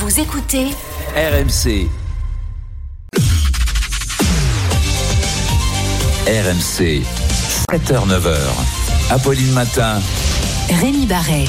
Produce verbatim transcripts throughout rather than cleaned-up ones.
Vous écoutez R M C. R M C, sept heures neuf heures. Apolline Matin. Rémi Barret.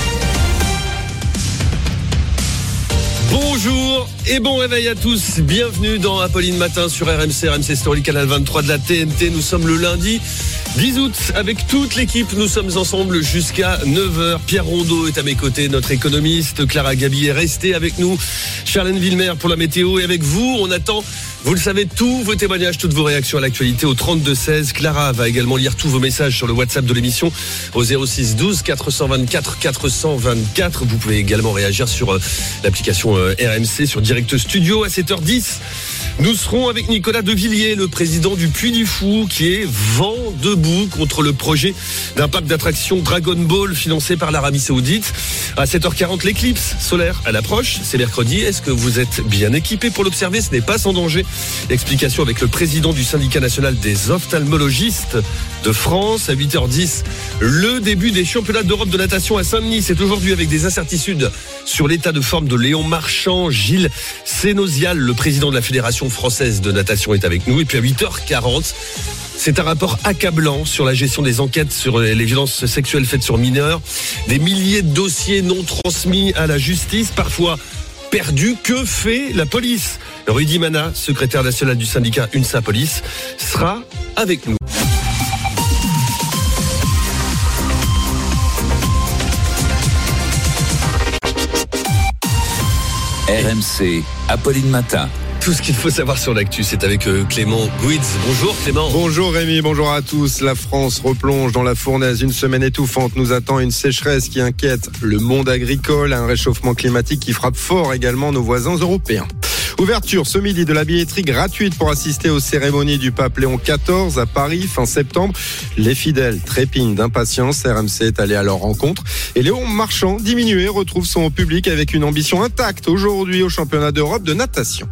Bonjour et bon réveil à tous. Bienvenue dans Apolline Matin sur R M C, R M C Story, canal vingt-trois de la T N T. Nous sommes le lundi dix août avec toute l'équipe. Nous sommes ensemble jusqu'à neuf heures. Pierre Rondeau est à mes côtés, notre économiste. Clara Gabi est restée avec nous. Charlène Villemer pour la météo. Et avec vous, on attend, vous le savez, tous vos témoignages, toutes vos réactions à l'actualité au trente-deux seize. Clara va également lire tous vos messages sur le WhatsApp de l'émission au zéro six douze quatre cent vingt-quatre quatre cent vingt-quatre. Vous pouvez également réagir sur euh, l'application euh, R M C, sur Direct Studio à sept heures dix. Nous serons avec Nicolas Devilliers, le président du Puy du Fou, qui est vent debout contre le projet d'un parc d'attractions Dragon Ball financé par l'Arabie Saoudite. À sept heures quarante, l'éclipse solaire à l'approche. C'est mercredi. Est-ce que vous êtes bien équipé pour l'observer? Ce n'est pas sans danger. Explication avec le président du syndicat national des ophtalmologistes de France. À huit heures dix, le début des championnats d'Europe de natation à Saint-Denis. C'est aujourd'hui avec des incertitudes sur l'état de forme de Léon Marchand. Gilles Sénosial, le président de la Fédération française de natation, est avec nous. Et puis à huit heures quarante, c'est un rapport accablant sur la gestion des enquêtes sur les violences sexuelles faites sur mineurs. Des milliers de dossiers non transmis à la justice, parfois perdus. Que fait la police? Rudy Mana, secrétaire national du syndicat UNSA Police, sera avec nous. R M C, Apolline Matin. Tout ce qu'il faut savoir sur l'actu, c'est avec Clément Gouitz. Bonjour Clément. Bonjour Rémi, bonjour à tous. La France replonge dans la fournaise. Une semaine étouffante nous attend, une sécheresse qui inquiète le monde agricole, un réchauffement climatique qui frappe fort également nos voisins européens. Ouverture ce midi de la billetterie gratuite pour assister aux cérémonies du pape Léon quatorze à Paris fin septembre. Les fidèles trépignent d'impatience. R M C est allé à leur rencontre. Et Léon Marchand, diminué, retrouve son public avec une ambition intacte aujourd'hui au championnat d'Europe de natation.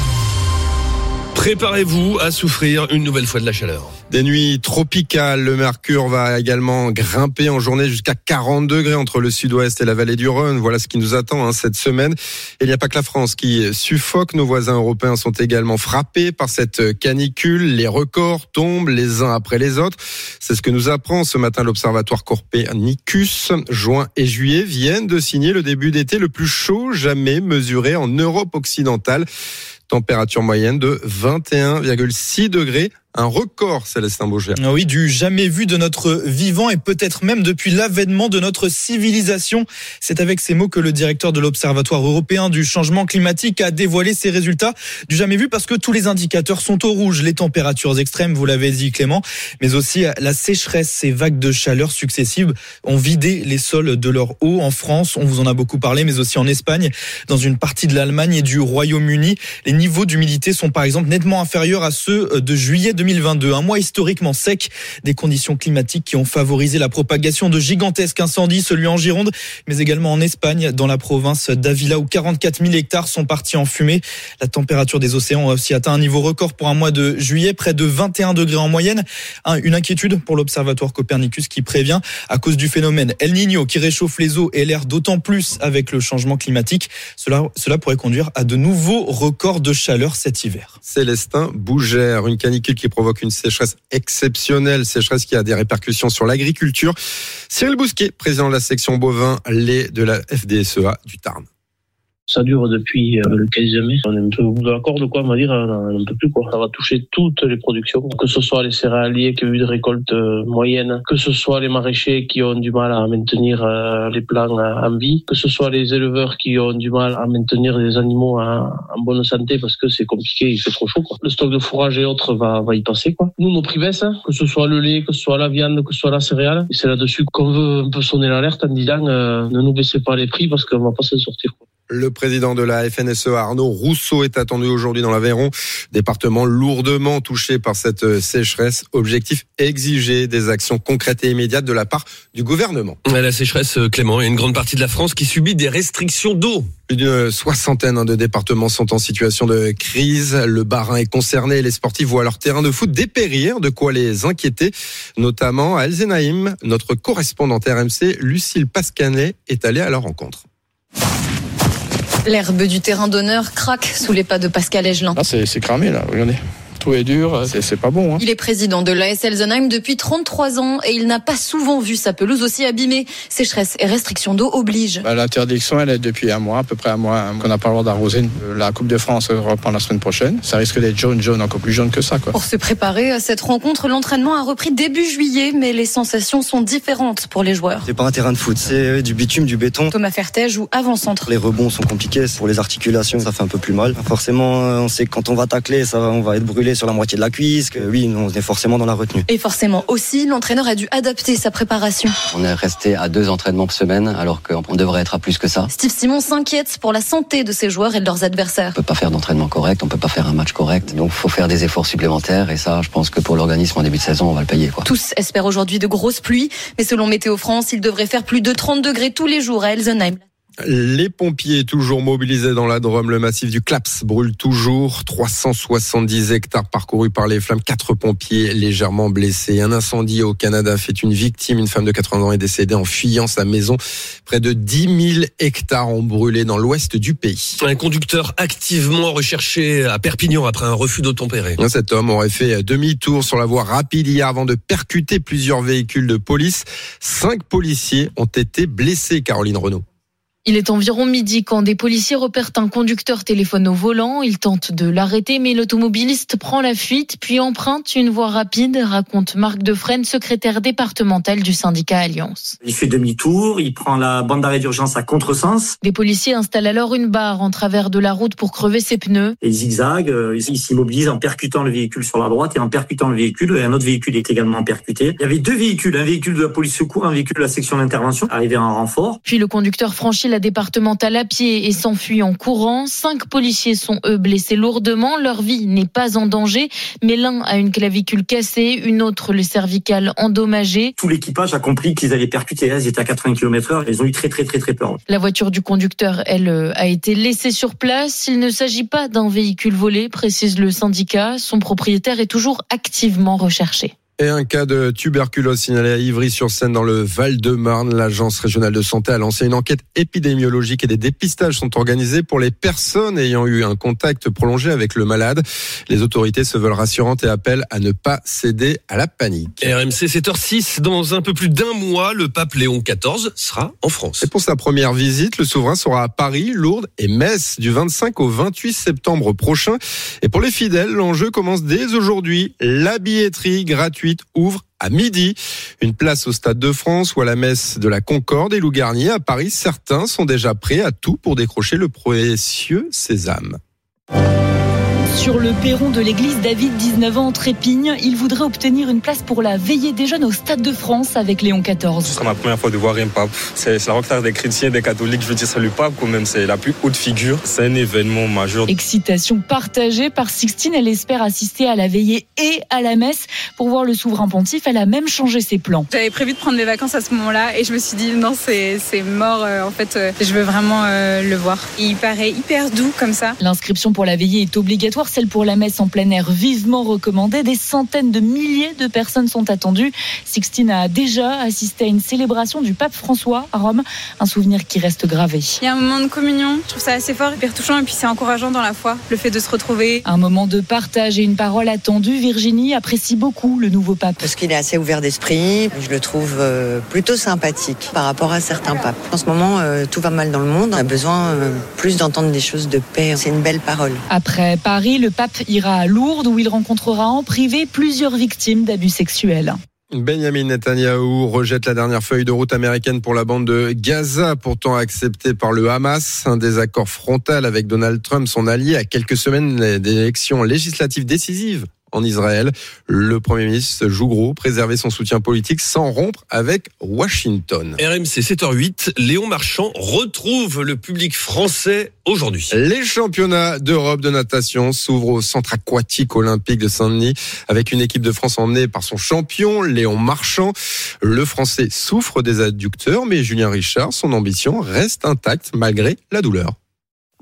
Préparez-vous à souffrir une nouvelle fois de la chaleur. Des nuits tropicales, le mercure va également grimper en journée jusqu'à quarante degrés entre le sud-ouest et la vallée du Rhône. Voilà ce qui nous attend hein, cette semaine. Et il n'y a pas que la France qui suffoque. Nos voisins européens sont également frappés par cette canicule. Les records tombent les uns après les autres. C'est ce que nous apprend ce matin l'Observatoire Copernicus. Juin et juillet viennent de signer le début d'été le plus chaud jamais mesuré en Europe occidentale. Température moyenne de vingt et un virgule six degrés. Un record, Célestin Bauger. Oui, du jamais vu de notre vivant et peut-être même depuis l'avènement de notre civilisation. C'est avec ces mots que le directeur de l'Observatoire européen du changement climatique a dévoilé ses résultats. Du jamais vu parce que tous les indicateurs sont au rouge. Les températures extrêmes, vous l'avez dit Clément, mais aussi la sécheresse. Ces vagues de chaleur successives ont vidé les sols de leur eau en France. On vous en a beaucoup parlé, mais aussi en Espagne, dans une partie de l'Allemagne et du Royaume-Uni. Les niveaux d'humidité sont par exemple nettement inférieurs à ceux de juillet deux mille vingt-deux, un mois historiquement sec, des conditions climatiques qui ont favorisé la propagation de gigantesques incendies, celui en Gironde, mais également en Espagne, dans la province d'Avila, où quarante-quatre mille hectares sont partis en fumée. La température des océans a aussi atteint un niveau record pour un mois de juillet, près de vingt et un degrés en moyenne. Une inquiétude pour l'Observatoire Copernicus qui prévient, à cause du phénomène El Niño qui réchauffe les eaux et l'air d'autant plus avec le changement climatique. Cela, cela pourrait conduire à de nouveaux records de chaleur cet hiver. Célestin Bauger, une canicule qui provoque une sécheresse exceptionnelle, sécheresse qui a des répercussions sur l'agriculture. Cyril Bousquet, président de la section bovin lait de la F D S E A du Tarn. Ça dure depuis le quinze mai. On est un peu au bout de la corde, quoi, on va dire, on ne peut plus, quoi. Ça va toucher toutes les productions, que ce soit les céréaliers qui ont eu des récoltes moyennes, que ce soit les maraîchers qui ont du mal à maintenir les plants en vie, que ce soit les éleveurs qui ont du mal à maintenir les animaux en, en bonne santé parce que c'est compliqué, il fait trop chaud, quoi. Le stock de fourrage et autres va, va y passer, quoi. Nous, nos prix baissent, hein, que ce soit le lait, que ce soit la viande, que ce soit la céréale. Et c'est là-dessus qu'on veut un peu sonner l'alerte en disant euh, ne nous baissez pas les prix parce qu'on va pas s'en sortir, quoi. Le président de la F N S E A, Arnaud Rousseau, est attendu aujourd'hui dans l'Aveyron, département lourdement touché par cette sécheresse. Objectif, exiger des actions concrètes et immédiates de la part du gouvernement. La sécheresse, Clément, il y a une grande partie de la France qui subit des restrictions d'eau. Plus d'une soixantaine de départements sont en situation de crise. Le Bas-Rhin est concerné. Les sportifs voient leur terrain de foot dépérir, de quoi les inquiéter, notamment à Elsenaïm. Notre correspondante R M C, Lucille Pascanet, est allée à leur rencontre. L'herbe du terrain d'honneur craque sous les pas de Pascal Egelin. Ah, c'est, c'est cramé là, regardez. Tout est dur, c'est, c'est pas bon. Hein. Il est président de l'A S Elsenheim depuis trente-trois ans et il n'a pas souvent vu sa pelouse aussi abîmée. Sécheresse et restrictions d'eau obligent. Bah, l'interdiction, elle est depuis un mois, à peu près un mois, qu'on n'a pas le droit d'arroser. La Coupe de France reprend la semaine prochaine. Ça risque d'être jaune, jaune, encore plus jaune que ça, quoi. Pour se préparer à cette rencontre, l'entraînement a repris début juillet, mais les sensations sont différentes pour les joueurs. C'est pas un terrain de foot, c'est du bitume, du béton. Thomas Fertet joue avant-centre. Les rebonds sont compliqués, pour les articulations, ça fait un peu plus mal. Forcément, on sait que quand on va tacler, ça, on va être brûlé sur la moitié de la cuisse. Que oui, on est forcément dans la retenue. Et forcément aussi, l'entraîneur a dû adapter sa préparation. On est resté à deux entraînements par semaine, alors qu'on devrait être à plus que ça. Steve Simon s'inquiète pour la santé de ses joueurs et de leurs adversaires. On peut pas faire d'entraînement correct, on peut pas faire un match correct, donc faut faire des efforts supplémentaires et ça, je pense que pour l'organisme en début de saison, on va le payer, quoi. Tous espèrent aujourd'hui de grosses pluies, mais selon Météo France, il devrait faire plus de trente degrés tous les jours à Elsenheim. Les pompiers toujours mobilisés dans la Drôme, le massif du Claps brûle toujours. trois cent soixante-dix hectares parcourus par les flammes, quatre pompiers légèrement blessés. Un incendie au Canada fait une victime, une femme de quatre-vingts ans est décédée en fuyant sa maison. Près de dix mille hectares ont brûlé dans l'ouest du pays. Un conducteur activement recherché à Perpignan après un refus d'obtempérer. Cet homme aurait fait demi-tour sur la voie rapide hier avant de percuter plusieurs véhicules de police. Cinq policiers ont été blessés, Caroline Renaud. Il est environ midi quand des policiers repèrent un conducteur téléphone au volant. Ils tentent de l'arrêter, mais l'automobiliste prend la fuite, puis emprunte une voie rapide, raconte Marc Defresne, secrétaire départemental du syndicat Alliance. Il fait demi-tour, il prend la bande d'arrêt d'urgence à contresens. Les policiers installent alors une barre en travers de la route pour crever ses pneus. Et il zigzague, il s'immobilise en percutant le véhicule sur la droite et en percutant le véhicule. Et un autre véhicule est également percuté. Il y avait deux véhicules, un véhicule de la police secours, un véhicule de la section d'intervention, arrivé en renfort. Puis le conducteur franchit la départementale à pied et s'enfuit en courant. Cinq policiers sont eux blessés lourdement. Leur vie n'est pas en danger, mais l'un a une clavicule cassée, une autre le cervical endommagé. Tout l'équipage a compris qu'ils allaient percuter. Ils étaient à quatre-vingts kilomètres heure. Ils ont eu très très très très peur. La voiture du conducteur, elle, a été laissée sur place. Il ne s'agit pas d'un véhicule volé, précise le syndicat. Son propriétaire est toujours activement recherché. Et un cas de tuberculose signalé à Ivry-sur-Seine dans le Val-de-Marne. L'agence régionale de santé a lancé une enquête épidémiologique et des dépistages sont organisés pour les personnes ayant eu un contact prolongé avec le malade. Les autorités se veulent rassurantes et appellent à ne pas céder à la panique. R M C sept heures six, dans un peu plus d'un mois, le pape Léon quatorze sera en France. Et pour sa première visite, le souverain sera à Paris, Lourdes et Metz du vingt-cinq au vingt-huit septembre prochain. Et pour les fidèles, l'enjeu commence dès aujourd'hui. La billetterie gratuite ouvre à midi. Une place au Stade de France ou à la messe de la Concorde et Loup Garnier à Paris. Certains sont déjà prêts à tout pour décrocher le précieux sésame. Sur le perron de l'église David, dix-neuf ans, en Trépigne, il voudrait obtenir une place pour la veillée des jeunes au Stade de France avec Léon quatorze. Ce sera ma première fois de voir un pape. C'est, c'est la rencontre des chrétiens et des catholiques. Je veux dire, c'est le pape quand même, c'est la plus haute figure. C'est un événement majeur. Excitation partagée par Sixtine. Elle espère assister à la veillée et à la messe. Pour voir le souverain pontife, elle a même changé ses plans. J'avais prévu de prendre mes vacances à ce moment-là et je me suis dit non, c'est, c'est mort. Euh, en fait, euh, je veux vraiment euh, le voir. Il paraît hyper doux comme ça. L'inscription pour la veillée est obligatoire. Celle pour la messe en plein air vivement recommandée. Des centaines de milliers de personnes sont attendues. Sixtine a déjà assisté à une célébration du pape François à Rome. Un souvenir qui reste gravé. Il y a un moment de communion. Je trouve ça assez fort, hyper touchant et puis c'est encourageant dans la foi, le fait de se retrouver. Un moment de partage et une parole attendue. Virginie apprécie beaucoup le nouveau pape. Parce qu'il est assez ouvert d'esprit. Je le trouve plutôt sympathique par rapport à certains papes. En ce moment, tout va mal dans le monde. On a besoin plus d'entendre des choses de paix. C'est une belle parole. Après Paris, le pape ira à Lourdes où il rencontrera en privé plusieurs victimes d'abus sexuels. Benjamin Netanyahou rejette la dernière feuille de route américaine pour la bande de Gaza, pourtant acceptée par le Hamas. Un désaccord frontal avec Donald Trump, son allié, à quelques semaines d'élections législatives décisives en Israël. Le Premier ministre joue gros, préserver son soutien politique sans rompre avec Washington. R M C sept heures huit, Léon Marchand retrouve le public français aujourd'hui. Les championnats d'Europe de natation s'ouvrent au centre aquatique olympique de Saint-Denis avec une équipe de France emmenée par son champion, Léon Marchand. Le Français souffre des adducteurs, mais Julien Richard, son ambition reste intacte malgré la douleur.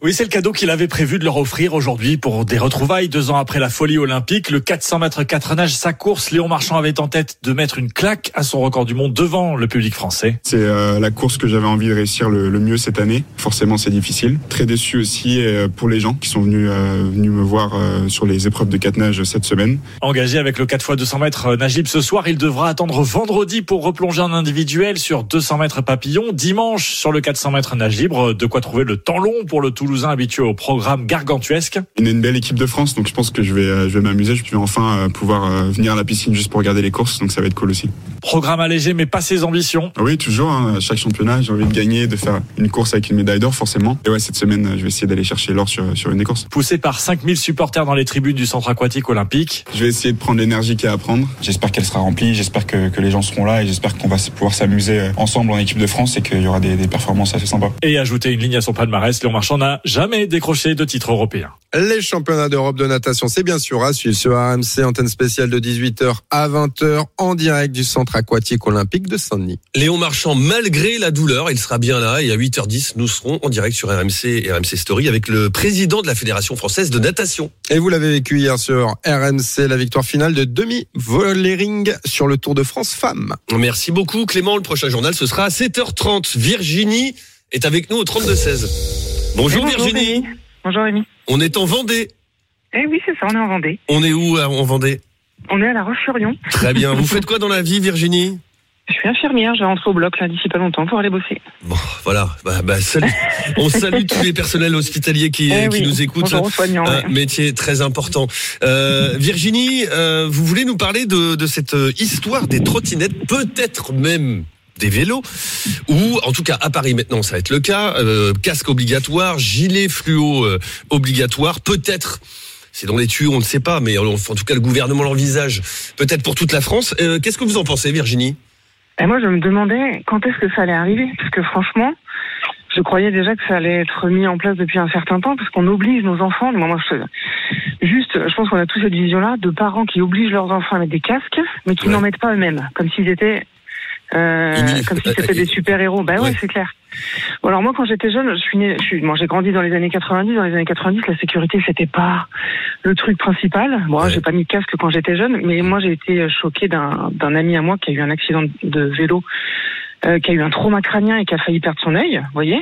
Oui, c'est le cadeau qu'il avait prévu de leur offrir aujourd'hui pour des retrouvailles deux ans après la folie olympique. Le quatre cents mètres quatre nages, sa course, Léon Marchand avait en tête de mettre une claque à son record du monde devant le public français. C'est euh, la course que j'avais envie de réussir le, le mieux cette année. Forcément, c'est difficile. Très déçu aussi euh, pour les gens qui sont venus, euh, venus me voir euh, sur les épreuves de quatre nages cette semaine. Engagé avec le quatre fois deux cents mètres Najib ce soir, il devra attendre vendredi pour replonger en individuel sur deux cents mètres papillon. Dimanche, sur le quatre cents mètres nage libre, de quoi trouver le temps long pour le Toulousain habitué au programme gargantuesque. On a une belle équipe de France, donc je pense que je vais, je vais m'amuser. Je vais enfin pouvoir venir à la piscine juste pour regarder les courses, donc ça va être cool aussi. Programme allégé, mais pas ses ambitions. Oui, toujours. Hein, à chaque championnat, j'ai envie de gagner, de faire une course avec une médaille d'or, forcément. Et ouais, cette semaine, je vais essayer d'aller chercher l'or sur, sur une des courses. Poussé par cinq mille supporters dans les tribunes du centre aquatique olympique. Je vais essayer de prendre l'énergie qu'il y a à prendre. J'espère qu'elle sera remplie, j'espère que, que les gens seront là et j'espère qu'on va pouvoir s'amuser ensemble en équipe de France et qu'il y aura des, des performances assez sympas. Et ajouter une ligne à son palmarès, Léon Marchand n'a jamais décroché de titre européen. Les championnats d'Europe de natation, c'est bien sûr à suivre sur R M C, antenne spéciale de dix-huit heures à vingt heures en direct du centre aquatique olympique de Saint-Denis. Léon Marchand, malgré la douleur, il sera bien là et à huit heures dix, nous serons en direct sur R M C et R M C Story avec le président de la Fédération française de natation. Et vous l'avez vécu hier sur R M C, la victoire finale de Demi Vollering sur le Tour de France Femmes. Merci beaucoup Clément, le prochain journal ce sera à sept heures trente. Virginie est avec nous au trente-deux seize. Bonjour, bonjour Virginie. Rémi. Bonjour Rémi. On est en Vendée. Eh oui, c'est ça, on est en Vendée. On est où en Vendée? On est à La Roche-sur-Yon. Très bien. Vous faites quoi dans la vie, Virginie? Je suis infirmière, je vais rentrer au bloc là d'ici pas longtemps pour aller bosser. Bon, voilà. Bah, bah, salut. On salue tous les personnels hospitaliers qui, eh qui oui. nous écoutent. Bonjour aux soignants, Un ouais. métier très important. Euh, Virginie, euh, vous voulez nous parler de, de cette histoire des trottinettes, peut-être même des vélos, ou en tout cas à Paris maintenant ça va être le cas, euh, casque obligatoire, gilet fluo euh, obligatoire, peut-être, c'est dans les tuyaux, on ne sait pas, mais en, en tout cas le gouvernement l'envisage, peut-être pour toute la France. Euh, qu'est-ce que vous en pensez, Virginie? Et moi je me demandais quand est-ce que ça allait arriver, parce que franchement, je croyais déjà que ça allait être mis en place depuis un certain temps, parce qu'on oblige nos enfants, moi, moi je, juste, je pense qu'on a tous cette vision-là, de parents qui obligent leurs enfants à mettre des casques, mais qui ouais. n'en mettent pas eux-mêmes, comme s'ils étaient Euh, comme si c'était des super-héros. Ben ouais, ouais, c'est clair. Bon, alors moi, quand j'étais jeune, je suis né, je suis, bon, j'ai grandi dans les années quatre-vingt-dix. Dans les années quatre-vingt-dix, la sécurité, c'était pas le truc principal. Bon, ouais. j'ai pas mis de casque quand j'étais jeune, mais moi, j'ai été choquée d'un, d'un ami à moi qui a eu un accident de vélo, euh, qui a eu un trauma crânien et qui a failli perdre son œil, vous voyez.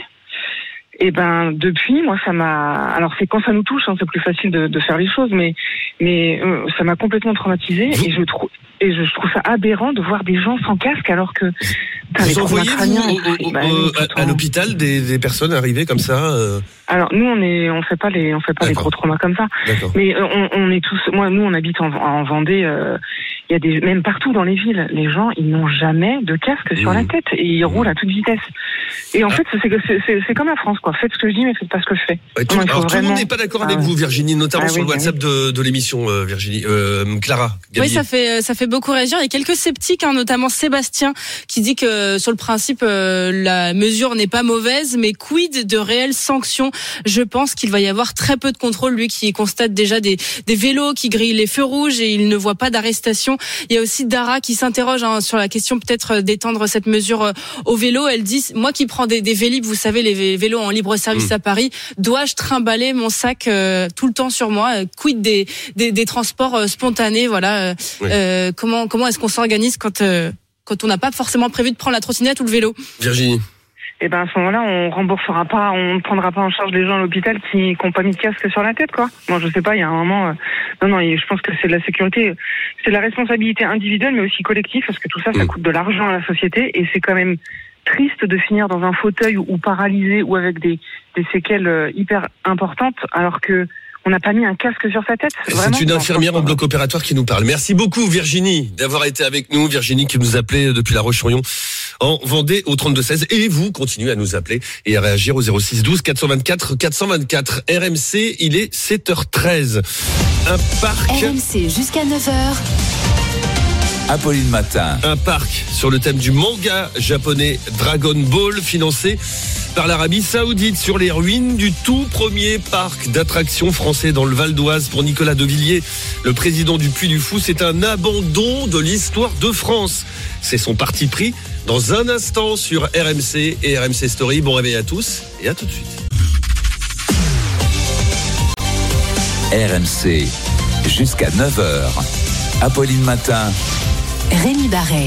Et ben depuis, moi ça m'a. Alors c'est quand ça nous touche, hein, c'est plus facile de, de faire les choses, mais mais euh, ça m'a complètement traumatisée et je trouve et je, je trouve ça aberrant de voir des gens sans casque alors que. Vous envoyez vous au, au, bah, au, à, à l'hôpital des, des personnes arrivées comme ça euh... Alors nous on est on fait pas les on fait pas D'accord. les gros traumas comme ça. D'accord. Mais on, on est tous. Moi nous on habite en, en Vendée. Euh, il y a des même partout dans les villes, les gens ils n'ont jamais de casque sur mmh. la tête et ils mmh. roulent à toute vitesse. Et en ah. fait c'est, c'est, c'est, c'est comme la France quoi. Faites ce que je dis mais faites pas ce que je fais. Ouais, tout, non, alors, vraiment... tout le monde n'est pas d'accord avec ah, vous Virginie, notamment ah, sur oui, le WhatsApp oui. de, de l'émission euh, Virginie. Euh, Clara. Gabier. Oui ça fait ça fait beaucoup réagir. Il y a quelques sceptiques, hein, notamment Sébastien qui dit que sur le principe euh, la mesure n'est pas mauvaise, mais quid de réelles sanctions? Je pense qu'il va y avoir très peu de contrôle. Lui qui constate déjà des, des vélos qui grillent les feux rouges et il ne voit pas d'arrestation. Il y a aussi Dara qui s'interroge hein, sur la question peut-être d'étendre cette mesure euh, au vélo. Elle dit, moi qui prends des, des Vélib, vous savez les vélos en libre service mmh. à Paris, dois-je trimballer mon sac euh, tout le temps sur moi? Quid des, des, des transports euh, spontanés? Voilà. Oui. Euh, comment comment est-ce qu'on s'organise quand euh, quand on n'a pas forcément prévu de prendre la trottinette ou le vélo? Virginie. Et ben à ce moment-là, on remboursera pas, on ne prendra pas en charge les gens à l'hôpital qui n'ont pas mis de casque sur la tête, quoi. Moi, je sais pas, il y a un moment, euh... non, non, je pense que c'est de la sécurité, c'est de la responsabilité individuelle, mais aussi collective, parce que tout ça, ça mmh. coûte de l'argent à la société, et c'est quand même triste de finir dans un fauteuil ou, ou paralysé ou avec des, des séquelles hyper importantes, alors que on n'a pas mis un casque sur sa tête. Vraiment, c'est une infirmière en bloc opératoire qui nous parle. Merci beaucoup Virginie d'avoir été avec nous. Virginie qui nous appelait depuis La Roche-sur-Yon en Vendée au trente-deux seize. Et vous continuez à nous appeler et à réagir au zéro six douze quatre cent vingt-quatre quatre cent vingt-quatre. R M C, il est sept heures treize. Un parc... R M C jusqu'à neuf heures. Apolline Matin. Un parc sur le thème du manga japonais Dragon Ball, financé par l'Arabie Saoudite, sur les ruines du tout premier parc d'attractions français dans le Val d'Oise. Pour Nicolas Devilliers, le président du Puy du Fou, c'est un abandon de l'histoire de France. C'est son parti pris. Dans un instant sur R M C et R M C Story. Bon réveil à tous et à tout de suite. R M C, jusqu'à neuf heures. Apolline Matin. Rémi Barret.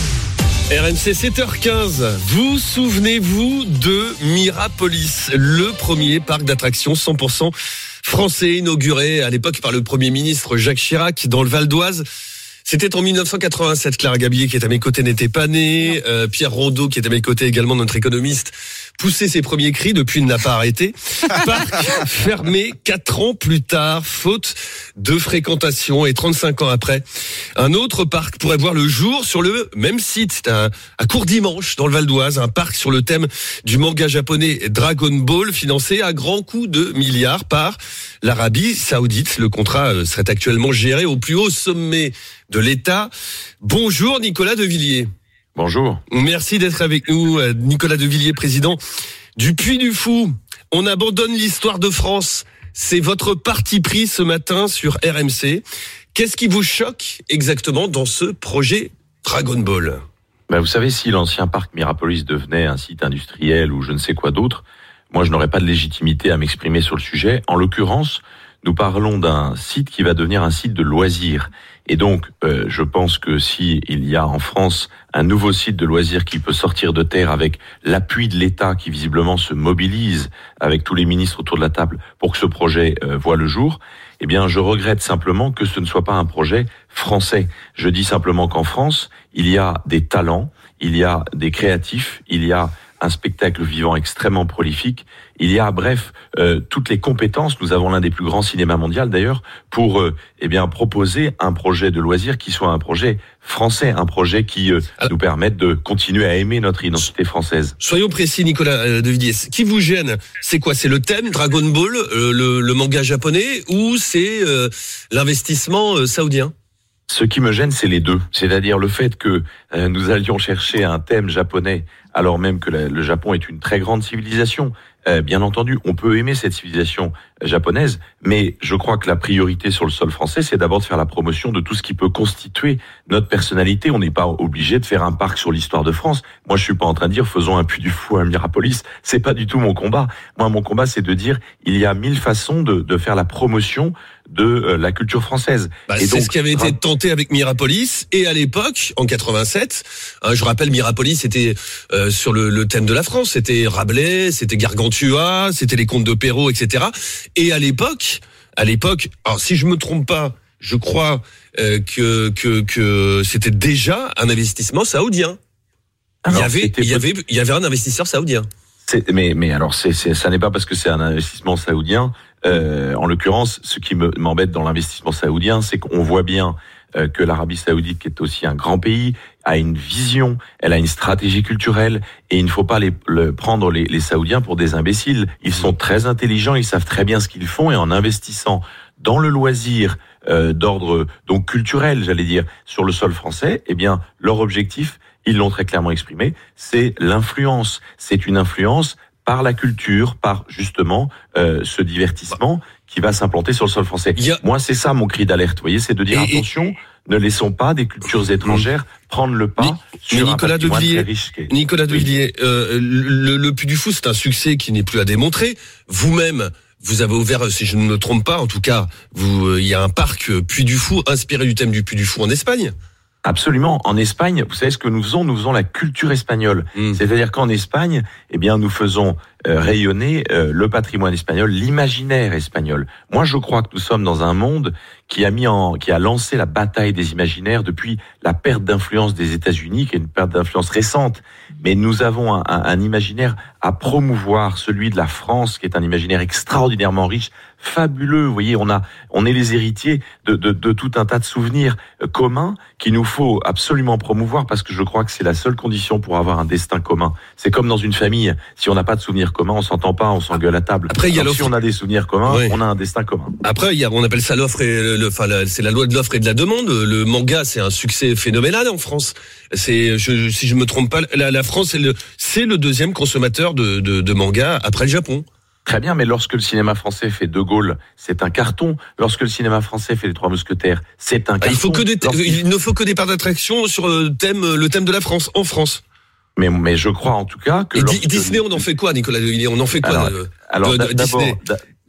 R M C sept heures quinze. Vous souvenez-vous de Mirapolis, le premier parc d'attractions cent pour cent français inauguré à l'époque par le Premier ministre Jacques Chirac dans le Val d'Oise? C'était en dix-neuf cent quatre-vingt-sept. Clara Gabillet, qui est à mes côtés, n'était pas née. Euh, Pierre Rondeau, qui est à mes côtés également, notre économiste, poussait ses premiers cris. Depuis, il n'a pas arrêté. Parc fermé quatre ans plus tard, faute de fréquentation. Et trente-cinq ans après, un autre parc pourrait voir le jour sur le même site. C'est un, à Courdimanche, dans le Val d'Oise. Un parc sur le thème du manga japonais Dragon Ball, financé à grands coups de milliards par l'Arabie Saoudite. Le contrat serait actuellement géré au plus haut sommet de l'État. Bonjour Nicolas Devilliers. Bonjour. Merci d'être avec nous, Nicolas Devilliers, président du Puy du Fou. On abandonne l'histoire de France. C'est votre parti pris ce matin sur R M C. Qu'est-ce qui vous choque exactement dans ce projet Dragon Ball ? Ben vous savez, si l'ancien parc Mirapolis devenait un site industriel ou je ne sais quoi d'autre, moi je n'aurais pas de légitimité à m'exprimer sur le sujet. En l'occurrence, nous parlons d'un site qui va devenir un site de loisirs. Et donc, euh, je pense que si il y a en France un nouveau site de loisirs qui peut sortir de terre avec l'appui de l'État qui visiblement se mobilise avec tous les ministres autour de la table pour que ce projet euh, voie le jour, eh bien, je regrette simplement que ce ne soit pas un projet français. Je dis simplement qu'en France, il y a des talents, il y a des créatifs, il y a un spectacle vivant extrêmement prolifique. Il y a, bref, euh, toutes les compétences. Nous avons l'un des plus grands cinémas mondiaux, d'ailleurs, pour euh, eh bien proposer un projet de loisir qui soit un projet français, un projet qui euh, Alors, nous permette de continuer à aimer notre identité française. Soyons précis, Nicolas Devilliers. Ce qui vous gêne, c'est quoi ? C'est le thème Dragon Ball, euh, le, le manga japonais, ou c'est euh, l'investissement euh, saoudien ? Ce qui me gêne, c'est les deux. C'est-à-dire le fait que euh, nous allions chercher un thème japonais, alors même que la, le Japon est une très grande civilisation. Euh, bien entendu, on peut aimer cette civilisation japonaise, mais je crois que la priorité sur le sol français, c'est d'abord de faire la promotion de tout ce qui peut constituer notre personnalité. On n'est pas obligé de faire un parc sur l'histoire de France. Moi, je suis pas en train de dire faisons un Puy du Fou, un Mirapolis. C'est pas du tout mon combat. Moi, mon combat, c'est de dire il y a mille façons de, de faire la promotion de euh, la culture française. Bah, et c'est donc, ce qui avait été tenté avec Mirapolis, et à l'époque, en quatre-vingt-sept, hein, je rappelle, Mirapolis, c'était euh, sur le, le thème de la France, c'était Rabelais, c'était Gargantua, c'était les contes de Perrault, et cetera. Et à l'époque, à l'époque, alors si je me trompe pas, je crois euh, que que que c'était déjà un investissement saoudien. Alors, il y avait il y avait il y avait un investisseur saoudien. C'est, mais mais alors c'est c'est ça n'est pas parce que c'est un investissement saoudien. Euh, en l'occurrence, ce qui me, m'embête dans l'investissement saoudien, c'est qu'on voit bien euh, que l'Arabie Saoudite, qui est aussi un grand pays, a une vision, elle a une stratégie culturelle, et il ne faut pas les, le, prendre les, les Saoudiens pour des imbéciles. Ils sont très intelligents, ils savent très bien ce qu'ils font, et en investissant dans le loisir euh, d'ordre donc culturel, j'allais dire, sur le sol français, eh bien leur objectif, ils l'ont très clairement exprimé, c'est l'influence. C'est une influence par la culture, par justement euh, ce divertissement qui va s'implanter sur le sol français. A... Moi, c'est ça mon cri d'alerte, vous voyez, c'est de dire et, attention, et... ne laissons pas des cultures étrangères prendre le pas Ni... sur Nicolas un patrimoine Devilliers, très riche. Qu'est... Nicolas Devilliers, oui. euh, le, le Puy du Fou, c'est un succès qui n'est plus à démontrer. Vous-même, vous avez ouvert, si je ne me trompe pas, en tout cas, vous, euh, il y a un parc Puy du Fou inspiré du thème du Puy du Fou en Espagne. Absolument. En Espagne, vous savez ce que nous faisons ? Nous faisons la culture espagnole. Mmh. C'est-à-dire qu'en Espagne, eh bien, nous faisons euh, rayonner euh, le patrimoine espagnol, l'imaginaire espagnol. Moi, je crois que nous sommes dans un monde qui a mis en, qui a lancé la bataille des imaginaires depuis la perte d'influence des États-Unis, qui est une perte d'influence récente. Mais nous avons un, un, un imaginaire à promouvoir, celui de la France, qui est un imaginaire extraordinairement riche, fabuleux. Vous voyez, on a, on est les héritiers de, de, de tout un tas de souvenirs communs qu'il nous faut absolument promouvoir, parce que je crois que c'est la seule condition pour avoir un destin commun. C'est comme dans une famille. Si on n'a pas de souvenirs communs, on s'entend pas, on s'engueule à table. Après, il y a si on a des souvenirs communs, oui. On a un destin commun. Après, il y a, on appelle ça l'offre et le, enfin, la, c'est la loi de l'offre et de la demande. Le manga, c'est un succès phénoménal en France. C'est, je, si je me trompe pas, la, la France, c'est le, c'est le deuxième consommateur de, de, de manga après le Japon. Très bien, mais lorsque le cinéma français fait De Gaulle, c'est un carton. Lorsque le cinéma français fait Les Trois Mousquetaires, c'est un carton. Il, faut que des, il ne faut que des parts d'attraction sur le thème, le thème de la France, en France. Mais, mais je crois en tout cas que... Et Disney, on en fait quoi, Nicolas Devilliers ? On en fait quoi alors, de, alors, de, de d'abord, Disney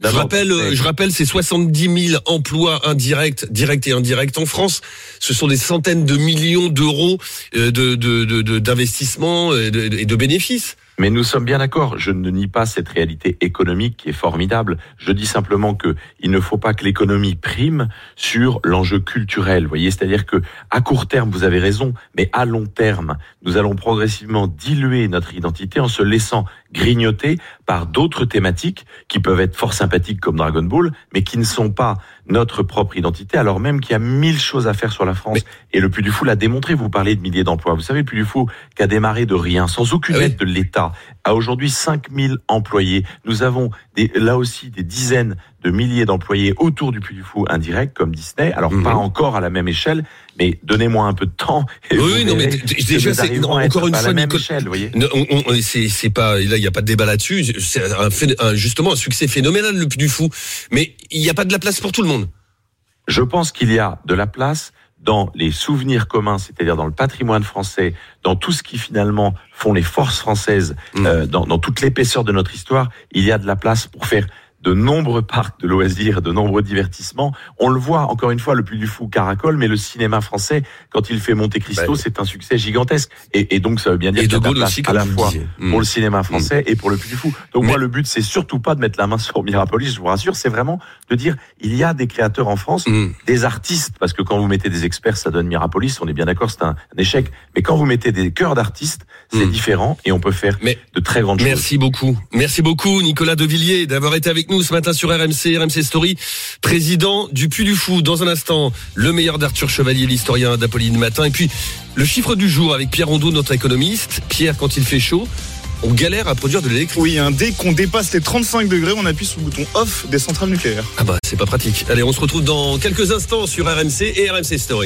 Je rappelle, mais... je rappelle, c'est soixante-dix mille emplois indirects, directs et indirects en France. Ce sont des centaines de millions d'euros de, de, de, de d'investissements et de, et de bénéfices. Mais nous sommes bien d'accord. Je ne nie pas cette réalité économique qui est formidable. Je dis simplement que il ne faut pas que l'économie prime sur l'enjeu culturel. Vous voyez, c'est-à-dire que à court terme, vous avez raison, mais à long terme, nous allons progressivement diluer notre identité en se laissant grignoter par d'autres thématiques qui peuvent être fort sympathiques comme Dragon Ball, mais qui ne sont pas notre propre identité, alors même qu'il y a mille choses à faire sur la France. Mais... Et le Puy du Fou l'a démontré. Vous parlez de milliers d'emplois. Vous savez, le Puy du Fou qui a démarré de rien, sans aucune aide de l'État, a aujourd'hui cinq mille employés. Nous avons des, là aussi des dizaines de milliers d'employés autour du Puy du Fou indirect, comme Disney. Alors, mmh. pas encore à la même échelle, mais donnez-moi un peu de temps. Et oui, oui non, mais déjà, c'est, non, encore une fois, la même Nicole, échelle, vous voyez. On, on, c'est, c'est pas, là, il n'y a pas de débat là-dessus. C'est un, un, justement un succès phénoménal, le Puy du Fou. Mais il n'y a pas de la place pour tout le monde. Je pense qu'il y a de la place dans les souvenirs communs, c'est-à-dire dans le patrimoine français, dans tout ce qui finalement font les forces françaises, mmh. euh, dans, dans toute l'épaisseur de notre histoire, il y a de la place pour faire de nombreux parcs de loisirs, de nombreux divertissements. On le voit, encore une fois, le Puy du Fou caracole, mais le cinéma français, quand il fait Monte Cristo, bah, c'est un succès gigantesque. Et, et donc, ça veut bien dire qu'il y a de la place aussi, à la fois mmh. pour le cinéma français mmh. et pour le Puy du Fou. Donc, mais... moi, le but, c'est surtout pas de mettre la main sur Mirapolis, je vous rassure, c'est vraiment de dire, il y a des créateurs en France, mmh. des artistes, parce que quand vous mettez des experts, ça donne Mirapolis, on est bien d'accord, c'est un, un échec. Mais quand vous mettez des chœurs d'artistes, c'est mmh. différent et on peut faire mais de très grandes merci choses. Merci beaucoup. Merci beaucoup, Nicolas Devilliers, d'avoir été avec nous ce matin sur R M C, R M C Story, président du Puy du Fou. Dans un instant, le meilleur d'Arthur Chevalier, l'historien d'Apolline Matin. Et puis, le chiffre du jour avec Pierre Rondeau, notre économiste. Pierre, quand il fait chaud, on galère à produire de l'électricité. Oui, hein, dès qu'on dépasse les trente-cinq degrés, on appuie sur le bouton off des centrales nucléaires. Ah bah, c'est pas pratique. Allez, on se retrouve dans quelques instants sur R M C et R M C Story.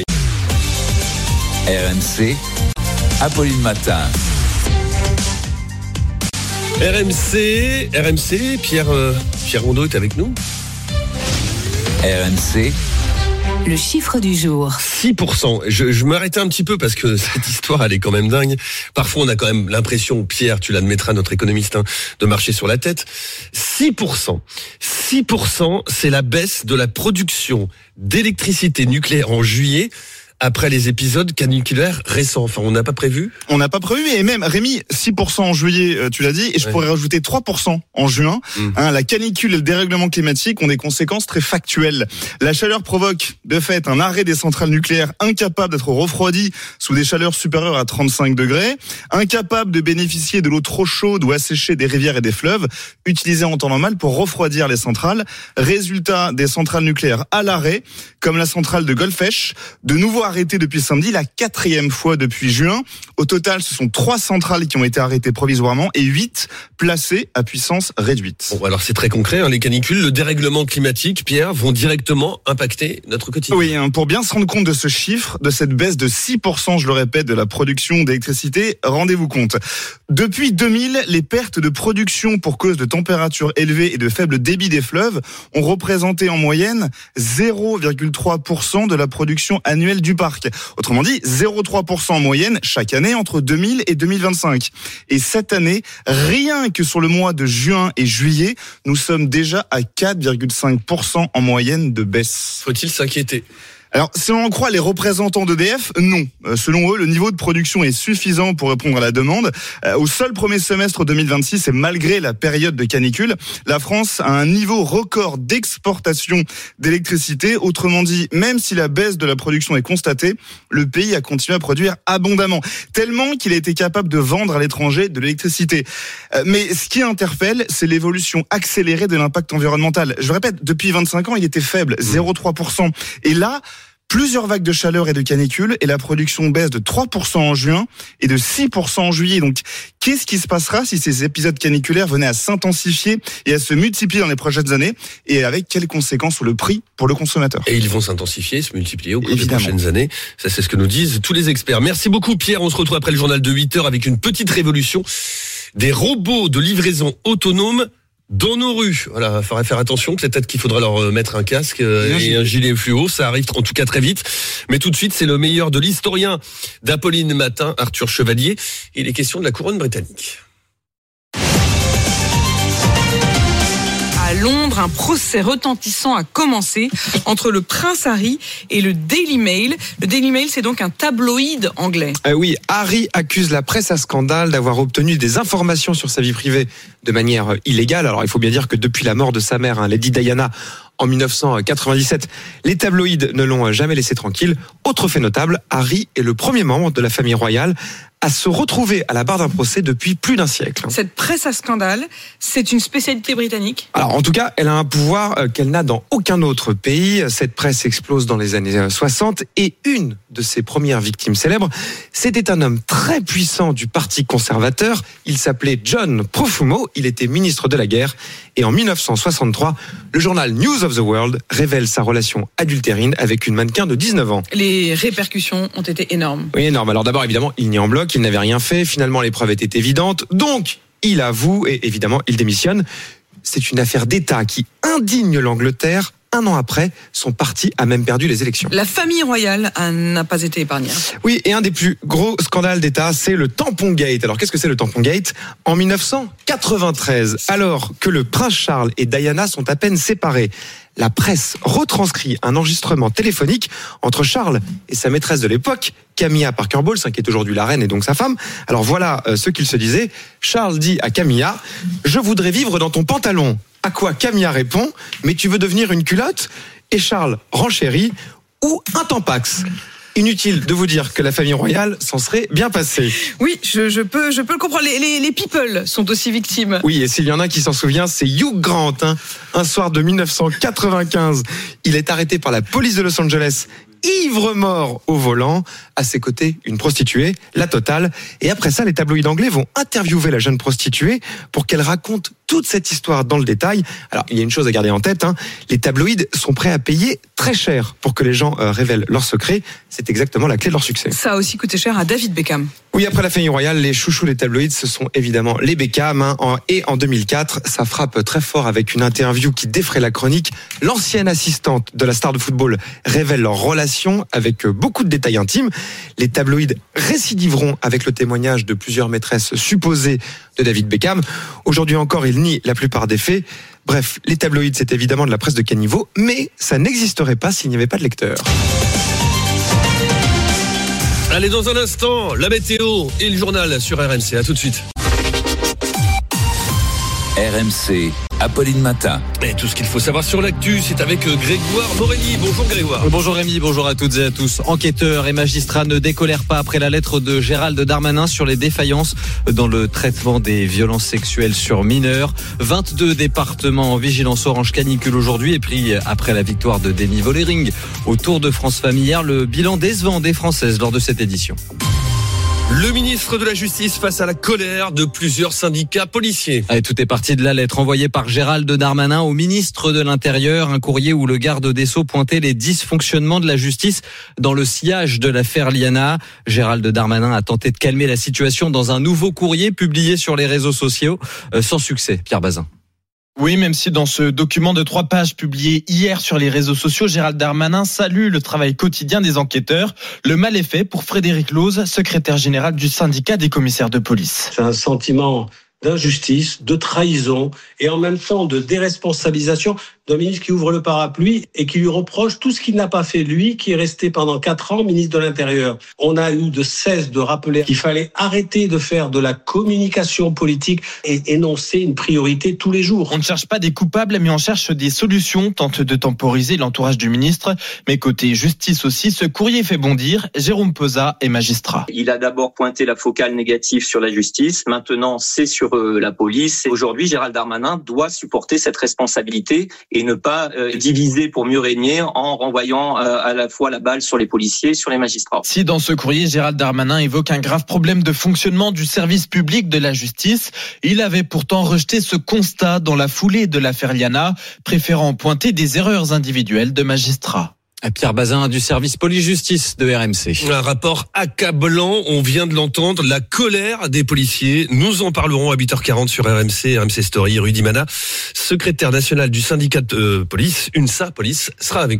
R M C, Apolline Matin. R M C, R M C, Pierre, euh, Pierre Rondeau est avec nous. R M C. Le chiffre du jour. six pour cent. Je, je m'arrêtais un petit peu parce que cette histoire, elle est quand même dingue. Parfois, on a quand même l'impression, Pierre, tu l'admettras, notre économiste, hein, de marcher sur la tête. six pour cent. six pour cent, c'est la baisse de la production d'électricité nucléaire en juillet. Après les épisodes caniculaires récents. Enfin, on n'a pas prévu. On n'a pas prévu, mais même, Rémi, six pour cent en juillet, tu l'as dit, et je ouais. pourrais rajouter trois pour cent en juin. Mmh. Hein, la canicule et le dérèglement climatique ont des conséquences très factuelles. La chaleur provoque, de fait, un arrêt des centrales nucléaires incapables d'être refroidies sous des chaleurs supérieures à trente-cinq degrés, incapables de bénéficier de l'eau trop chaude ou asséchée des rivières et des fleuves, utilisée en temps normal pour refroidir les centrales. Résultat, des centrales nucléaires à l'arrêt, comme la centrale de Golfech, de nouveau arrêté depuis samedi, la quatrième fois depuis juin. Au total, ce sont trois centrales qui ont été arrêtées provisoirement et huit placées à puissance réduite. Bon, alors c'est très concret, hein, les canicules, le dérèglement climatique, Pierre, vont directement impacter notre quotidien. Oui, hein, pour bien se rendre compte de ce chiffre, de cette baisse de six pour cent, je le répète, de la production d'électricité, rendez-vous compte. Depuis deux mille, les pertes de production pour cause de températures élevées et de faible débit des fleuves ont représenté en moyenne zéro virgule trois pour cent de la production annuelle du parc. Autrement dit, zéro virgule trois pour cent en moyenne chaque année entre deux mille et deux mille vingt-cinq. Et cette année, rien que sur le mois de juin et juillet, nous sommes déjà à quatre virgule cinq pour cent en moyenne de baisse. Faut-il s'inquiéter ? Alors, si on en croit les représentants d'E D F, non. Euh, selon eux, le niveau de production est suffisant pour répondre à la demande. Euh, au seul premier semestre deux mille vingt-six, et malgré la période de canicule, la France a un niveau record d'exportation d'électricité. Autrement dit, même si la baisse de la production est constatée, le pays a continué à produire abondamment, tellement qu'il a été capable de vendre à l'étranger de l'électricité. Euh, mais ce qui interpelle, c'est l'évolution accélérée de l'impact environnemental. Je répète, depuis vingt-cinq ans, il était faible, zéro virgule trois pour cent. Et là, plusieurs vagues de chaleur et de canicule, et la production baisse de trois pour cent en juin et de six pour cent en juillet. Donc, qu'est-ce qui se passera si ces épisodes caniculaires venaient à s'intensifier et à se multiplier dans les prochaines années, et avec quelles conséquences sur le prix pour le consommateur? Et ils vont s'intensifier, se multiplier au cours des prochaines années. Ça, c'est ce que nous disent tous les experts. Merci beaucoup, Pierre. On se retrouve après le journal de huit heures avec une petite révolution des robots de livraison autonome dans nos rues. Voilà, il faudra faire attention. Peut-être qu'il faudra leur mettre un casque et un gilet fluo. Ça arrive en tout cas très vite. Mais tout de suite, c'est le meilleur de l'historien d'Apolline Matin, Arthur Chevalier. Il est question de la couronne britannique. À Londres, un procès retentissant a commencé entre le prince Harry et le Daily Mail. Le Daily Mail, c'est donc un tabloïd anglais. Euh, oui, Harry accuse la presse à scandale d'avoir obtenu des informations sur sa vie privée de manière illégale. Alors il faut bien dire que depuis la mort de sa mère, hein, Lady Diana, en dix-neuf cent quatre-vingt-dix-sept, les tabloïds ne l'ont jamais laissé tranquille. Autre fait notable, Harry est le premier membre de la famille royale à se retrouver à la barre d'un procès depuis plus d'un siècle. Cette presse à scandale, c'est une spécialité britannique ? Alors en tout cas, elle a un pouvoir qu'elle n'a dans aucun autre pays. Cette presse explose dans les années soixante et une de ses premières victimes célèbres, c'était un homme très puissant du parti conservateur. Il s'appelait John Profumo, il était ministre de la guerre et en dix-neuf cent soixante-trois, le journal News of the World révèle sa relation adultérine avec une mannequin de dix-neuf ans. Les répercussions ont été énormes. Oui, énormes. Alors d'abord, évidemment, il nie en bloc, il n'avait rien fait. Finalement, les preuves étaient évidentes. Donc, il avoue et évidemment, il démissionne. C'est une affaire d'État qui indigne l'Angleterre. Un an après, son parti a même perdu les élections. La famille royale n'a pas été épargnée. Oui, et un des plus gros scandales d'État, c'est le Tampongate. Alors, qu'est-ce que c'est le Tampongate ? En dix-neuf cent quatre-vingt-treize, alors que le prince Charles et Diana sont à peine séparés, la presse retranscrit un enregistrement téléphonique entre Charles et sa maîtresse de l'époque, Camilla Parker Bowles, qui est aujourd'hui la reine et donc sa femme. Alors voilà ce qu'il se disait. Charles dit à Camilla, « Je voudrais vivre dans ton pantalon ». À quoi Camilla répond, « Mais tu veux devenir une culotte ?» Et Charles renchérit, « Ou un tampax ?» Inutile de vous dire que la famille royale s'en serait bien passée. Oui, je, je, peux, je peux le comprendre. Les, les, les people sont aussi victimes. Oui, et s'il y en a qui s'en souvient, c'est Hugh Grant. Hein. Un soir de dix-neuf cent quatre-vingt-quinze, il est arrêté par la police de Los Angeles, ivre-mort au volant. À ses côtés, une prostituée, la totale. Et après ça, les tabloïds anglais vont interviewer la jeune prostituée pour qu'elle raconte toute cette histoire dans le détail. Alors, il y a une chose à garder en tête, hein. Les tabloïds sont prêts à payer très cher pour que les gens euh, révèlent leurs secrets. C'est exactement la clé de leur succès. Ça a aussi coûté cher à David Beckham. Oui, après la famille royale, les chouchous des tabloïds, ce sont évidemment les Beckham. Hein. Et en deux mille quatre, ça frappe très fort avec une interview qui défraie la chronique. L'ancienne assistante de la star de football révèle leur relation avec beaucoup de détails intimes. Les tabloïds récidiveront avec le témoignage de plusieurs maîtresses supposées de David Beckham. Aujourd'hui encore, il nie la plupart des faits. Bref, les tabloïds, c'est évidemment de la presse de caniveau, mais ça n'existerait pas s'il n'y avait pas de lecteurs. Allez, dans un instant, la météo et le journal sur R M C. À tout de suite. R M C, Apolline Matin. Et tout ce qu'il faut savoir sur l'actu, c'est avec Grégoire Morelli. Bonjour Grégoire. Bonjour Rémi, bonjour à toutes et à tous. Enquêteurs et magistrats ne décolèrent pas après la lettre de Gérald Darmanin sur les défaillances dans le traitement des violences sexuelles sur mineurs. vingt-deux départements en vigilance orange canicule aujourd'hui. Et puis après la victoire de Demi Vollering au Tour de France familière, le bilan décevant des Françaises lors de cette édition. Le ministre de la Justice face à la colère de plusieurs syndicats policiers. Allez, tout est parti de la lettre envoyée par Gérald Darmanin au ministre de l'Intérieur, un courrier où le garde des Sceaux pointait les dysfonctionnements de la justice dans le sillage de l'affaire Liana. Gérald Darmanin a tenté de calmer la situation dans un nouveau courrier publié sur les réseaux sociaux, euh, sans succès. Pierre Bazin. Oui, même si dans ce document de trois pages publié hier sur les réseaux sociaux, Gérald Darmanin salue le travail quotidien des enquêteurs. Le mal est fait pour Frédéric Lose, secrétaire général du syndicat des commissaires de police. C'est un sentiment d'injustice, de trahison et en même temps de déresponsabilisation d'un ministre qui ouvre le parapluie et qui lui reproche tout ce qu'il n'a pas fait lui, qui est resté pendant quatre ans ministre de l'Intérieur. On a eu de cesse de rappeler qu'il fallait arrêter de faire de la communication politique et énoncer une priorité tous les jours. On ne cherche pas des coupables, mais on cherche des solutions, tente de temporiser l'entourage du ministre. Mais côté justice aussi, ce courrier fait bondir. Jérôme Peza est magistrat. Il a d'abord pointé la focale négative sur la justice. Maintenant, c'est sur euh, la police. Aujourd'hui, Gérald Darmanin doit supporter cette responsabilité et ne pas euh, diviser pour mieux régner en renvoyant euh, à la fois la balle sur les policiers et sur les magistrats. Si dans ce courrier, Gérald Darmanin évoque un grave problème de fonctionnement du service public de la justice, il avait pourtant rejeté ce constat dans la foulée de l'affaire Liana, préférant pointer des erreurs individuelles de magistrats. Pierre Bazin du service police-justice de R M C. Un rapport accablant, on vient de l'entendre, la colère des policiers. Nous en parlerons à huit heures quarante sur R M C, R M C Story. Rudy Mana, secrétaire national du syndicat de police, UNSA Police, sera avec nous.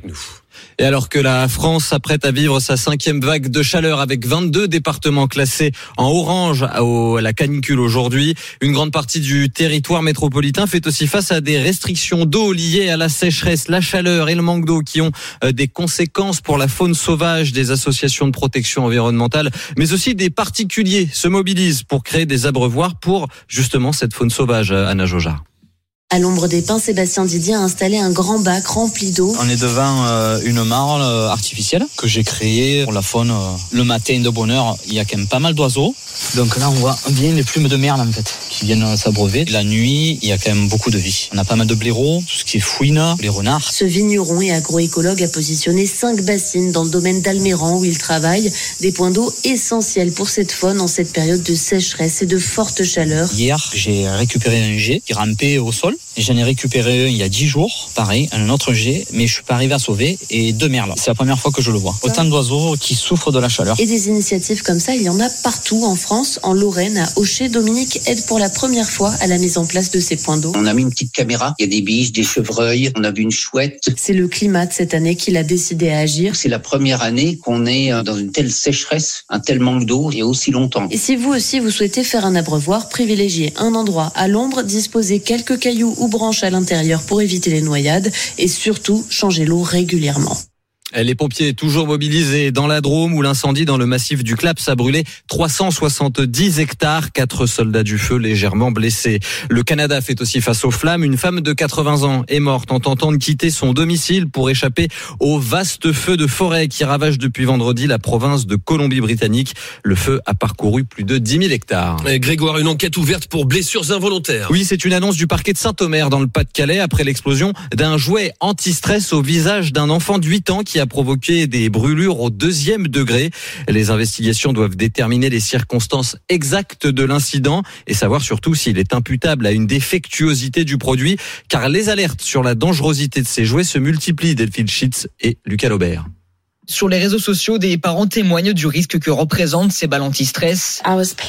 Et alors que la France s'apprête à vivre sa cinquième vague de chaleur avec vingt-deux départements classés en orange à la canicule aujourd'hui, une grande partie du territoire métropolitain fait aussi face à des restrictions d'eau liées à la sécheresse, la chaleur et le manque d'eau qui ont des conséquences pour la faune sauvage. Des associations de protection environnementale, mais aussi des particuliers se mobilisent pour créer des abreuvoirs pour justement cette faune sauvage. Anna Jojard. À l'ombre des pins, Sébastien Didier a installé un grand bac rempli d'eau. On est devant euh, une mare euh, artificielle que j'ai créée pour la faune. Euh, le matin de bonne heure, il y a quand même pas mal d'oiseaux. Donc là, on voit bien les plumes de merle en fait, qui viennent s'abreuver. La nuit, il y a quand même beaucoup de vie. On a pas mal de blaireaux, tout ce qui est fouine, les renards. Ce vigneron et agroécologue a positionné cinq bassines dans le domaine d'Alméran où il travaille. Des points d'eau essentiels pour cette faune en cette période de sécheresse et de forte chaleur. Hier, j'ai récupéré un jet qui rampait au sol. Et j'en ai récupéré un il y a dix jours, pareil, un autre jet, mais je suis pas arrivé à sauver, et deux merles. C'est la première fois que je le vois. Autant d'oiseaux qui souffrent de la chaleur. Et des initiatives comme ça, il y en a partout en France. En Lorraine, à Aucher, Dominique aide pour la première fois à la mise en place de ces points d'eau. On a mis une petite caméra, il y a des biches, des chevreuils, on a vu une chouette. C'est le climat de cette année qu'il a décidé à agir. C'est la première année qu'on est dans une telle sécheresse, un tel manque d'eau et aussi longtemps. Et si vous aussi vous souhaitez faire un abreuvoir, privilégiez un endroit à l'ombre, disposez quelques cailloux ou branches à l'intérieur pour éviter les noyades et surtout changer l'eau régulièrement. Les pompiers toujours mobilisés dans la Drôme où l'incendie dans le massif du Claps a brûlé trois cent soixante-dix hectares. Quatre soldats du feu légèrement blessés. Le Canada fait aussi face aux flammes. Une femme de quatre-vingts ans est morte en tentant de quitter son domicile pour échapper au vaste feu de forêt qui ravage depuis vendredi la province de Colombie-Britannique. Le feu a parcouru plus de dix mille hectares. Et Grégoire, une enquête ouverte pour blessures involontaires. Oui, c'est une annonce du parquet de Saint-Omer dans le Pas-de-Calais après l'explosion d'un jouet anti-stress au visage d'un enfant de huit ans qui a provoqué des brûlures au deuxième degré. Les investigations doivent déterminer les circonstances exactes de l'incident et savoir surtout s'il est imputable à une défectuosité du produit, car les alertes sur la dangerosité de ces jouets se multiplient. Delphine Schitz et Lucas Laubert. Sur les réseaux sociaux, des parents témoignent du risque que représentent ces balles anti-stress.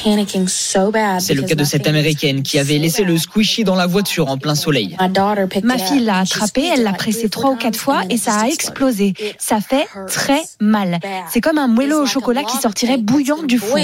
C'est le cas de cette Américaine qui avait laissé le squishy dans la voiture en plein soleil. Ma fille l'a attrapé, elle l'a pressé trois ou quatre fois et ça a explosé. Ça fait très mal. C'est comme un moelleux au chocolat qui sortirait bouillant du four.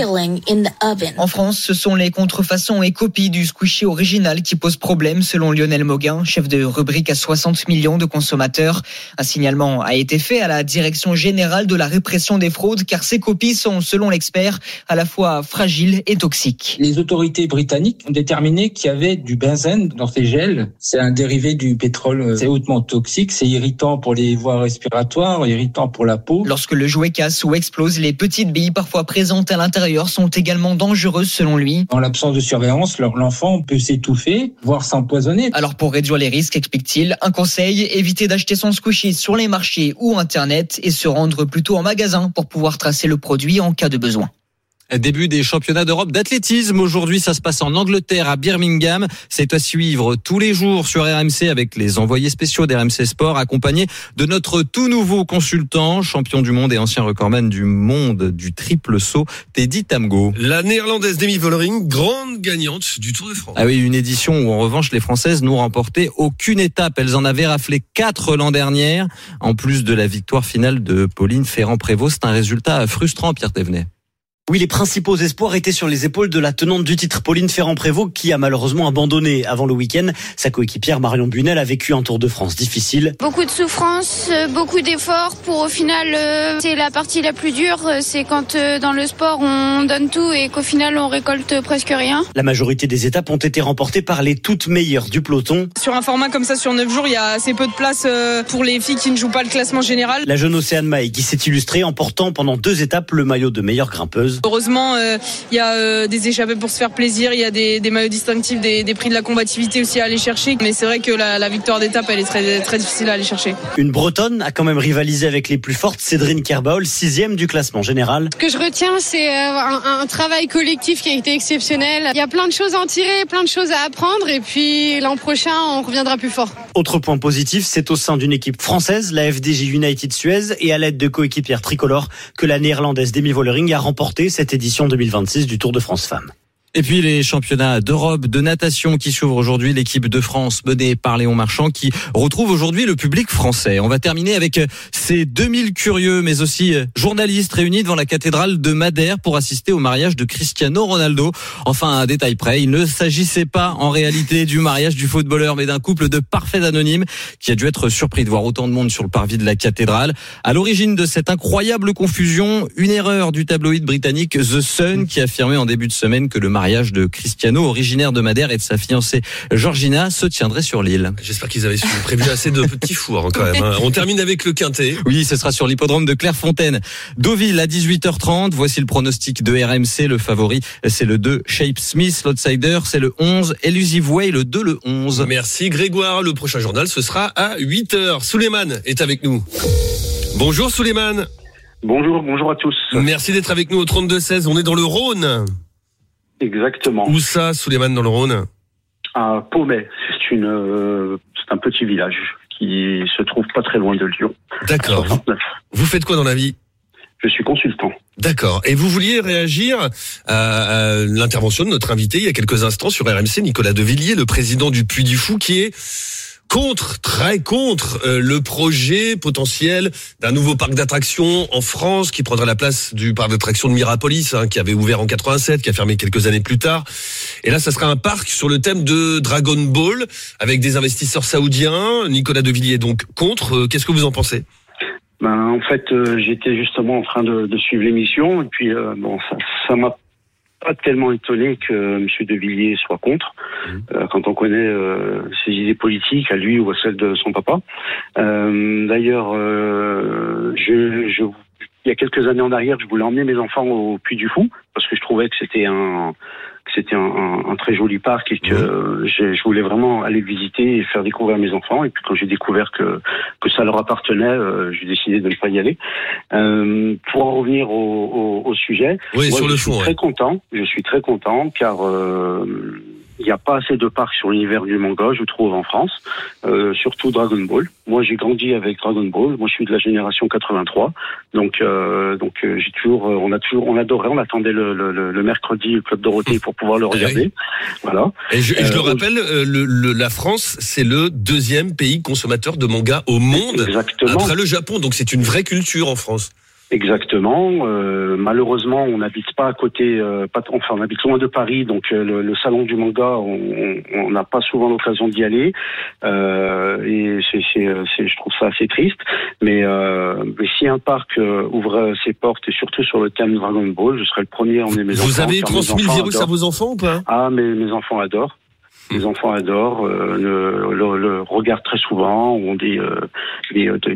En France, ce sont les contrefaçons et copies du squishy original qui posent problème selon Lionel Mauguin, chef de rubrique à soixante millions de consommateurs. Un signalement a été fait à la direction générale de la répression des fraudes, car ces copies sont, selon l'expert, à la fois fragiles et toxiques. Les autorités britanniques ont déterminé qu'il y avait du benzène dans ces gels. C'est un dérivé du pétrole. C'est hautement toxique, c'est irritant pour les voies respiratoires, irritant pour la peau. Lorsque le jouet casse ou explose, les petites billes parfois présentes à l'intérieur sont également dangereuses selon lui. En l'absence de surveillance, l'enfant peut s'étouffer, voire s'empoisonner. Alors pour réduire les risques, explique-t-il, un conseil, éviter d'acheter son squishy sur les marchés ou Internet et se rendre plutôt en magasin pour pouvoir tracer le produit en cas de besoin. Début des championnats d'Europe d'athlétisme. Aujourd'hui, ça se passe en Angleterre, à Birmingham. C'est à suivre tous les jours sur R M C avec les envoyés spéciaux d'R M C Sport, accompagnés de notre tout nouveau consultant, champion du monde et ancien recordman du monde du triple saut, Teddy Tamgo. La néerlandaise Demi Vollering, grande gagnante du Tour de France. Ah oui, une édition où en revanche les Françaises n'ont remporté aucune étape. Elles en avaient raflé quatre l'an dernier, en plus de la victoire finale de Pauline Ferrand-Prévot. C'est un résultat frustrant, Pierre Thévenet. Oui, les principaux espoirs étaient sur les épaules de la tenante du titre, Pauline Ferrand-Prévot, qui a malheureusement abandonné avant le week-end. Sa coéquipière Marion Bunel a vécu un Tour de France difficile. Beaucoup de souffrance, beaucoup d'efforts pour au final, euh, c'est la partie la plus dure. C'est quand euh, dans le sport on donne tout et qu'au final on récolte presque rien. La majorité des étapes ont été remportées par les toutes meilleures du peloton. Sur un format comme ça sur neuf jours, il y a assez peu de place euh, pour les filles qui ne jouent pas le classement général. La jeune Océane Maé qui s'est illustrée en portant pendant deux étapes le maillot de meilleure grimpeuse. Heureusement, il euh, y a euh, des échappées pour se faire plaisir, il y a des, des maillots distinctifs, des, des prix de la combativité aussi à aller chercher. Mais c'est vrai que la, la victoire d'étape, elle est très, très difficile à aller chercher. Une Bretonne a quand même rivalisé avec les plus fortes, Cédrine Kerbaol, sixième du classement général. Ce que je retiens, c'est un, un travail collectif qui a été exceptionnel. Il y a plein de choses à en tirer, plein de choses à apprendre. Et puis l'an prochain, on reviendra plus fort. Autre point positif, c'est au sein d'une équipe française, la F D J United Suez, et à l'aide de coéquipières tricolores, que la néerlandaise Demi Vollering a remporté cette édition deux mille vingt-six du Tour de France Femmes. Et puis les championnats d'Europe de natation qui s'ouvrent aujourd'hui. L'équipe de France menée par Léon Marchand qui retrouve aujourd'hui le public français. On va terminer avec ces deux mille curieux mais aussi journalistes réunis devant la cathédrale de Madère pour assister au mariage de Cristiano Ronaldo. Enfin, un détail près, il ne s'agissait pas en réalité du mariage du footballeur mais d'un couple de parfaits anonymes qui a dû être surpris de voir autant de monde sur le parvis de la cathédrale. À l'origine de cette incroyable confusion, une erreur du tabloïd britannique The Sun qui affirmait en début de semaine que le mariage de Cristiano, originaire de Madère, et de sa fiancée Georgina se tiendrait sur l'île. J'espère qu'ils avaient prévu assez de petits fours quand même. Hein. On termine avec le quintet. Oui, ce sera sur l'hippodrome de Clairefontaine. Deauville à dix-huit heures trente. Voici le pronostic de R M C. Le favori, c'est le deux, Shape Smith. L'outsider, c'est le onze, Elusive Way, le deux, le onze. Merci Grégoire. Le prochain journal, ce sera à huit heures. Souleymane est avec nous. Bonjour Souleymane. Bonjour, bonjour à tous. Merci d'être avec nous au trente-deux seize. On est dans le Rhône. Exactement. Où ça, Souleymane, dans le Rhône? À Pomey. C'est une, euh, c'est un petit village qui se trouve pas très loin de Lyon. D'accord. Vous faites quoi dans la vie? Je suis consultant. D'accord. Et vous vouliez réagir à, à l'intervention de notre invité il y a quelques instants sur R M C, Nicolas Devilliers, le président du Puy du Fou, qui est contre, très contre euh, le projet potentiel d'un nouveau parc d'attractions en France qui prendrait la place du parc d'attractions de Mirapolis, hein, qui avait ouvert en quatre-vingt-sept, qui a fermé quelques années plus tard. Et là, ça sera un parc sur le thème de Dragon Ball avec des investisseurs saoudiens. Nicolas Devilliers est donc contre. Euh, qu'est-ce que vous en pensez? Ben, en fait, euh, j'étais justement en train de, de suivre l'émission et puis euh, bon, ça, ça m'a pas tellement étonné que M. Devilliers soit contre, euh, quand on connaît euh, ses idées politiques, à lui ou à celles de son papa. Euh, d'ailleurs, euh, je, je, il y a quelques années en arrière, je voulais emmener mes enfants au Puy du Fou, parce que je trouvais que c'était un... que c'était un, un, un très joli parc et que euh, je voulais vraiment aller le visiter et faire découvrir mes enfants. Et puis quand j'ai découvert que que ça leur appartenait, euh, j'ai décidé de ne pas y aller. Euh, pour en revenir au, au, au sujet, oui, moi, sur je le suis fond, très ouais. content. Je suis très content car euh, il n'y a pas assez de parcs sur l'univers du manga, je trouve, en France, euh, surtout Dragon Ball. Moi, j'ai grandi avec Dragon Ball. Moi, je suis de la génération quatre-vingt-trois, donc euh, donc euh, j'ai toujours, euh, on a toujours, on adorait, on attendait le, le, le mercredi le Club Dorothée pour pouvoir le regarder. Oui. Voilà. Et je, et je euh, le rappelle, euh, le, le, la France, c'est le deuxième pays consommateur de manga au monde, exactement, après le Japon. Donc c'est une vraie culture en France. Exactement. Euh, malheureusement, on n'habite pas à côté, euh, pas, enfin, on habite loin de Paris, donc euh, le, le salon du manga, on n'a pas souvent l'occasion d'y aller. Euh, et c'est, c'est, c'est, je trouve ça assez triste. Mais, euh, mais si un parc euh, ouvre ses portes, et surtout sur le thème Dragon Ball, je serais le premier à emmener mes vous enfants. Vous avez transmis le virus adorent. à vos enfants ou pas? Ah, mais mes enfants adorent. Les enfants adorent, euh, le, le, le regardent très souvent. On dit euh, les, euh,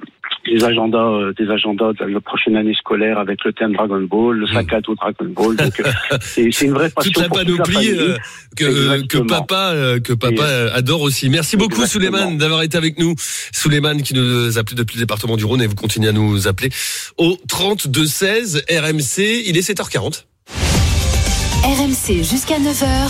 des agendas, euh, des agendas de la prochaine année scolaire avec le thème Dragon Ball, le sac à dos Dragon Ball. Donc euh, c'est, c'est une vraie passion. Toute la pour panoplie toute la euh, que, que papa, euh, que papa euh, adore aussi. Merci beaucoup, exactement. Souleymane, d'avoir été avec nous. Souleymane qui nous appelait depuis le département du Rhône et vous continuez à nous appeler au trente-deux seize R M C. Il est sept heures quarante. R M C jusqu'à neuf heures.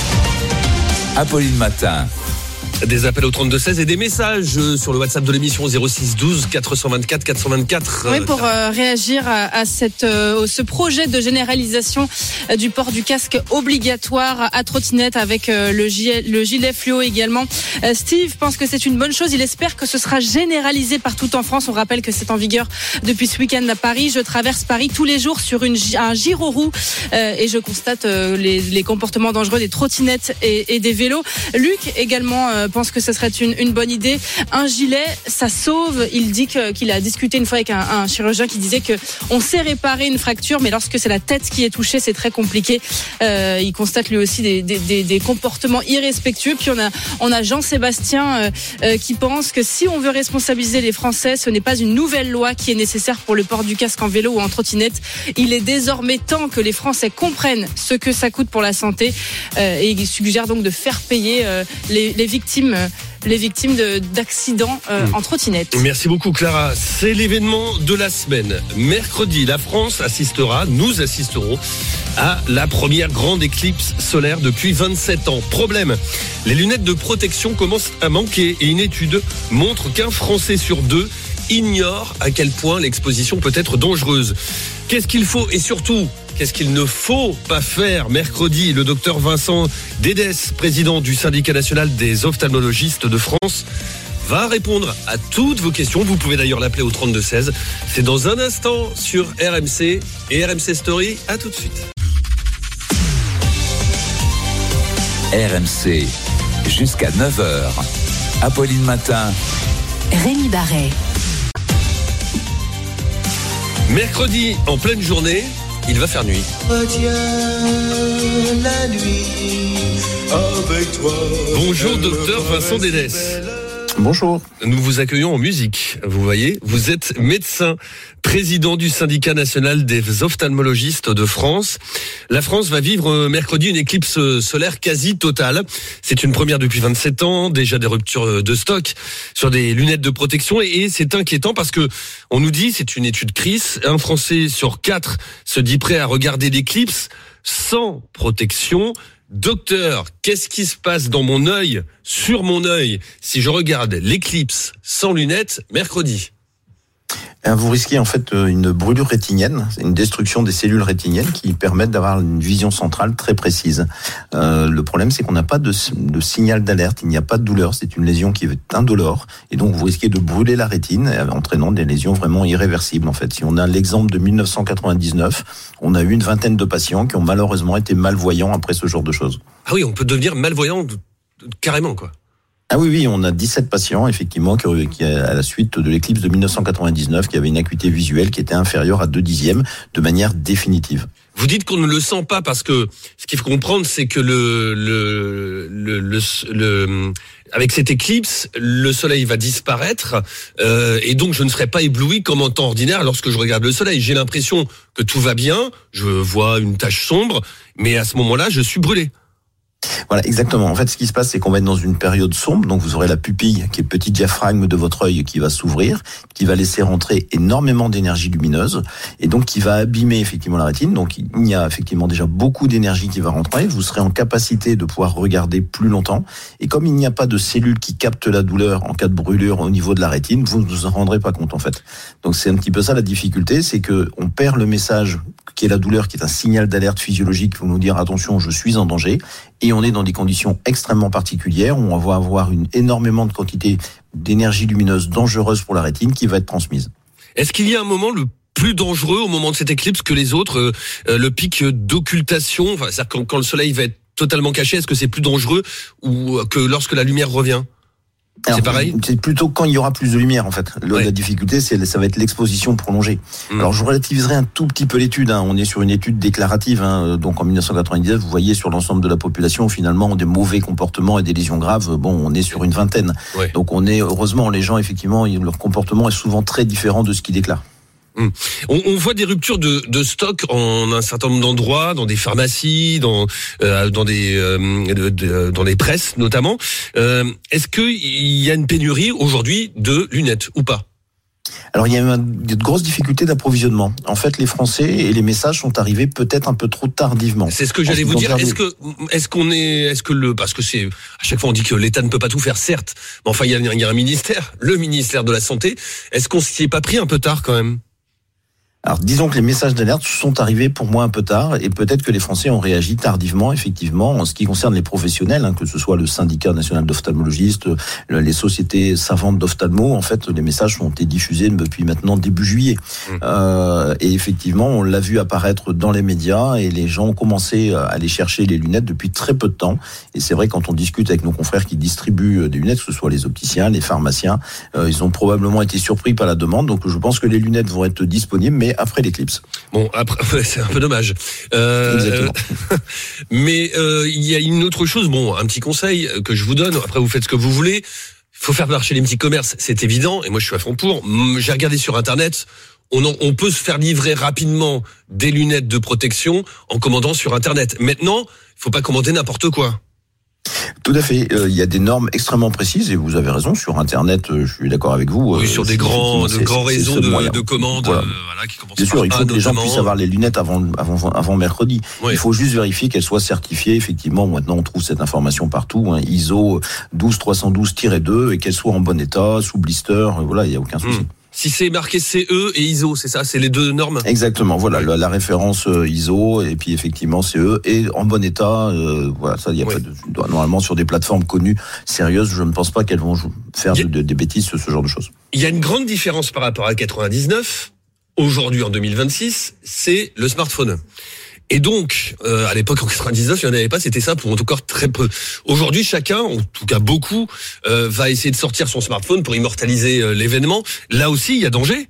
Apolline Matin. Des appels au trente-deux seize et des messages sur le WhatsApp de l'émission zéro six douze quatre cent vingt-quatre quatre cent vingt-quatre. Oui, pour euh, réagir à, à cette, euh, ce projet de généralisation euh, du port du casque obligatoire à trottinette avec euh, le, gilet, le gilet fluo également. Euh, Steve pense que c'est une bonne chose. Il espère que ce sera généralisé partout en France. On rappelle que c'est en vigueur depuis ce week-end à Paris. Je traverse Paris tous les jours sur une, un gyroroue euh, et je constate euh, les, les comportements dangereux des trottinettes et, et des vélos. Luc également euh, pense que ce serait une, une bonne idée. Un gilet, ça sauve. Il dit que, qu'il a discuté une fois avec un, un chirurgien qui disait que on sait réparer une fracture, mais lorsque c'est la tête qui est touchée, c'est très compliqué. Euh, il constate lui aussi des, des, des, des comportements irrespectueux. Puis on a, on a Jean-Sébastien euh, euh, qui pense que si on veut responsabiliser les Français, ce n'est pas une nouvelle loi qui est nécessaire pour le port du casque en vélo ou en trottinette. Il est désormais temps que les Français comprennent ce que ça coûte pour la santé. Euh, et il suggère donc de faire payer euh, les, les victimes les victimes de, d'accidents euh, mmh. en trottinette. Merci beaucoup Clara. C'est l'événement de la semaine. Mercredi, la France assistera, nous assisterons à la première grande éclipse solaire depuis vingt-sept ans. Problème, les lunettes de protection commencent à manquer et une étude montre qu'un Français sur deux ignore à quel point l'exposition peut être dangereuse. Qu'est-ce qu'il faut et surtout Qu'est-ce qu'il ne faut pas faire? Mercredi, le docteur Vincent Dédès, président du syndicat national des ophtalmologistes de France, va répondre à toutes vos questions. Vous pouvez d'ailleurs l'appeler au trente-deux seize. C'est dans un instant sur R M C et R M C Story. À tout de suite. R M C, jusqu'à neuf heures. Apolline Matin. Rémi Barret. Mercredi, en pleine journée, il va faire nuit. Retiens la nuit avec toi. Bonjour docteur Vincent Dédès. Bonjour. Nous vous accueillons en musique. Vous voyez, vous êtes médecin, président du syndicat national des ophtalmologistes de France. La France va vivre mercredi une éclipse solaire quasi totale. C'est une première depuis vingt-sept ans, déjà des ruptures de stock sur des lunettes de protection et c'est inquiétant parce que on nous dit, c'est une étude C R I S, un Français sur quatre se dit prêt à regarder l'éclipse sans protection. Docteur, qu'est-ce qui se passe dans mon œil, sur mon œil, si je regarde l'éclipse sans lunettes mercredi? Vous risquez en fait une brûlure rétinienne, une destruction des cellules rétiniennes qui permettent d'avoir une vision centrale très précise. Euh, le problème, c'est qu'on n'a pas de, de signal d'alerte, il n'y a pas de douleur, c'est une lésion qui est indolore, et donc vous risquez de brûler la rétine, entraînant des lésions vraiment irréversibles en fait. Si on a l'exemple de dix-neuf cent quatre-vingt-dix-neuf, on a eu une vingtaine de patients qui ont malheureusement été malvoyants après ce genre de choses. Ah oui, on peut devenir malvoyant carrément quoi. Ah oui, oui, on a dix-sept patients, effectivement, qui, qui, à la suite de l'éclipse de dix-neuf cent quatre-vingt-dix-neuf, qui avaient une acuité visuelle qui était inférieure à deux dixièmes de manière définitive. Vous dites qu'on ne le sent pas parce que ce qu'il faut comprendre, c'est que le, le, le, le, le avec cette éclipse, le soleil va disparaître euh, et donc je ne serai pas ébloui comme en temps ordinaire lorsque je regarde le soleil. J'ai l'impression que tout va bien, je vois une tache sombre, mais à ce moment-là, je suis brûlé. Voilà, exactement. En fait, ce qui se passe, c'est qu'on va être dans une période sombre, donc vous aurez la pupille, qui est le petit diaphragme de votre œil, qui va s'ouvrir, qui va laisser rentrer énormément d'énergie lumineuse, et donc qui va abîmer effectivement la rétine. Donc il y a effectivement déjà beaucoup d'énergie qui va rentrer. Vous serez en capacité de pouvoir regarder plus longtemps, et comme il n'y a pas de cellules qui captent la douleur en cas de brûlure au niveau de la rétine, vous ne vous en rendrez pas compte en fait. Donc c'est un petit peu ça la difficulté, c'est que on perd le message qui est la douleur, qui est un signal d'alerte physiologique pour nous dire attention, je suis en danger. Et on est dans des conditions extrêmement particulières où on va avoir une énormément de quantité d'énergie lumineuse dangereuse pour la rétine qui va être transmise. Est-ce qu'il y a un moment le plus dangereux au moment de cette éclipse que les autres, euh, le pic d'occultation, enfin, c'est-à-dire quand, quand le soleil va être totalement caché, est-ce que c'est plus dangereux ou que lorsque la lumière revient? Alors, c'est pareil. C'est plutôt quand il y aura plus de lumière en fait. Le, ouais. La difficulté, c'est ça va être l'exposition prolongée. Mmh. Alors je relativiserai un tout petit peu l'étude. Hein. On est sur une étude déclarative. Hein. Donc en dix-neuf cent quatre-vingt-dix-neuf, vous voyez sur l'ensemble de la population finalement des mauvais comportements et des lésions graves. Bon, on est sur une vingtaine. Ouais. Donc on est heureusement les gens effectivement leur comportement est souvent très différent de ce qu'ils déclarent. Hum. On, on voit des ruptures de, de stock en un certain nombre d'endroits, dans des pharmacies, dans euh, dans des euh, de, de, dans les presses notamment. Euh, est-ce que il y a une pénurie aujourd'hui de lunettes ou pas? Alors il y a eu de grosses difficultés d'approvisionnement. En fait, les Français et les messages sont arrivés peut-être un peu trop tardivement. C'est ce que j'allais vous dire. Est-ce que est-ce qu'on est est-ce que le parce que c'est à chaque fois on dit que l'État ne peut pas tout faire, certes, mais enfin il y a, il y a un ministère, le ministère de la Santé. Est-ce qu'on s'y est pas pris un peu tard quand même? Alors, disons que les messages d'alerte sont arrivés pour moi un peu tard et peut-être que les Français ont réagi tardivement, effectivement, en ce qui concerne les professionnels, hein, que ce soit le syndicat national d'ophtalmologistes, les sociétés savantes d'ophtalmo. En fait, les messages ont été diffusés depuis maintenant début juillet. Mmh. Euh, et effectivement, on l'a vu apparaître dans les médias et les gens ont commencé à aller chercher les lunettes depuis très peu de temps. Et c'est vrai, quand on discute avec nos confrères qui distribuent des lunettes, que ce soit les opticiens, les pharmaciens, euh, ils ont probablement été surpris par la demande. Donc, je pense que les lunettes vont être disponibles, mais après l'éclipse. Bon, après, c'est un peu dommage. Euh, Exactement. Mais euh, il y a une autre chose. Bon, un petit conseil que je vous donne. Après, vous faites ce que vous voulez. Il faut faire marcher les petits commerces, c'est évident. Et moi, je suis à fond pour. J'ai regardé sur Internet. On, en, on peut se faire livrer rapidement des lunettes de protection en commandant sur Internet. Maintenant, il faut pas commander n'importe quoi. Tout à fait. Euh, il y a des normes extrêmement précises et vous avez raison. Sur Internet, euh, je suis d'accord avec vous. Oui, euh, sur des grands, de grands réseaux de, de commandes. Voilà. Euh, voilà, qui Bien sûr, il faut que les gens puissent avoir les lunettes avant, avant, avant mercredi. Oui. Il faut juste vérifier qu'elles soient certifiées. Effectivement, maintenant, on trouve cette information partout. Hein, I S O douze trois cent douze tiret deux et qu'elles soient en bon état, sous blister. Voilà, il n'y a aucun souci. Mmh. Si c'est marqué C E et I S O, c'est ça, c'est les deux normes. Exactement. Voilà, la, la référence euh, I S O et puis effectivement C E et en bon état. Euh, voilà, ça, il y a Oui. pas de, normalement sur des plateformes connues, sérieuses, je ne pense pas qu'elles vont faire de, de, des bêtises, ce, ce genre de choses. Il y a une grande différence par rapport à quatre-vingt-dix-neuf. Aujourd'hui, en deux mille vingt-six, c'est le smartphone. Et donc, euh, à l'époque, en quatre-vingt-dix-neuf, il n'y en avait pas, c'était ça pour encore très peu. Aujourd'hui, chacun, en tout cas beaucoup, euh, va essayer de sortir son smartphone pour immortaliser euh, l'événement. Là aussi, il y a danger.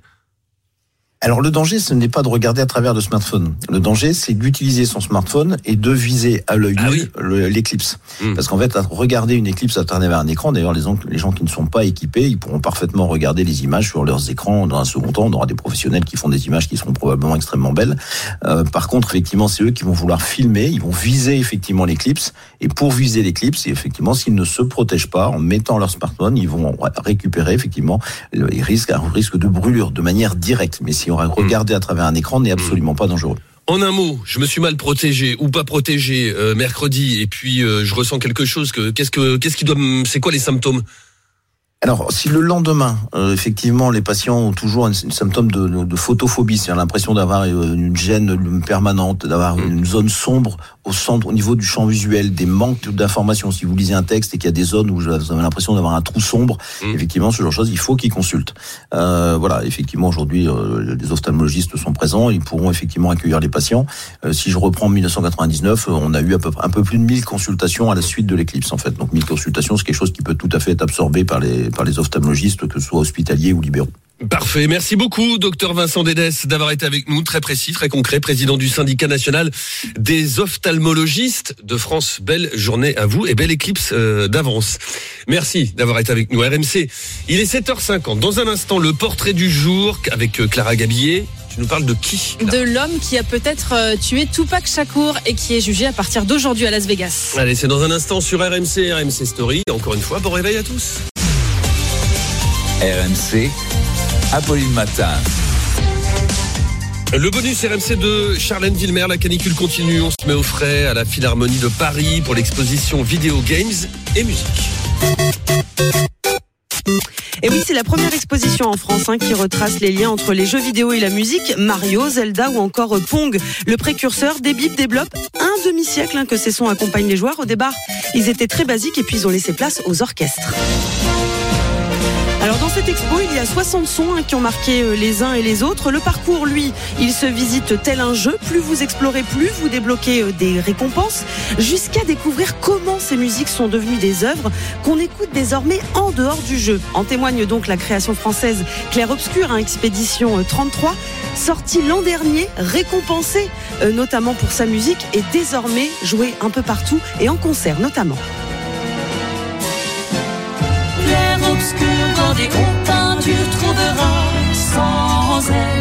Alors le danger, ce n'est pas de regarder à travers le smartphone. Le danger, c'est d'utiliser son smartphone et de viser à l'œil Ah nu oui. le- l'éclipse. Mmh. Parce qu'en fait, à regarder une éclipse à travers un écran, d'ailleurs, les gens, les gens qui ne sont pas équipés, ils pourront parfaitement regarder les images sur leurs écrans. Dans un second temps, on aura des professionnels qui font des images qui seront probablement extrêmement belles. Euh, par contre, effectivement, c'est eux qui vont vouloir filmer, ils vont viser effectivement l'éclipse. Et pour viser l'éclipse, et effectivement, s'ils ne se protègent pas en mettant leur smartphone, ils vont récupérer effectivement le ils risquent un risque de brûlure de manière directe. Mais si on regarde à travers un écran, n'est absolument pas dangereux. En un mot, je me suis mal protégé ou pas protégé euh, mercredi, et puis euh, je ressens quelque chose. Que qu'est-ce que qu'est-ce qui doit, me- c'est quoi les symptômes? Alors, si le lendemain, euh, effectivement, les patients ont toujours un, un symptôme de, de, de photophobie, c'est-à-dire l'impression d'avoir une gêne permanente, d'avoir une zone sombre au centre, au niveau du champ visuel, des manques d'informations. Si vous lisez un texte et qu'il y a des zones où vous avez l'impression d'avoir un trou sombre, mmh. effectivement, ce genre de choses, il faut qu'ils consultent. Euh, voilà, effectivement, aujourd'hui, euh, les ophtalmologistes sont présents, ils pourront effectivement accueillir les patients. Euh, si je reprends mille neuf cent quatre-vingt-dix-neuf, on a eu à peu, un peu plus de mille consultations à la suite de l'éclipse, en fait. Donc, mille consultations, c'est quelque chose qui peut tout à fait être absorbé par les par les ophtalmologistes, que ce soit hospitaliers ou libéraux. Parfait. Merci beaucoup, docteur Vincent Dédès, d'avoir été avec nous. Très précis, très concret, président du syndicat national des ophtalmologistes de France. Belle journée à vous et belle éclipse euh, d'avance. Merci d'avoir été avec nous. R M C, il est sept heures cinquante. Dans un instant, le portrait du jour avec Clara Gabillet. Tu nous parles de qui? De l'homme qui a peut-être euh, tué Tupac Shakur et qui est jugé à partir d'aujourd'hui à Las Vegas. Allez, c'est dans un instant sur R M C, R M C Story. Encore une fois, bon réveil à tous. R M C, Apolline Matin. Le bonus R M C de Charlène Villemer, la canicule continue, on se met au frais à la Philharmonie de Paris pour l'exposition Video Games et Musique. Et oui, c'est la première exposition en France hein, qui retrace les liens entre les jeux vidéo et la musique. Mario, Zelda ou encore Pong, le précurseur, des bips, des blops. Un demi-siècle hein, que ces sons accompagnent les joueurs. Au départ, ils étaient très basiques et puis ils ont laissé place aux orchestres. Alors dans cette expo, il y a soixante sons hein, qui ont marqué les uns et les autres. Le parcours, lui, il se visite tel un jeu. Plus vous explorez, plus vous débloquez des récompenses, jusqu'à découvrir comment ces musiques sont devenues des œuvres qu'on écoute désormais en dehors du jeu. En témoigne donc la création française Clair Obscur, hein, Expédition trente-trois, sortie l'an dernier, récompensée euh, notamment pour sa musique et désormais jouée un peu partout et en concert notamment. Clair obscur dans des comptes, tu trouveras sans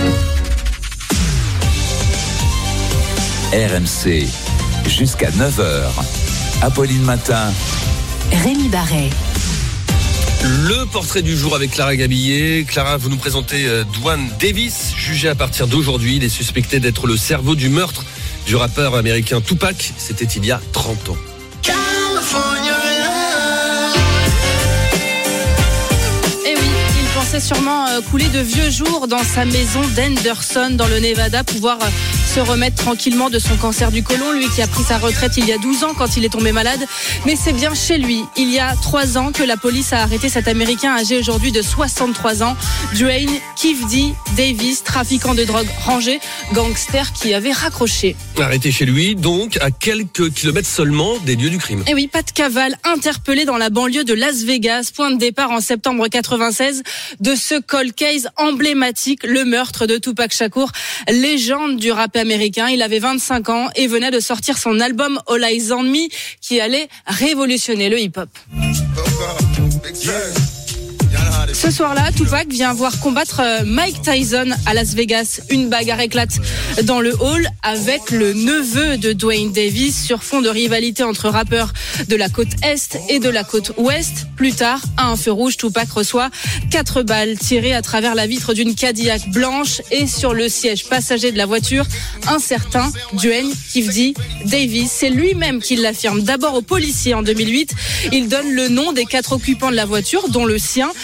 elle. R M C, jusqu'à neuf heures. Apolline Matin. Rémi Barret. Le portrait du jour avec Clara Gabillet. Clara, vous nous présentez euh, Dwayne Davis, jugé à partir d'aujourd'hui. Il est suspecté d'être le cerveau du meurtre du rappeur américain Tupac. C'était il y a trente ans. Eh oui, il pensait sûrement euh, couler de vieux jours dans sa maison d'Henderson dans le Nevada, pouvoir euh, se remettre tranquillement de son cancer du côlon, lui qui a pris sa retraite il y a douze ans quand il est tombé malade. Mais c'est bien chez lui, il y a trois ans, que la police a arrêté cet Américain âgé aujourd'hui de soixante-trois ans, Dwayne Kifdy Davis, trafiquant de drogue rangé, gangster qui avait raccroché. Arrêté chez lui, donc, à quelques kilomètres seulement des lieux du crime. Et oui, Pat Caval, interpellé dans la banlieue de Las Vegas, point de départ en septembre quatre-vingt-seize de ce cold case emblématique, le meurtre de Tupac Shakur, légende du rap américain. Il avait vingt-cinq ans et venait de sortir son album All Eyes on Me qui allait révolutionner le hip-hop. Ce soir-là, Tupac vient voir combattre Mike Tyson à Las Vegas. Une bagarre éclate dans le hall avec le neveu de Dwayne Davis sur fond de rivalité entre rappeurs de la côte Est et de la côte Ouest. Plus tard, à un feu rouge, Tupac reçoit quatre balles tirées à travers la vitre d'une Cadillac blanche et sur le siège passager de la voiture, un certain Dwayne Kifdy Davis. C'est lui-même qui l'affirme d'abord aux policiers en deux mille huit. Il donne le nom des quatre occupants de la voiture, dont le sien. Le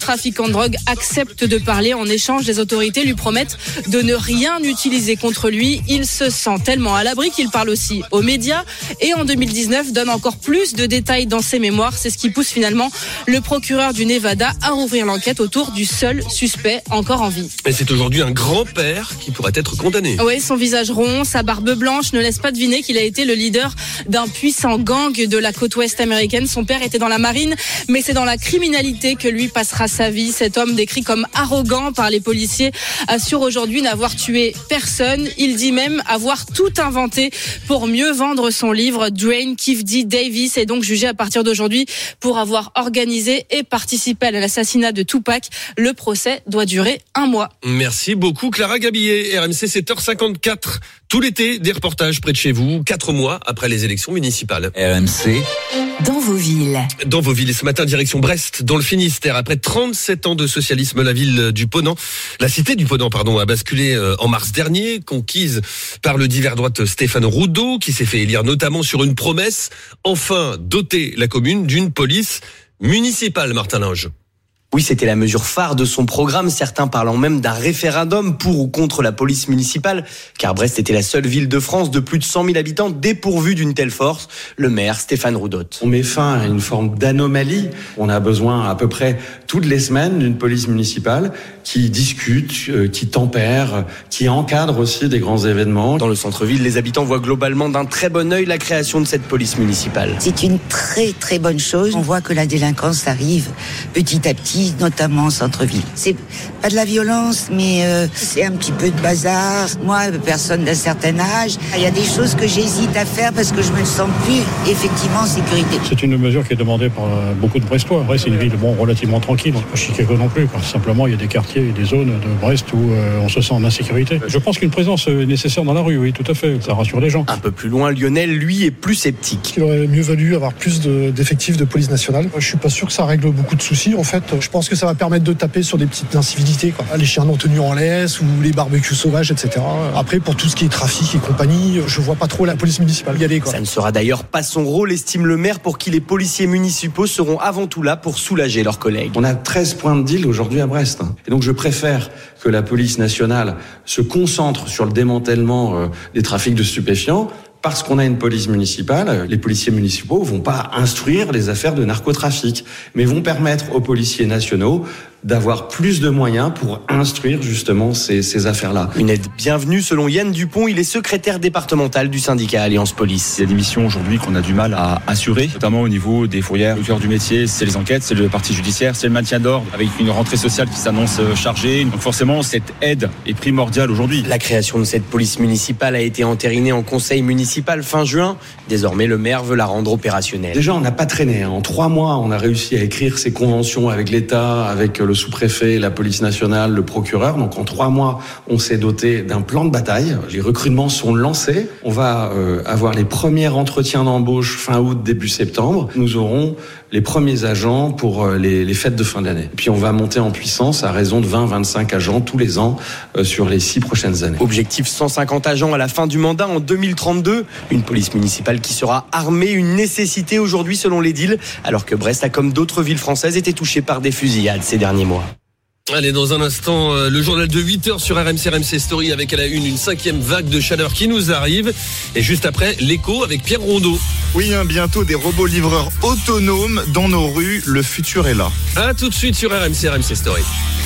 trafiquant de drogue accepte de parler. En échange, les autorités lui promettent de ne rien utiliser contre lui. Il se sent tellement à l'abri qu'il parle aussi aux médias et en deux mille dix-neuf donne encore plus de détails dans ses mémoires. C'est ce qui pousse finalement le procureur du Nevada à rouvrir l'enquête autour du seul suspect encore en vie. Et c'est aujourd'hui un grand-père qui pourrait être condamné. Oui, son visage rond, sa barbe blanche ne laisse pas deviner qu'il a été le leader d'un puissant gang de la côte ouest américaine. Son père était dans la marine, mais c'est dans la criminalité que lui passera sa vie. Cet homme, décrit comme arrogant par les policiers, assure aujourd'hui n'avoir tué personne. Il dit même avoir tout inventé pour mieux vendre son livre. Dwayne Kifdy Davis est donc jugé à partir d'aujourd'hui pour avoir organisé et participé à l'assassinat de Tupac. Le procès doit durer un mois. Merci beaucoup Clara Gabillet. R M C sept heures cinquante-quatre. Tout l'été, des reportages près de chez vous, quatre mois après les élections municipales. R M C. Dans vos villes. Dans vos villes. Et ce matin, direction Brest, dans le Finistère. Après trente-sept ans de socialisme, la ville du Ponant, la cité du Ponant, pardon, a basculé en mars dernier, conquise par le divers droite Stéphane Roudot, qui s'est fait élire notamment sur une promesse, enfin doter la commune d'une police municipale, Martin Linge. Oui, c'était la mesure phare de son programme, certains parlant même d'un référendum pour ou contre la police municipale, car Brest était la seule ville de France de plus de cent mille habitants dépourvue d'une telle force. Le maire Stéphane Roudot. On met fin à une forme d'anomalie. On a besoin à peu près toutes les semaines d'une police municipale qui discute, qui tempère, qui encadre aussi des grands événements. Dans le centre-ville, les habitants voient globalement d'un très bon œil la création de cette police municipale. C'est une très très bonne chose. On voit que la délinquance arrive petit à petit, notamment en centre-ville. C'est pas de la violence, mais euh, c'est un petit peu de bazar. Moi, personne d'un certain âge, il y a des choses que j'hésite à faire parce que je me sens plus effectivement en sécurité. C'est une mesure qui est demandée par beaucoup de Brestois. Brest, c'est une ville bon, relativement tranquille, pas Chicago non plus. Quoi. Simplement, il y a des quartiers et des zones de Brest où euh, on se sent en insécurité. Je pense qu'une présence est nécessaire dans la rue, oui, tout à fait. Ça rassure les gens. Un peu plus loin, Lionel, lui, est plus sceptique. Il aurait mieux valu avoir plus de, d'effectifs de police nationale. Je suis pas sûr que ça règle beaucoup de soucis, en fait. Je pense que ça va permettre de taper sur des petites incivilités, quoi. Les chiens non tenus en laisse ou les barbecues sauvages, et cetera. Après, pour tout ce qui est trafic et compagnie, je vois pas trop la police municipale y aller, quoi. Ça ne sera d'ailleurs pas son rôle, estime le maire, pour qui les policiers municipaux seront avant tout là pour soulager leurs collègues. On a treize points de deal aujourd'hui à Brest. Et donc je préfère que la police nationale se concentre sur le démantèlement euh, des trafics de stupéfiants. Parce qu'on a une police municipale, les policiers municipaux vont pas instruire les affaires de narcotrafic, mais vont permettre aux policiers nationaux d'avoir plus de moyens pour instruire justement ces, ces affaires-là. Une aide bienvenue selon Yann Dupont, il est secrétaire départemental du syndicat Alliance Police. Il y a des missions aujourd'hui qu'on a du mal à assurer, notamment au niveau des fourrières. Le cœur du métier, c'est les enquêtes, c'est le parti judiciaire, c'est le maintien d'ordre, avec une rentrée sociale qui s'annonce chargée. Donc forcément, cette aide est primordiale aujourd'hui. La création de cette police municipale a été entérinée en conseil municipal fin juin. Désormais, le maire veut la rendre opérationnelle. Déjà, on n'a pas traîné. En trois mois, on a réussi à écrire ces conventions avec l'État, avec le sous-préfet, la police nationale, le procureur. Donc en trois mois, on s'est doté d'un plan de bataille. Les recrutements sont lancés. On va euh, avoir les premiers entretiens d'embauche fin août, début septembre. Nous aurons les premiers agents pour euh, les, les fêtes de fin d'année. Puis on va monter en puissance à raison de vingt à vingt-cinq agents tous les ans euh, sur les six prochaines années. Objectif cent cinquante agents à la fin du mandat en deux mille trente-deux. Une police municipale qui sera armée, une nécessité aujourd'hui selon l'édile, alors que Brest a, comme d'autres villes françaises, été touchée par des fusillades ces derniers mois. Allez, dans un instant, euh, le journal de huit heures sur R M C, R M C Story, avec à la une une cinquième vague de chaleur qui nous arrive. Et juste après, l'écho avec Pierre Rondeau. Oui, hein, bientôt des robots livreurs autonomes dans nos rues. Le futur est là. A tout de suite sur R M C, R M C Story.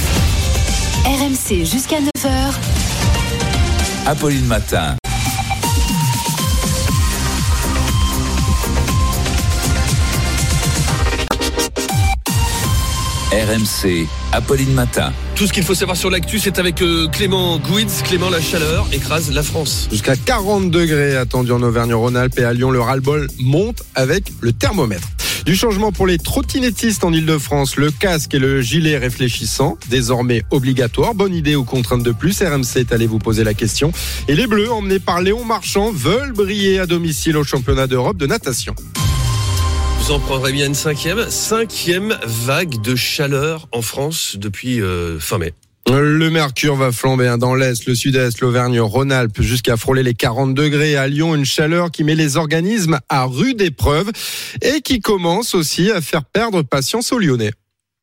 R M C jusqu'à neuf heures. Apolline Matin. R M C, Apolline Matin. Tout ce qu'il faut savoir sur l'actu, c'est avec euh, Clément Gouitz. Clément, la chaleur écrase la France. Jusqu'à quarante degrés attendus en Auvergne-Rhône-Alpes et à Lyon, le ras-le-bol monte avec le thermomètre. Du changement pour les trottinettistes en Ile-de-France, le casque et le gilet réfléchissant, désormais obligatoires. Bonne idée ou contrainte de plus? R M C est allé vous poser la question. Et les Bleus, emmenés par Léon Marchand, veulent briller à domicile au championnat d'Europe de natation. Vous en prendrez bien une cinquième, cinquième vague de chaleur en France depuis euh, fin mai. Le mercure va flamber dans l'Est, le Sud-Est, l'Auvergne-Rhône-Alpes jusqu'à frôler les quarante degrés. À Lyon, une chaleur qui met les organismes à rude épreuve et qui commence aussi à faire perdre patience aux Lyonnais.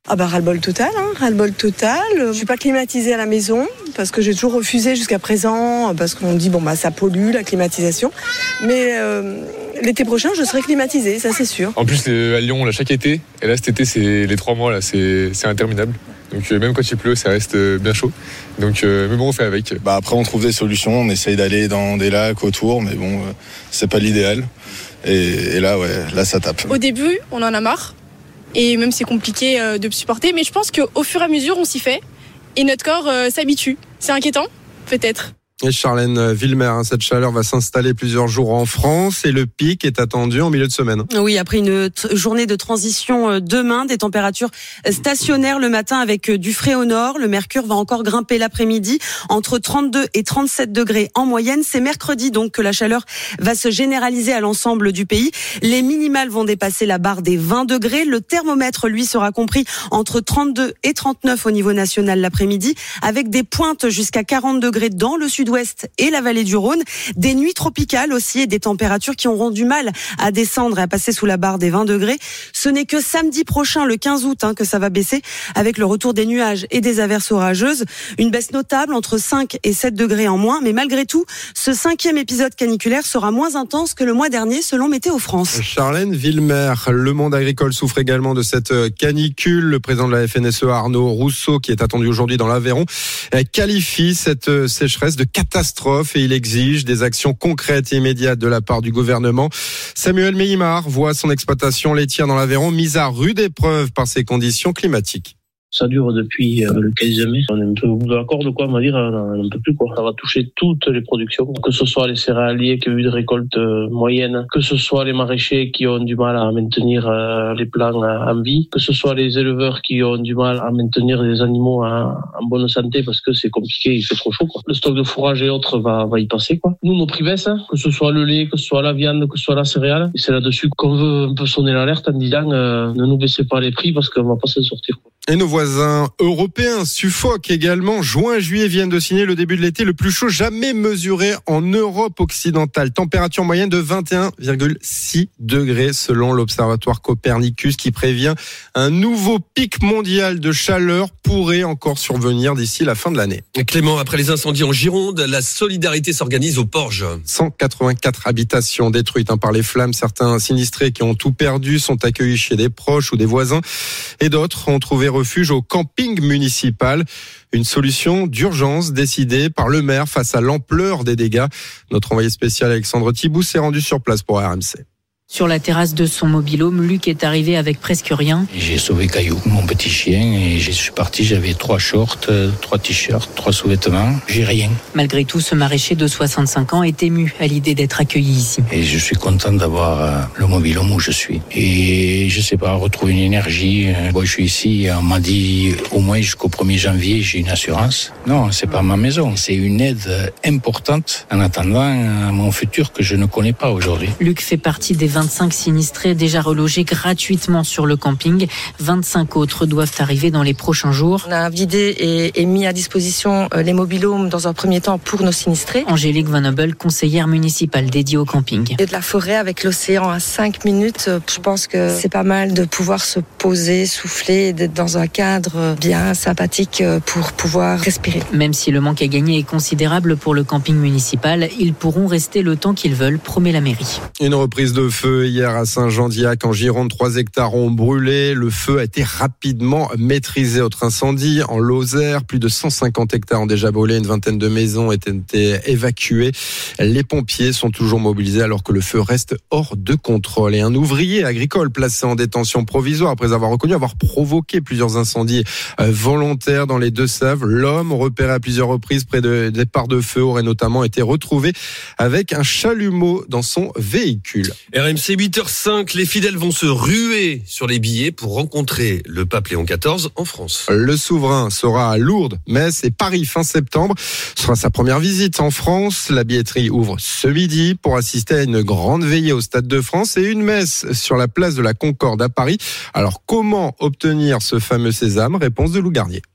Ah bah ras-le-bol total, hein, ras-le-bol total. Je suis pas climatisée à la maison parce que j'ai toujours refusé jusqu'à présent parce qu'on dit bon bah ça pollue la climatisation. Mais euh, l'été prochain je serai climatisée, ça c'est sûr. En plus à Lyon on l'a chaque été et là cet été c'est les trois mois là, c'est, c'est interminable. Donc euh, même quand il pleut, ça reste euh, bien chaud. Donc euh, mais bon, on fait avec. Bah après on trouve des solutions, on essaye d'aller dans des lacs autour, mais bon, euh, c'est pas l'idéal. Et, et là ouais, là ça tape. Au début, on en a marre. Et même c'est compliqué euh, de supporter, mais je pense qu'au fur et à mesure, on s'y fait. Et notre corps euh, s'habitue. C'est inquiétant, peut-être. Et Charlène Villemer, hein, cette chaleur va s'installer plusieurs jours en France et le pic est attendu en milieu de semaine. Oui, après une t- journée de transition demain, des températures stationnaires le matin avec du frais au nord. Le mercure va encore grimper l'après-midi entre trente-deux et trente-sept degrés en moyenne. C'est mercredi donc que la chaleur va se généraliser à l'ensemble du pays. Les minimales vont dépasser la barre des vingt degrés. Le thermomètre, lui, sera compris entre trente-deux et trente-neuf au niveau national l'après-midi avec des pointes jusqu'à quarante degrés dans le sud ouest et la vallée du Rhône, des nuits tropicales aussi et des températures qui auront du mal à descendre et à passer sous la barre des vingt degrés. Ce n'est que samedi prochain, le quinze août, hein, que ça va baisser avec le retour des nuages et des averses orageuses. Une baisse notable entre cinq et sept degrés en moins, mais malgré tout, ce cinquième épisode caniculaire sera moins intense que le mois dernier selon Météo France. Charlène Villemer, le monde agricole souffre également de cette canicule. Le président de la F N S E, Arnaud Rousseau, qui est attendu aujourd'hui dans l'Aveyron, qualifie cette sécheresse de catastrophe et il exige des actions concrètes et immédiates de la part du gouvernement. Samuel Meimar voit son exploitation laitière dans l'Aveyron mise à rude épreuve par ces conditions climatiques. Ça dure depuis le quinze mai. On est un peu au bout de la corde, quoi, on va dire, on n'en peut plus, quoi. Ça va toucher toutes les productions, que ce soit les céréaliers qui ont eu des récoltes moyennes, que ce soit les maraîchers qui ont du mal à maintenir les plants en vie, que ce soit les éleveurs qui ont du mal à maintenir les animaux en, en bonne santé parce que c'est compliqué, il fait trop chaud, quoi. Le stock de fourrage et autres va, va y passer, quoi. Nous, nos prix baissent, hein, que ce soit le lait, que ce soit la viande, que ce soit la céréale. Et c'est là-dessus qu'on veut un peu sonner l'alerte en disant euh, ne nous baissez pas les prix parce qu'on va pas s'en sortir, quoi. Et nos voisins européens suffoquent également. Juin et juillet viennent de signer le début de l'été le plus chaud jamais mesuré en Europe occidentale. Température moyenne de vingt et un virgule six degrés selon l'observatoire Copernicus qui prévient un nouveau pic mondial de chaleur pourrait encore survenir d'ici la fin de l'année. Clément, après les incendies en Gironde, la solidarité s'organise au Porge. cent quatre-vingt-quatre habitations détruites par les flammes. Certains sinistrés qui ont tout perdu sont accueillis chez des proches ou des voisins et d'autres ont trouvé refuge au camping municipal. Une solution d'urgence décidée par le maire face à l'ampleur des dégâts. Notre envoyé spécial Alexandre Thibault s'est rendu sur place pour R M C. Sur la terrasse de son mobil-home, Luc est arrivé avec presque rien. J'ai sauvé Caillou, mon petit chien, et je suis parti, j'avais trois shorts, trois t-shirts, trois sous-vêtements, j'ai rien. Malgré tout, ce maraîcher de soixante-cinq ans est ému à l'idée d'être accueilli ici. Et je suis content d'avoir le mobil-home où je suis. Et je sais pas, retrouver une énergie. Moi, je suis ici, on m'a dit au moins jusqu'au premier janvier, j'ai une assurance. Non, c'est pas ma maison, c'est une aide importante en attendant mon futur que je ne connais pas aujourd'hui. Luc fait partie des vingt-cinq sinistrés déjà relogés gratuitement sur le camping. vingt-cinq autres doivent arriver dans les prochains jours. On a vidé et, et mis à disposition les mobil-homes dans un premier temps pour nos sinistrés. Angélique Van Hubel, conseillère municipale dédiée au camping. Et de la forêt avec l'océan à cinq minutes, je pense que c'est pas mal de pouvoir se poser, souffler, d'être dans un cadre bien sympathique pour pouvoir respirer. Même si le manque à gagner est considérable pour le camping municipal, ils pourront rester le temps qu'ils veulent, promet la mairie. Une reprise de feu hier à Saint-Jean-d'Iac en Gironde, trois hectares ont brûlé. Le feu a été rapidement maîtrisé. Autre incendie en Lozère, plus de cent cinquante hectares ont déjà brûlé. Une vingtaine de maisons ont été évacuées. Les pompiers sont toujours mobilisés alors que le feu reste hors de contrôle. Et un ouvrier agricole placé en détention provisoire après avoir reconnu avoir provoqué plusieurs incendies volontaires dans les Deux-Sèvres. L'homme, repéré à plusieurs reprises près de départs de feu, aurait notamment été retrouvé avec un chalumeau dans son véhicule. R M C huit heures cinq, les fidèles vont se ruer sur les billets pour rencontrer le pape Léon quatorze en France. Le souverain sera à Lourdes, Metz et Paris fin septembre. Ce sera sa première visite en France. La billetterie ouvre ce midi pour assister à une grande veillée au Stade de France et une messe sur la place de la Concorde à Paris. Alors comment obtenir ce fameux sésame ? Réponse de Lou Garnier.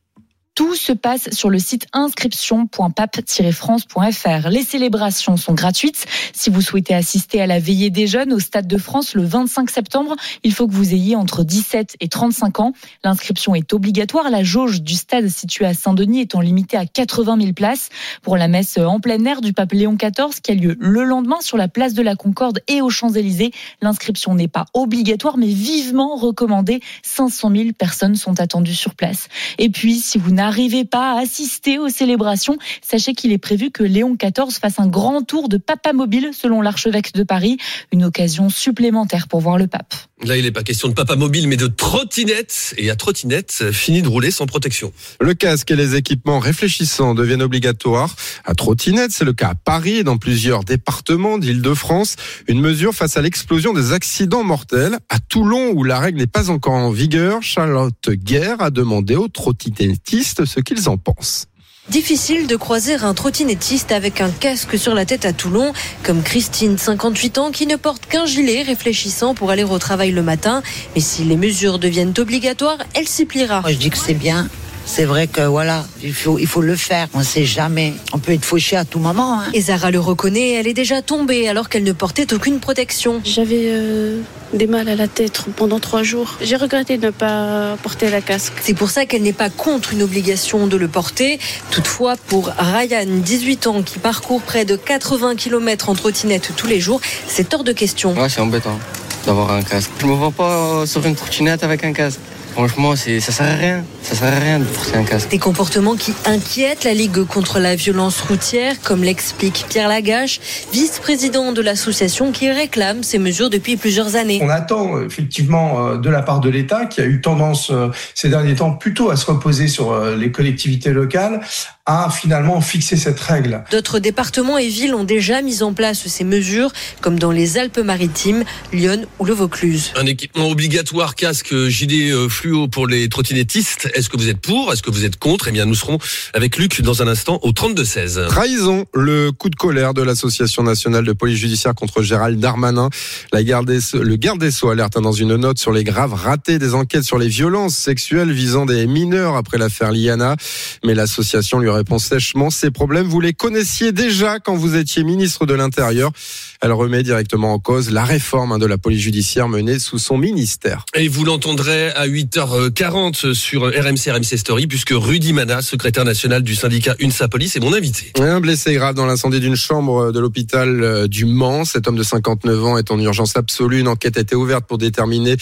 Tout se passe sur le site inscription point pape tiret france point f r. Les célébrations sont gratuites. Si vous souhaitez assister à la veillée des jeunes au Stade de France le vingt-cinq septembre, il faut que vous ayez entre dix-sept et trente-cinq ans. L'inscription est obligatoire. La jauge du stade situé à Saint-Denis étant limitée à quatre-vingt mille places. Pour la messe en plein air du pape Léon quatorze qui a lieu le lendemain sur la place de la Concorde et aux Champs-Élysées, l'inscription n'est pas obligatoire mais vivement recommandée. cinq cent mille personnes sont attendues sur place. Et puis, si vous n'arrivez pas à assister aux célébrations, sachez qu'il est prévu que Léon quatorze fasse un grand tour de Papa Mobile selon l'archevêque de Paris. Une occasion supplémentaire pour voir le pape. Là, il n'est pas question de Papa Mobile, mais de trottinette. Et à trottinette, fini de rouler sans protection. Le casque et les équipements réfléchissants deviennent obligatoires. À trottinette, c'est le cas à Paris et dans plusieurs départements d'Île-de-France. Une mesure face à l'explosion des accidents mortels. À Toulon, où la règle n'est pas encore en vigueur, Charlotte Guerre a demandé aux trottinettistes ce qu'ils en pensent. Difficile de croiser un trottinettiste avec un casque sur la tête à Toulon, comme Christine, cinquante-huit ans, qui ne porte qu'un gilet réfléchissant pour aller au travail le matin. Mais si les mesures deviennent obligatoires, elle s'y pliera. Moi, je dis que c'est bien. C'est vrai que voilà, il faut, il faut le faire. On ne sait jamais. On peut être fauché à tout moment. Hein. Et Zara le reconnaît, elle est déjà tombée alors qu'elle ne portait aucune protection. J'avais euh, des mal à la tête pendant trois jours. J'ai regretté de ne pas porter la casque. C'est pour ça qu'elle n'est pas contre une obligation de le porter. Toutefois, pour Ryan, dix-huit ans, qui parcourt près de quatre-vingts kilomètres en trottinette tous les jours, c'est hors de question. Ouais, c'est embêtant d'avoir un casque. Je ne me vois pas sur une trottinette avec un casque. Franchement, c'est, ça sert à rien. Ça sert à rien de porter un casque. Des comportements qui inquiètent la Ligue contre la violence routière, comme l'explique Pierre Lagache, vice-président de l'association qui réclame ces mesures depuis plusieurs années. On attend effectivement de la part de l'État, qui a eu tendance ces derniers temps plutôt à se reposer sur les collectivités locales, à finalement fixer cette règle. D'autres départements et villes ont déjà mis en place ces mesures, comme dans les Alpes-Maritimes, Lyon ou le Vaucluse. Un équipement obligatoire, casque, gilet fluo pour les trottinettistes. Est-ce que vous êtes pour ? Est-ce que vous êtes contre ? Eh bien, nous serons avec Luc dans un instant au trente-deux seize. Trahison, le coup de colère de l'Association nationale de police judiciaire contre Gérald Darmanin. La garde des Sceaux, le garde des Sceaux alerte dans une note sur les graves ratés des enquêtes sur les violences sexuelles visant des mineurs après l'affaire Liana. Mais l'association lui répond sèchement, ces problèmes, vous les connaissiez déjà quand vous étiez ministre de l'Intérieur. Elle remet directement en cause la réforme de la police judiciaire menée sous son ministère. Et vous l'entendrez à huit heures quarante sur R M C, R M C Story, puisque Rudy Mana, secrétaire national du syndicat UNSA Police, est mon invité. Un blessé grave dans l'incendie d'une chambre de l'hôpital du Mans. Cet homme de cinquante-neuf ans est en urgence absolue. Une enquête a été ouverte pour déterminer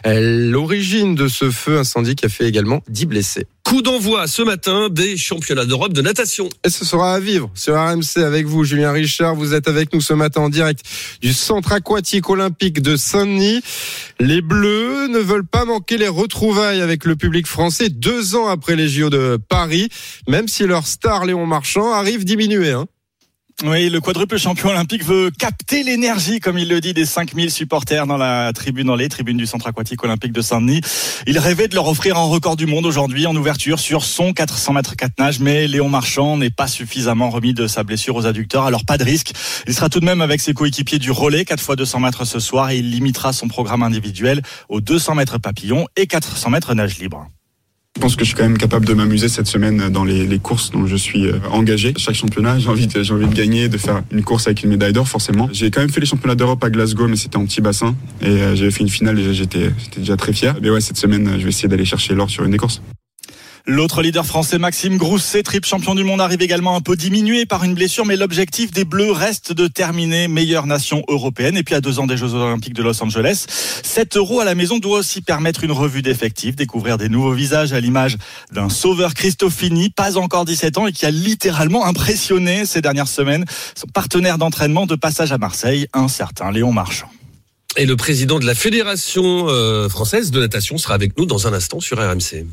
l'origine de ce feu, incendie qui a fait également dix blessés. Coup d'envoi ce matin des championnats d'Europe de natation. Et ce sera à vivre sur R M C avec vous, Julien Richard. Vous êtes avec nous ce matin en direct du centre aquatique olympique de Saint-Denis. Les Bleus ne veulent pas manquer les retrouvailles avec le public français deux ans après les J O de Paris, même si leur star Léon Marchand arrive diminué, hein. Oui, le quadruple champion olympique veut capter l'énergie, comme il le dit, des cinq mille supporters dans la tribune, dans les tribunes du centre aquatique olympique de Saint-Denis. Il rêvait de leur offrir un record du monde aujourd'hui en ouverture sur son quatre cents mètres quatre nages, mais Léon Marchand n'est pas suffisamment remis de sa blessure aux adducteurs, alors pas de risque. Il sera tout de même avec ses coéquipiers du relais, quatre fois deux cents mètres ce soir, et il limitera son programme individuel aux deux cents mètres papillon et quatre cents mètres nage libre. Je pense que je suis quand même capable de m'amuser cette semaine dans les, les courses dont je suis engagé. Chaque championnat, j'ai envie, de, j'ai envie de gagner, de faire une course avec une médaille d'or forcément. J'ai quand même fait les championnats d'Europe à Glasgow, mais c'était en petit bassin. Et euh, j'avais fait une finale et j'étais, j'étais déjà très fier. Mais ouais, cette semaine, je vais essayer d'aller chercher l'or sur une des courses. L'autre leader français, Maxime Grousset, triple champion du monde, arrive également un peu diminué par une blessure, mais l'objectif des Bleus reste de terminer meilleure nation européenne. Et puis à deux ans des Jeux Olympiques de Los Angeles, sept euros à la maison doit aussi permettre une revue d'effectifs, découvrir des nouveaux visages à l'image d'un sauveur Christofini, pas encore dix-sept ans et qui a littéralement impressionné ces dernières semaines son partenaire d'entraînement de passage à Marseille, un certain Léon Marchand. Et le président de la Fédération euh, française de natation sera avec nous dans un instant sur R M C.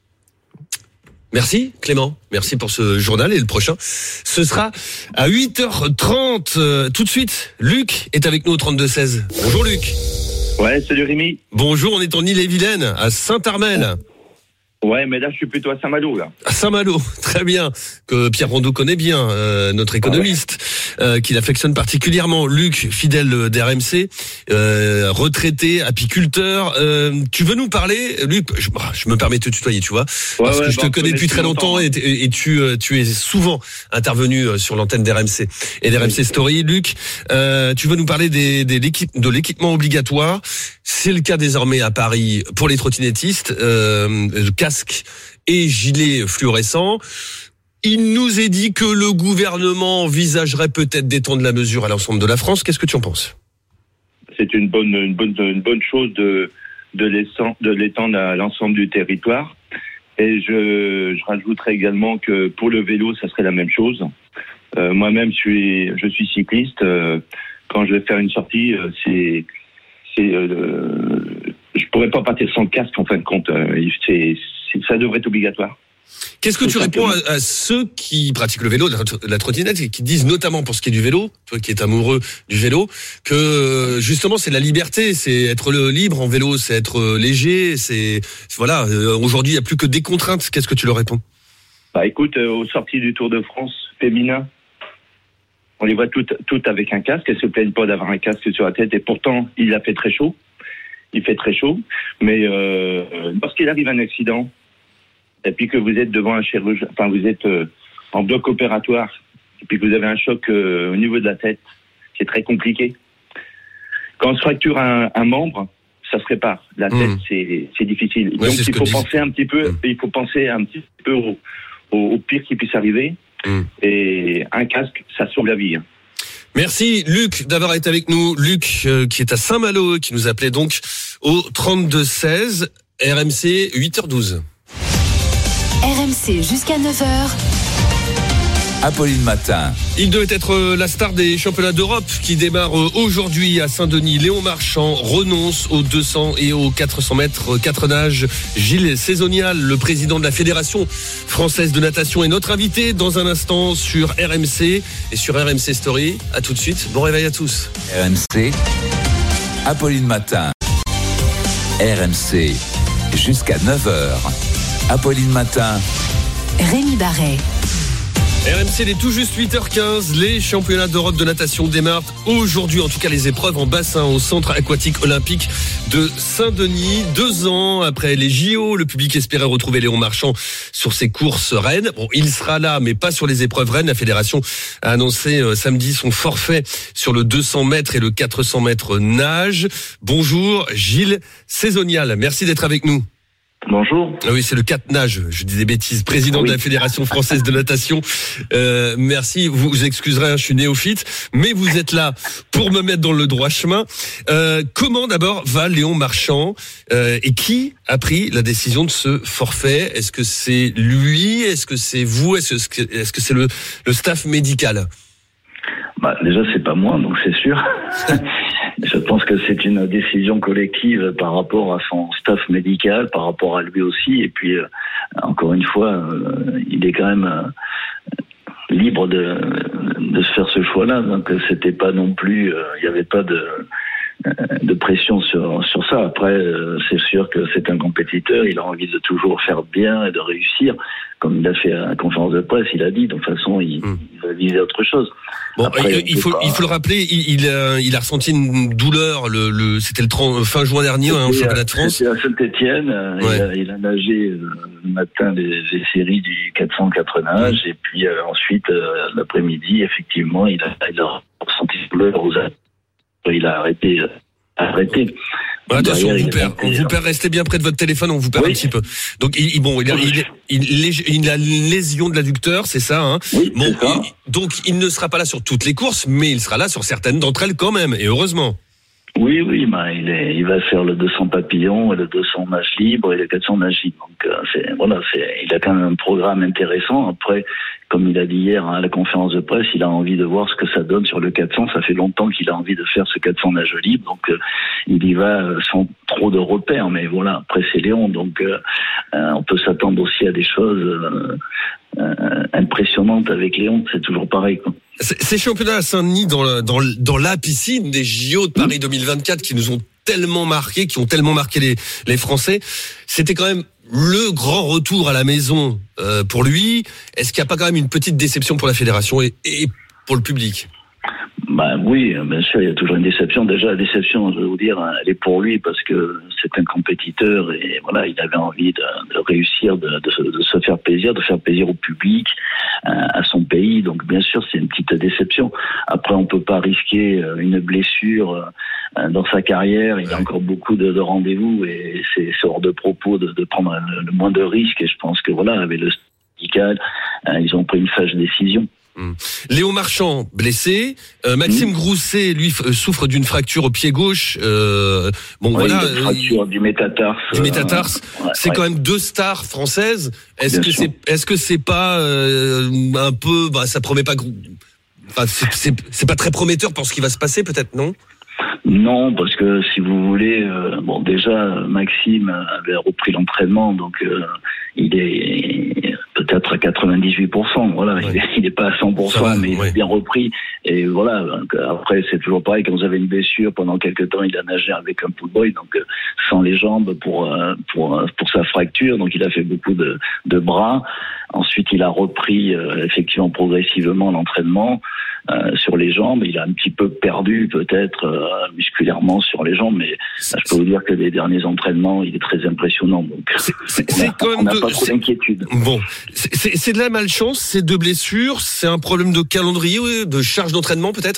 Merci Clément, merci pour ce journal et le prochain, ce sera à huit heures trente. Euh, tout de suite, Luc est avec nous au trente-deux seize. Bonjour Luc. Ouais, salut Rémi. Bonjour, on est en Ille-et-Vilaine, à Saint-Armel. Ouais, mais là, je suis plutôt à Saint-Malo, là. À Saint-Malo, très bien, que Pierre Rondeau connaît bien, euh, notre économiste, euh, qu'il affectionne particulièrement. Luc, fidèle d'R M C, euh, retraité, apiculteur. Euh, tu veux nous parler, Luc, je, je me permets de te tutoyer, tu vois, Ouais, parce ouais, que je bah, te on connais depuis très longtemps, longtemps, et, et tu, tu es souvent intervenu sur l'antenne d'R M C et d'R M C Story. Luc, euh, tu veux nous parler des, des, de l'équipement obligatoire. C'est le cas désormais à Paris pour les trottinettistes, euh, casque et gilet fluorescent. Il nous est dit que le gouvernement envisagerait peut-être d'étendre la mesure à l'ensemble de la France. Qu'est-ce que tu en penses ? C'est une bonne, une bonne, une bonne chose de, de l'étendre à l'ensemble du territoire. Et je, je rajouterais également que pour le vélo, ça serait la même chose. Euh, moi-même, je suis, je suis cycliste. Euh, quand je vais faire une sortie, euh, c'est, c'est, euh, je pourrais pas partir sans casque en fin de compte. Euh, c'est, c'est, ça devrait être obligatoire. Qu'est-ce que tu réponds à, à ceux qui pratiquent le vélo, la, la trottinette, et qui disent notamment pour ce qui est du vélo, toi qui es amoureux du vélo, que justement c'est la liberté, c'est être libre en vélo, c'est être léger, c'est voilà. Aujourd'hui il n'y a plus que des contraintes. Qu'est-ce que tu leur réponds ? Bah écoute, euh, aux sorties du Tour de France féminin, on les voit toutes, toutes avec un casque. Elles se plaignent pas d'avoir un casque sur la tête, et pourtant il a fait très chaud. Il fait très chaud, mais euh, lorsqu'il arrive un accident, et puis que vous êtes devant un chirurgien, enfin vous êtes euh, en bloc opératoire, et puis que vous avez un choc euh, au niveau de la tête, c'est très compliqué. Quand on se fracture un, un membre, ça se répare. La tête, mmh. c'est, c'est difficile. Ouais, Donc c'est il faut penser un petit peu, mmh. il faut penser un petit peu au, au, au pire qui puisse arriver. Mmh. Et un casque, ça sauve la vie. Hein. Merci Luc d'avoir été avec nous. Luc euh, qui est à Saint-Malo, qui nous appelait donc au trente-deux seize, R M C huit heures douze. R M C jusqu'à neuf heures. Apolline Matin. Il devait être la star des championnats d'Europe qui démarre aujourd'hui à Saint-Denis. Léon Marchand renonce aux deux cents et aux quatre cents mètres quatre nages. Gilles Saisonial, le président de la Fédération française de natation, est notre invité dans un instant sur R M C et sur R M C Story. À tout de suite. Bon réveil à tous. R M C, Apolline Matin. R M C jusqu'à neuf heures. Apolline Matin. Rémi Barret. R M C, il est tout juste huit heures quinze. Les championnats d'Europe de natation démarrent aujourd'hui. En tout cas, les épreuves en bassin au centre aquatique olympique de Saint-Denis. Deux ans après les J O, le public espérait retrouver Léon Marchand sur ses courses rennes. Bon, il sera là, mais pas sur les épreuves rennes. La fédération a annoncé euh, samedi son forfait sur le deux cents mètres et le quatre cents mètres nage. Bonjour, Gilles Saisonial. Merci d'être avec nous. Bonjour. Ah oui, c'est le quatre nage, je dis des bêtises, président oui. de la Fédération française de natation. Euh, merci, vous vous excuserez, hein, je suis néophyte, mais vous êtes là pour me mettre dans le droit chemin. Euh, comment d'abord va Léon Marchand euh, et qui a pris la décision de ce forfait ? Est-ce que c'est lui ? Est-ce que c'est vous ? Est-ce que, est-ce que c'est le, le staff médical ? Bah, déjà, c'est pas moi, donc c'est sûr. Je pense que c'est une décision collective par rapport à son staff médical, par rapport à lui aussi. Et puis, euh, encore une fois, euh, il est quand même euh, libre de, de se faire ce choix-là. Donc, c'était pas non plus, il euh, n'y avait pas de, euh, de pression sur, sur ça. Après, euh, c'est sûr que c'est un compétiteur. Il a envie de toujours faire bien et de réussir. Comme il a fait à la conférence de presse, il a dit, de toute façon, il, mmh. il va viser autre chose. Bon, Après, il, il faut, pas... il faut le rappeler, il, il, a, il a ressenti une douleur. Le, le c'était le trente, fin juin dernier, hein, au championnat de France. C'était à Saint-Étienne. Ouais. Il, a, il a nagé euh, le matin les, les séries du quatre cents quatre nages, mmh. et puis euh, ensuite euh, l'après-midi, effectivement, il a, il a ressenti une douleur aux a... Il a arrêté. Euh, arrêté. Bah, attention, on vous perd, on vous perd, restez bien près de votre téléphone, on vous perd oui. un petit peu. Donc, il, bon, il a, il, il, il, il a une lésion de l'adducteur, c'est ça, hein. Oui, bon, c'est ça. Il, donc, il ne sera pas là sur toutes les courses, mais il sera là sur certaines d'entre elles quand même, et heureusement. Oui, oui, bah, il, est, il va faire le deux cents papillons, et le deux cents nage libre et le quatre cents nage libre. Donc, euh, c'est, voilà, c'est, il a quand même un programme intéressant. Après, comme il a dit hier hein, à la conférence de presse, il a envie de voir ce que ça donne sur le quatre cents. Ça fait longtemps qu'il a envie de faire ce quatre cents nage libre. Donc, euh, il y va euh, sans trop de repères. Mais voilà, après, c'est Léon. Donc, euh, euh, on peut s'attendre aussi à des choses euh, euh, impressionnantes avec Léon. C'est toujours pareil, quoi. Ces championnats à Saint-Denis dans la, dans, dans la piscine des J O de Paris deux mille vingt-quatre qui nous ont tellement marqué, qui ont tellement marqué les, les Français, c'était quand même le grand retour à la maison euh, pour lui. Est-ce qu'il n'y a pas quand même une petite déception pour la fédération et, et pour le public ? Bah oui, bien sûr, il y a toujours une déception. Déjà, la déception, je vais vous dire, elle est pour lui parce que c'est un compétiteur et voilà, il avait envie de, de réussir, de, de, de se faire plaisir, de faire plaisir au public, euh, à son pays. Donc, bien sûr, c'est une petite déception. Après, on peut pas risquer une blessure euh, dans sa carrière. Il y a encore beaucoup de, de rendez-vous et c'est, c'est hors de propos de, de prendre le, le moins de risques. Et je pense que voilà, avec le syndical, euh, ils ont pris une sage décision. Mmh. Léo Marchand blessé, euh, Maxime mmh. Grousset lui f- souffre d'une fracture au pied gauche. Euh, bon oui, voilà, une fracture euh, du métatarse. Du métatarse. Euh, ouais, c'est ouais. quand même deux stars françaises. Est-ce Bien que sûr. c'est, est-ce que c'est pas euh, un peu, bah ça promet pas, enfin, c'est, c'est, c'est pas très prometteur pour ce qui va se passer peut-être, non? Non, parce que si vous voulez, euh, bon déjà Maxime avait repris l'entraînement, donc euh, il est peut-être à quatre-vingt-dix-huit pour cent. Voilà, ouais. il n'est pas à cent pour cent, va, mais ouais. il est bien repris. Et voilà. Donc, après, c'est toujours pareil. Quand vous avez une blessure, pendant quelques temps, il a nagé avec un pull boy, donc euh, sans les jambes pour euh, pour pour sa fracture. Donc il a fait beaucoup de de bras. Ensuite, il a repris euh, effectivement progressivement l'entraînement euh, sur les jambes. Il a un petit peu perdu peut-être euh, musculairement sur les jambes, mais là, je peux vous dire que les derniers entraînements, il est très impressionnant. Donc, c'est, c'est, c'est on n'a pas trop d'inquiétude. Bon, c'est, c'est, c'est de la malchance, c'est deux blessures, c'est un problème de calendrier, de charge d'entraînement peut-être ?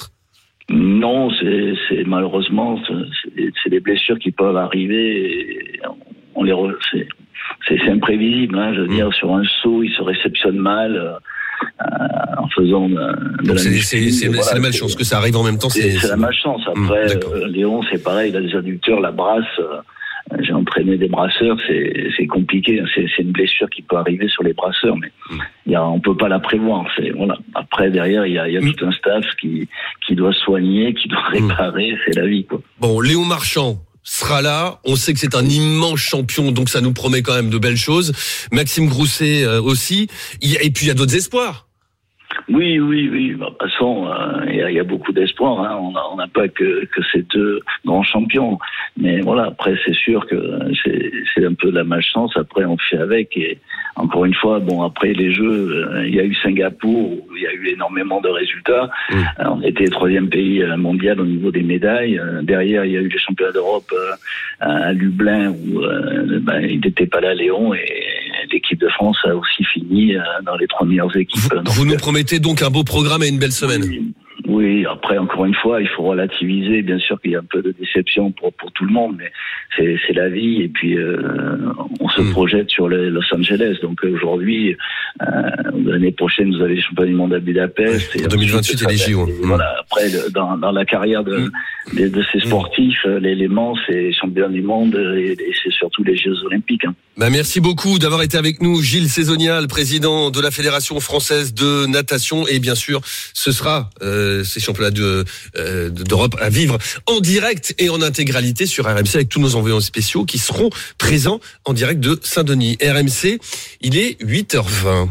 Non, c'est, c'est malheureusement, c'est, c'est des blessures qui peuvent arriver. Et on les re, c'est, c'est, c'est imprévisible. Hein, je veux mmh. dire, sur un saut, il se réceptionne mal. Euh, en faisant de, de Donc la c'est, c'est, c'est, voilà, c'est la malchance c'est, que ça arrive en même temps. C'est, c'est, c'est la malchance. Après, mmh, euh, Léon, c'est pareil, il a des adducteurs, la brasse. Euh, j'ai entraîné des brasseurs, c'est, c'est compliqué. C'est, c'est une blessure qui peut arriver sur les brasseurs, mais mmh. y a, on peut pas la prévoir. C'est, voilà. Après, derrière, il y a, y a mmh. tout un staff qui, qui doit soigner, qui doit réparer. Mmh. C'est la vie, quoi. Bon, Léon Marchand sera là. On sait que c'est un immense champion, donc ça nous promet quand même de belles choses. Maxime Grousset euh, aussi. Et puis il y a d'autres espoirs. Oui, oui, oui. Bah, de toute façon, il euh, y, y a beaucoup d'espoir. Hein. On n'a pas que, que ces deux grands champions. Mais voilà, après, c'est sûr que c'est, c'est un peu de la malchance. Après, on fait avec. Et encore une fois, bon, après les Jeux, il euh, y a eu Singapour, où il y a eu énormément de résultats. Mmh. Euh, on était le troisième pays mondial au niveau des médailles. Euh, derrière, il y a eu les championnats d'Europe euh, à Lublin, où euh, ben, il n'était pas là, Léon, et l'équipe de France a aussi fini dans les trois meilleures équipes. Vous, donc, vous nous promettez donc un beau programme et une belle semaine. Oui, oui, après, encore une fois, il faut relativiser. Bien sûr qu'il y a un peu de déception pour, pour tout le monde, mais c'est, c'est la vie. Et puis, euh, on se mmh. projette sur les Los Angeles. Donc aujourd'hui, euh, l'année prochaine, vous avez les championnats du monde à Budapest. Ouais, et en deux mille vingt-huit, il y a les J O. Mmh. Voilà, après, dans, dans la carrière de, mmh. de, de ces sportifs, mmh. l'élément, c'est championnat du monde et, et c'est surtout les Jeux olympiques. Hein. Bah merci beaucoup d'avoir été avec nous, Gilles Saisonial, président de la Fédération française de natation. Et bien sûr, ce sera euh, ces championnats de, euh, d'Europe à vivre en direct et en intégralité sur R M C avec tous nos envoyés spéciaux qui seront présents en direct de Saint-Denis. R M C, il est huit heures vingt.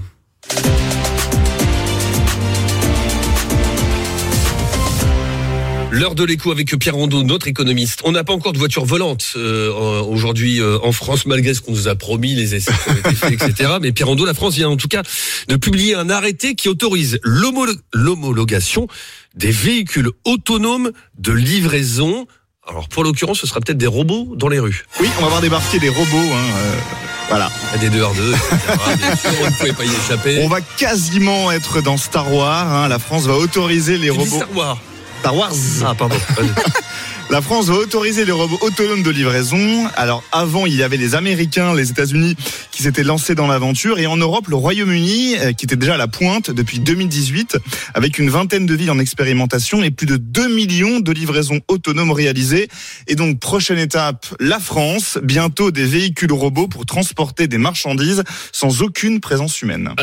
L'heure de l'écho avec Pierre Rondeau, notre économiste. On n'a pas encore de voiture volante euh, aujourd'hui euh, en France, malgré ce qu'on nous a promis, les essais qui ont été faits, et cetera. Mais Pierre Rondeau, la France vient en tout cas de publier un arrêté qui autorise l'homolo- l'homologation des véhicules autonomes de livraison. Alors pour l'occurrence, ce sera peut-être des robots dans les rues. Oui, on va voir débarquer des robots. Hein, euh... Voilà. Des deux R deux, et cetera. Bien sûr, on ne pouvait pas y échapper. On va quasiment être dans Star Wars. Hein. La France va autoriser les tu robots. Dis Star Wars. Star Wars. Ah, pardon. La France va autoriser les robots autonomes de livraison. Alors avant, il y avait les Américains, les États-Unis qui s'étaient lancés dans l'aventure. Et en Europe, le Royaume-Uni, qui était déjà à la pointe depuis deux mille dix-huit, avec une vingtaine de villes en expérimentation et plus de deux millions de livraisons autonomes réalisées. Et donc, prochaine étape, la France. Bientôt des véhicules robots pour transporter des marchandises sans aucune présence humaine. Alors,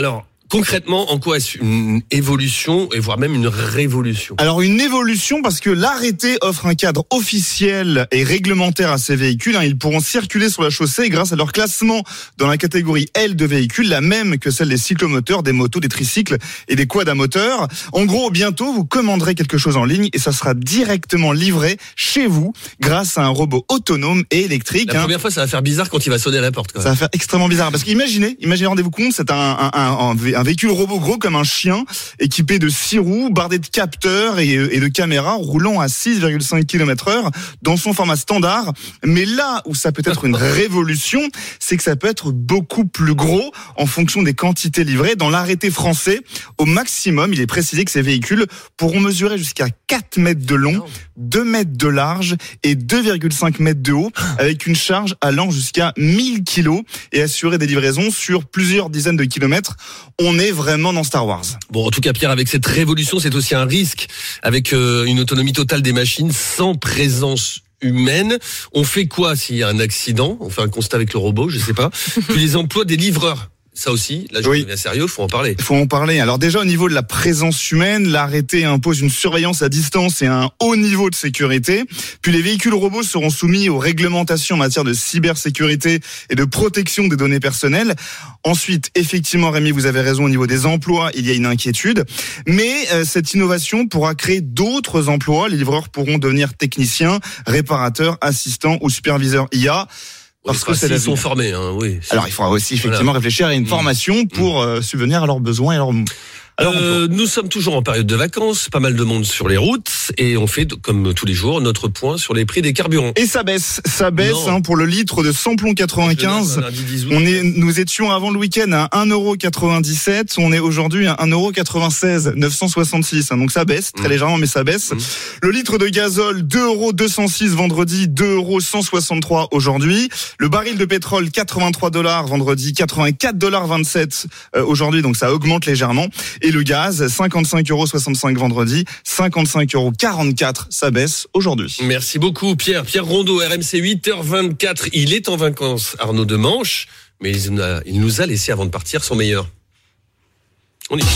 concrètement, en quoi est-ce une évolution et voire même une révolution? Alors une évolution parce que l'arrêté offre un cadre officiel et réglementaire à ces véhicules. Ils pourront circuler sur la chaussée grâce à leur classement dans la catégorie L de véhicules, la même que celle des cyclomoteurs, des motos, des tricycles et des quads à moteur. En gros, bientôt, vous commanderez quelque chose en ligne et ça sera directement livré chez vous grâce à un robot autonome et électrique. La hein. première fois, ça va faire bizarre quand il va sonner à la porte. Quand même. Ça va faire extrêmement bizarre parce qu'imaginez, imaginez, rendez-vous compte, c'est un, un, un, un véhicule robot gros comme un chien, équipé de six roues, bardé de capteurs et, et de caméras, roulant à six virgule cinq kilomètres heure dans son format standard. Mais là où ça peut être une révolution, c'est que ça peut être beaucoup plus gros en fonction des quantités livrées. Dans l'arrêté français, au maximum, il est précisé que ces véhicules pourront mesurer jusqu'à quatre mètres de long, deux mètres de large et deux virgule cinq mètres de haut, avec une charge allant jusqu'à mille kilos et assurer des livraisons sur plusieurs dizaines de kilomètres. On est vraiment dans Star Wars. Bon, en tout cas, Pierre, avec cette révolution, c'est aussi un risque avec euh, une autonomie totale des machines sans présence humaine. On fait quoi s'il y a un accident? On fait un constat avec le robot, je sais pas. Puis les emplois des livreurs. Ça aussi, là je oui. deviens sérieux, faut en parler. Il faut en parler. Alors déjà au niveau de la présence humaine, l'arrêté impose une surveillance à distance et un haut niveau de sécurité. Puis les véhicules robots seront soumis aux réglementations en matière de cybersécurité et de protection des données personnelles. Ensuite, effectivement, Rémi, vous avez raison, au niveau des emplois, il y a une inquiétude. Mais euh, cette innovation pourra créer d'autres emplois. Les livreurs pourront devenir techniciens, réparateurs, assistants ou superviseurs I A. Parce que ils sont formés, hein, oui. Alors il faudra aussi effectivement voilà. réfléchir à une formation pour mmh. euh, subvenir à leurs besoins et à leurs... Alors, euh, nous sommes toujours en période de vacances, pas mal de monde sur les routes et on fait, comme tous les jours, notre point sur les prix des carburants. Et ça baisse, ça baisse hein, pour le litre de samplon quatre-vingt-quinze. On est, nous étions avant le week-end à un euro quatre-vingt-dix-sept, on est aujourd'hui à un euro quatre-vingt-seize, neuf cent soixante-six. Hein, donc ça baisse très mmh. légèrement, mais ça baisse. Mmh. Le litre de gazole, deux euros deux cent six vendredi, deux euros cent soixante-trois aujourd'hui. Le baril de pétrole, quatre-vingt-trois dollars vendredi, quatre-vingt-quatre dollars vingt-sept euh, aujourd'hui, donc ça augmente légèrement. Et le gaz, cinquante-cinq euros soixante-cinq vendredi, cinquante-cinq euros quarante-quatre, ça baisse aujourd'hui. Merci beaucoup Pierre. Pierre Rondeau, R M C huit heures vingt-quatre. Il est en vacances, Arnaud Demanche, mais il nous a, il nous a laissé avant de partir son meilleur. On y va.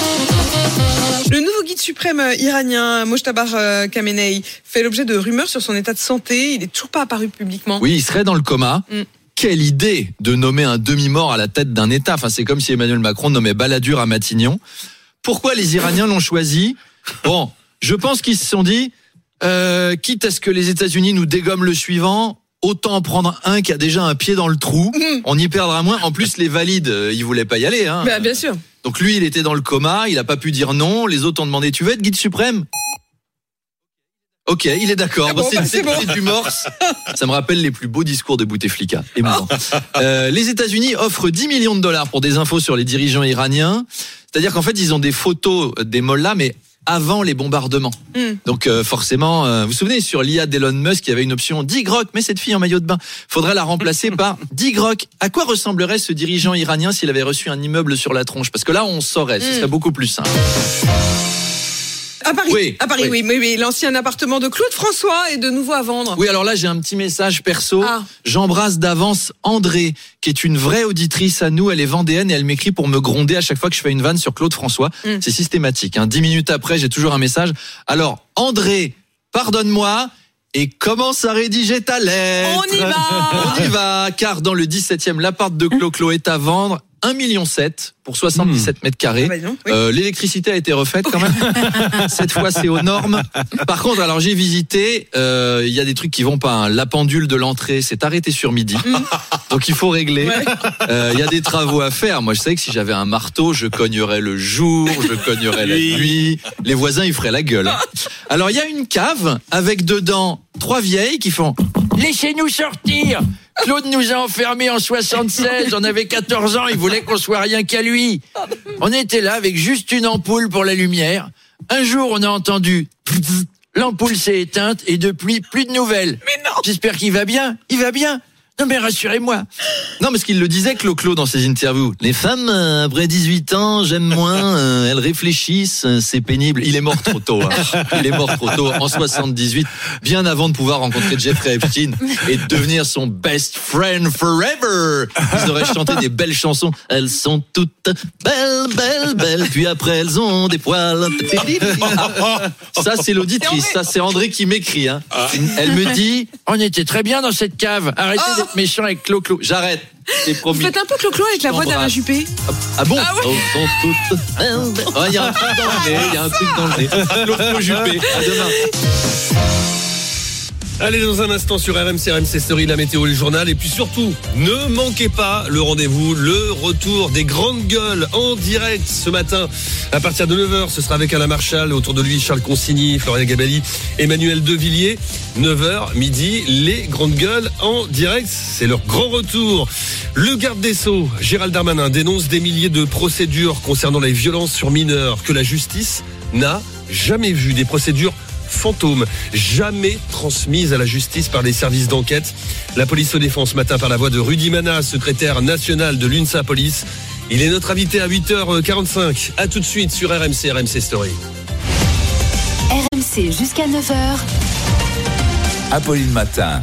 Le nouveau guide suprême iranien, Mojtaba Khamenei, fait l'objet de rumeurs sur son état de santé. Il n'est toujours pas apparu publiquement. Oui, il serait dans le coma. Mm. Quelle idée de nommer un demi-mort à la tête d'un État. Enfin, c'est comme si Emmanuel Macron nommait Balladur à Matignon. Pourquoi les Iraniens l'ont choisi? Bon, je pense qu'ils se sont dit, euh, quitte à ce que les États-Unis nous dégomment le suivant, autant en prendre un qui a déjà un pied dans le trou. Mmh. On y perdra moins. En plus, les valides, ils voulaient pas y aller. Hein. Bah, bien sûr. Donc lui, il était dans le coma, il a pas pu dire non. Les autres ont demandé, tu veux être guide suprême? Ok, il est d'accord. Bon, c'est, bah, c'est, c'est, bon. c'est du morse. Ça me rappelle les plus beaux discours de Bouteflika. Émouvant. Euh, les États-Unis offrent dix millions de dollars pour des infos sur les dirigeants iraniens. C'est-à-dire qu'en fait, ils ont des photos des mollahs, mais avant les bombardements. Mm. Donc euh, forcément, euh, vous vous souvenez, sur l'I A d'Elon Musk, il y avait une option dix grocs, mais cette fille en maillot de bain. Faudrait la remplacer par dix grocs. À quoi ressemblerait ce dirigeant iranien s'il avait reçu un immeuble sur la tronche? Parce que là, on saurait, ce serait beaucoup plus simple. À Paris, oui, à Paris, oui, oui. oui, oui. L'ancien appartement de Claude François est de nouveau à vendre. Oui, alors là, j'ai un petit message perso. Ah. J'embrasse d'avance André, qui est une vraie auditrice à nous. Elle est vendéenne et elle m'écrit pour me gronder à chaque fois que je fais une vanne sur Claude François. Mm. C'est systématique. Hein. Dix minutes après, j'ai toujours un message. Alors, André, pardonne-moi. Et commence à rédiger ta lettre. On y va. On y va, car dans le dix-septième, l'appart de Clo-Clo est à vendre. un virgule sept million pour soixante-dix-sept mètres carrés. Ah bah non, oui. euh, l'électricité a été refaite quand même. Cette fois, c'est aux normes. Par contre, alors j'ai visité, il euh, y a des trucs qui vont pas. Hein. La pendule de l'entrée s'est arrêtée sur midi. Donc il faut régler. Il ouais. euh, y a des travaux à faire. Moi, je savais que si j'avais un marteau, je cognerais le jour, je cognerais la nuit. Les voisins, ils feraient la gueule. Alors, il y a une cave avec dedans trois vieilles qui font « Laissez-nous sortir !» Claude nous a enfermés en soixante-seize, on avait quatorze ans, il voulait qu'on soit rien qu'à lui. On était là avec juste une ampoule pour la lumière. Un jour, on a entendu l'ampoule s'est éteinte et depuis, plus de nouvelles. Mais non. J'espère qu'il va bien. Il va bien. Non mais rassurez-moi. Non, parce qu'il le disait, Clo-Clo, dans ses interviews. Les femmes, euh, après dix-huit ans, j'aime moins, euh, elles réfléchissent, euh, c'est pénible. Il est mort trop tôt. Hein. Il est mort trop tôt, en soixante-dix-huit, bien avant de pouvoir rencontrer Jeffrey Epstein et de devenir son best friend forever. Ils auraient chanté des belles chansons. Elles sont toutes belles, belles, belles, puis après elles ont des poils. Ça, c'est l'auditrice. Ça, c'est André qui m'écrit. Hein. Elle me dit, on était très bien dans cette cave. Arrêtez oh. d'être méchant avec Clo-Clo. J'arrête. C'est promis. Vous faites un peu Clo-Clo avec la voix d'Alain Juppé. Ah bon? Ah ouais. Oh, toutes... oh, y a un truc dans le nez. Il y a un truc dans le nez. Clo-Clo Juppé. À demain. Allez, dans un instant sur R M C, R M C Story, la météo, le journal. Et puis surtout, ne manquez pas le rendez-vous, le retour des grandes gueules en direct ce matin. À partir de neuf heures, ce sera avec Alain Marchal. Autour de lui, Charles Consigny, Florian Gabelli, Emmanuel Devilliers. neuf heures, midi, les grandes gueules en direct. C'est leur grand retour. Le garde des Sceaux, Gérald Darmanin, dénonce des milliers de procédures concernant les violences sur mineurs que la justice n'a jamais vues. Des procédures fantômes, jamais transmises à la justice par les services d'enquête. La police se défend ce matin par la voix de Rudy Mana, secrétaire national de l'UNSA Police. Il est notre invité à huit heures quarante-cinq. À tout de suite sur R M C, R M C Story. R M C jusqu'à neuf heures. Apolline Matin.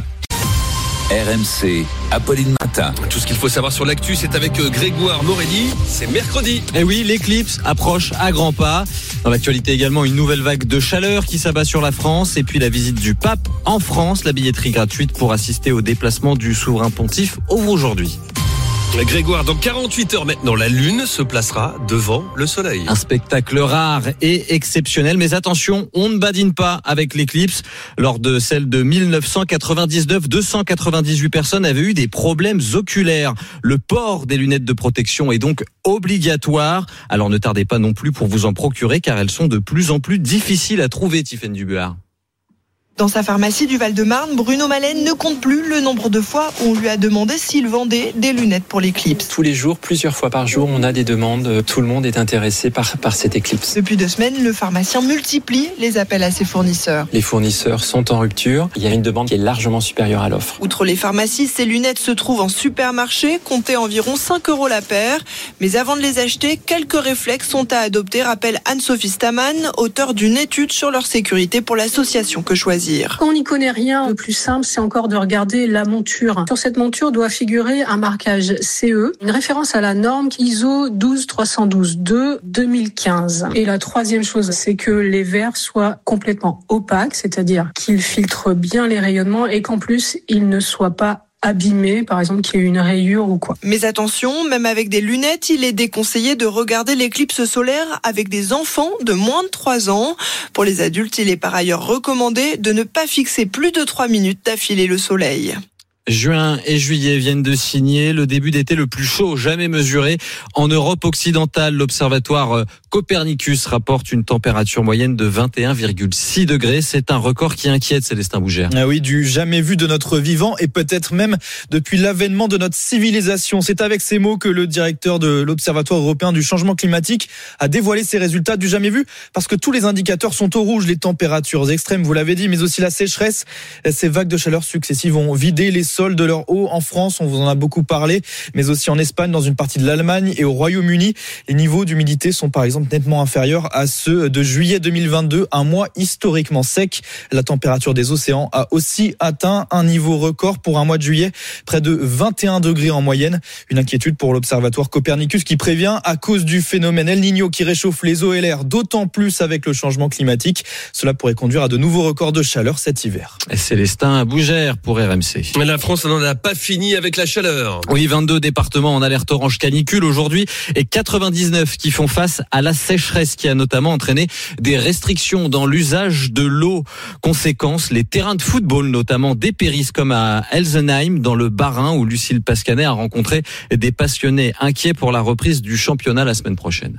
R M C, Apolline Matin. Tout ce qu'il faut savoir sur l'actu, c'est avec Grégoire Morelli. C'est mercredi. Et oui, l'éclipse approche à grands pas. Dans l'actualité également, une nouvelle vague de chaleur qui s'abat sur la France. Et puis la visite du pape en France. La billetterie gratuite pour assister au déplacement du souverain pontife ouvre aujourd'hui. Grégoire, dans quarante-huit heures maintenant, la Lune se placera devant le Soleil. Un spectacle rare et exceptionnel. Mais attention, on ne badine pas avec l'éclipse. Lors de celle de mille neuf cent quatre-vingt-dix-neuf, deux cent quatre-vingt-dix-huit personnes avaient eu des problèmes oculaires. Le port des lunettes de protection est donc obligatoire. Alors ne tardez pas non plus pour vous en procurer, car elles sont de plus en plus difficiles à trouver, Tiffaine Dubuard. Dans sa pharmacie du Val-de-Marne, Bruno Malène ne compte plus le nombre de fois où on lui a demandé s'il vendait des lunettes pour l'éclipse. Tous les jours, plusieurs fois par jour, on a des demandes. Tout le monde est intéressé par, par cette éclipse. Depuis deux semaines, le pharmacien multiplie les appels à ses fournisseurs. Les fournisseurs sont en rupture. Il y a une demande qui est largement supérieure à l'offre. Outre les pharmacies, ces lunettes se trouvent en supermarché, comptez environ cinq euros la paire. Mais avant de les acheter, quelques réflexes sont à adopter, rappelle Anne-Sophie Staman, auteure d'une étude sur leur sécurité pour l'association Que Choisir. Quand on n'y connaît rien, le plus simple, c'est encore de regarder la monture. Sur cette monture doit figurer un marquage C E, une référence à la norme I S O douze trois cent douze deux deux mille quinze. Et la troisième chose, c'est que les verres soient complètement opaques, c'est-à-dire qu'ils filtrent bien les rayonnements et qu'en plus, ils ne soient pas abîmé, par exemple, qu'il y ait une rayure ou quoi. Mais attention, même avec des lunettes, il est déconseillé de regarder l'éclipse solaire avec des enfants de moins de trois ans. Pour les adultes, il est par ailleurs recommandé de ne pas fixer plus de trois minutes d'affilée le soleil. Juin et juillet viennent de signer le début d'été le plus chaud jamais mesuré en Europe occidentale. L'observatoire Copernicus rapporte une température moyenne de vingt et un virgule six degrés. C'est un record qui inquiète, Célestin Bougère. Ah oui, du jamais vu de notre vivant et peut-être même depuis l'avènement de notre civilisation. C'est avec ces mots que le directeur de l'Observatoire européen du changement climatique a dévoilé ses résultats du jamais vu, parce que tous les indicateurs sont au rouge. Les températures extrêmes, vous l'avez dit, mais aussi la sécheresse. Ces vagues de chaleur successives ont vidé les sols de leur eau en France, on vous en a beaucoup parlé, mais aussi en Espagne, dans une partie de l'Allemagne et au Royaume-Uni. Les niveaux d'humidité sont par exemple nettement inférieurs à ceux de juillet deux mille vingt-deux, un mois historiquement sec. La température des océans a aussi atteint un niveau record pour un mois de juillet, près de vingt et un degrés en moyenne. Une inquiétude pour l'Observatoire Copernicus qui prévient à cause du phénomène El Niño qui réchauffe les eaux et l'air, d'autant plus avec le changement climatique. Cela pourrait conduire à de nouveaux records de chaleur cet hiver. Et Célestin Bougère pour R M C. La France n'en a pas fini avec la chaleur. Oui, vingt-deux départements en alerte orange canicule aujourd'hui et quatre-vingt-dix-neuf qui font face à la sécheresse qui a notamment entraîné des restrictions dans l'usage de l'eau. Conséquence, les terrains de football notamment dépérissent comme à Elsenheim dans le Bas-Rhin où Lucille Pascanet a rencontré des passionnés inquiets pour la reprise du championnat la semaine prochaine.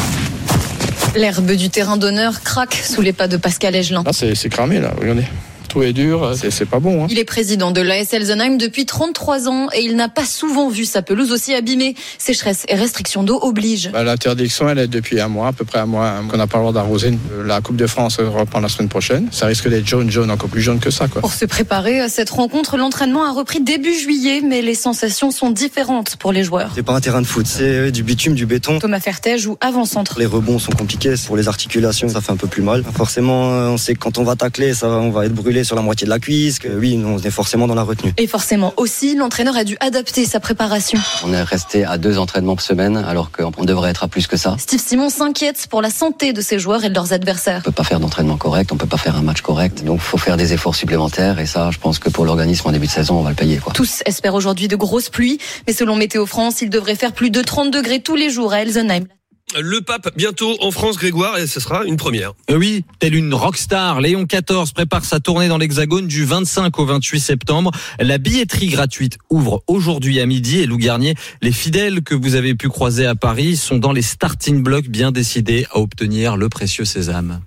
L'herbe du terrain d'honneur craque sous les pas de Pascal Egelin. Ah, c'est, c'est cramé là, regardez. Tout est dur, c'est, c'est pas bon. Hein. Il est président de l'A S Elsenheim depuis trente-trois ans et il n'a pas souvent vu sa pelouse aussi abîmée. Sécheresse et restrictions d'eau obligent. Bah, l'interdiction, elle est depuis un mois, à peu près un mois, qu'on n'a pas le droit d'arroser. La Coupe de France reprend la semaine prochaine. Ça risque d'être jaune, jaune, encore plus jaune que ça, quoi. Pour se préparer à cette rencontre, l'entraînement a repris début juillet, mais les sensations sont différentes pour les joueurs. C'est pas un terrain de foot, c'est du bitume, du béton. Thomas Fertet joue avant-centre. Les rebonds sont compliqués, pour les articulations, ça fait un peu plus mal. Forcément, on sait que quand on va tacler, ça, on va être brûlé sur la moitié de la cuisse, que oui, on est forcément dans la retenue. Et forcément aussi, l'entraîneur a dû adapter sa préparation. On est resté à deux entraînements par semaine, alors qu'on devrait être à plus que ça. Steve Simon s'inquiète pour la santé de ses joueurs et de leurs adversaires. On peut pas faire d'entraînement correct, on peut pas faire un match correct, donc faut faire des efforts supplémentaires et ça, je pense que pour l'organisme en début de saison, on va le payer, quoi. Tous espèrent aujourd'hui de grosses pluies, mais selon Météo France, il devrait faire plus de trente degrés tous les jours à Elsenheim. Le pape bientôt en France, Grégoire, et ce sera une première. Euh oui, telle une rockstar, Léon quatorze prépare sa tournée dans l'Hexagone du vingt-cinq au vingt-huit septembre. La billetterie gratuite ouvre aujourd'hui à midi et Lou Garnier, les fidèles que vous avez pu croiser à Paris sont dans les starting blocks bien décidés à obtenir le précieux sésame.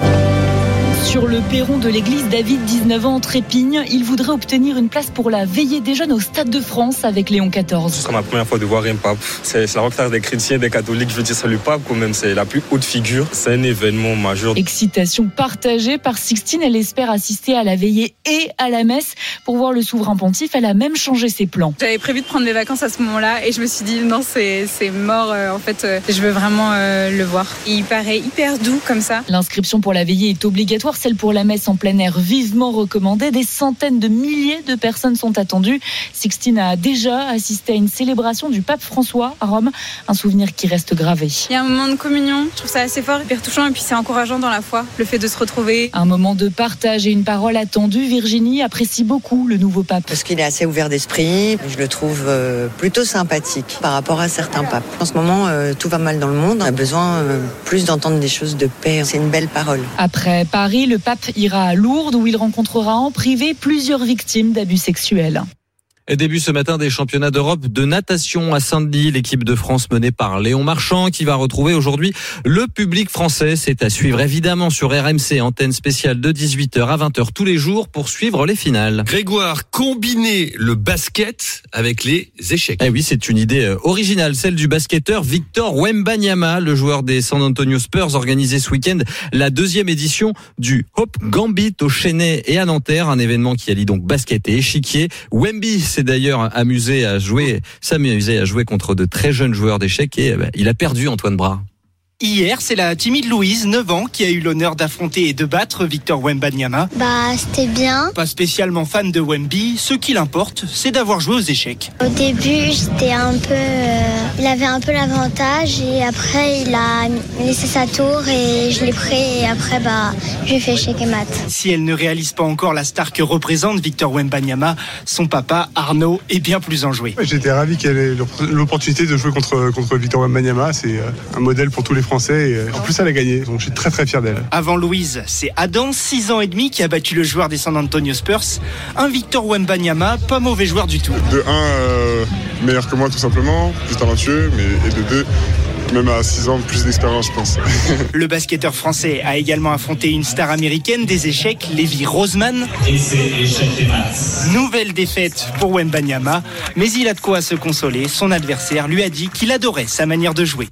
Sur le perron de l'église, David, dix-neuf ans, trépigne. Il voudrait obtenir une place pour la veillée des jeunes au Stade de France avec Léon quatorze. Ce sera ma première fois de voir un pape. C'est, c'est la rockstar des chrétiens, des catholiques. Je veux dire, c'est le pape quand même. C'est la plus haute figure. C'est un événement majeur. Excitation partagée par Sixtine. Elle espère assister à la veillée et à la messe. Pour voir le souverain pontife, elle a même changé ses plans. J'avais prévu de prendre mes vacances à ce moment-là et je me suis dit non, c'est, c'est mort. Euh, en fait, euh, je veux vraiment euh, le voir. Il paraît hyper doux comme ça. L'inscription pour la veillée est obligatoire. Celle pour la messe en plein air vivement recommandée. Des centaines de milliers de personnes sont attendues. Sixtine a déjà assisté à une célébration du pape François à Rome. Un souvenir qui reste gravé. Il y a un moment de communion. Je trouve ça assez fort, hyper touchant et puis c'est encourageant dans la foi, le fait de se retrouver. Un moment de partage et une parole attendue. Virginie apprécie beaucoup le nouveau pape. Parce qu'il est assez ouvert d'esprit. Je le trouve euh, plutôt sympathique par rapport à certains papes. En ce moment, euh, tout va mal dans le monde. On a besoin euh, plus d'entendre des choses de paix. C'est une belle parole. Après Paris, le pape ira à Lourdes où il rencontrera en privé plusieurs victimes d'abus sexuels. Et début ce matin des championnats d'Europe de natation à Saint-Denis, l'équipe de France menée par Léon Marchand qui va retrouver aujourd'hui le public français. C'est à suivre évidemment sur R M C, antenne spéciale de dix-huit heures à vingt heures tous les jours pour suivre les finales. Grégoire, combiner le basket avec les échecs. Eh oui, c'est une idée originale, celle du basketteur Victor Wembanyama, le joueur des San Antonio Spurs, organisé ce week-end la deuxième édition du Hop Gambit au Chesnay et à Nanterre, un événement qui allie donc basket et échiquier. Wemby s'est d'ailleurs amusé à jouer, s'amusé à jouer contre de très jeunes joueurs d'échecs et bah, il a perdu, Antoine Bras. Hier, c'est la timide Louise, neuf ans, qui a eu l'honneur d'affronter et de battre Victor Wembanyama. Bah, c'était bien. Pas spécialement fan de Wemby, ce qui l'importe, c'est d'avoir joué aux échecs. Au début, j'étais un peu... Euh, il avait un peu l'avantage et après, il a laissé sa tour et je l'ai pris et après, bah, j'ai fait échec et mat. Si elle ne réalise pas encore la star que représente Victor Wembanyama, son papa, Arnaud, est bien plus enjoué. J'étais ravi qu'elle ait l'opportunité de jouer contre, contre Victor Wembanyama. C'est un modèle pour tous les Français et en plus elle a gagné, donc je suis très très fier d'elle. Avant Louise, c'est Adam, six ans et demi, qui a battu le joueur des San Antonio Spurs, un Victor Wembanyama, pas mauvais joueur du tout. De un, euh, meilleur que moi tout simplement, plus talentueux, mais et de deux, même à six ans, plus d'expérience je pense. Le basketteur français a également affronté une star américaine des échecs, Lévi Roseman. Et c'est échec et maths. Nouvelle défaite pour Wembanyama, mais il a de quoi se consoler. Son adversaire lui a dit qu'il adorait sa manière de jouer.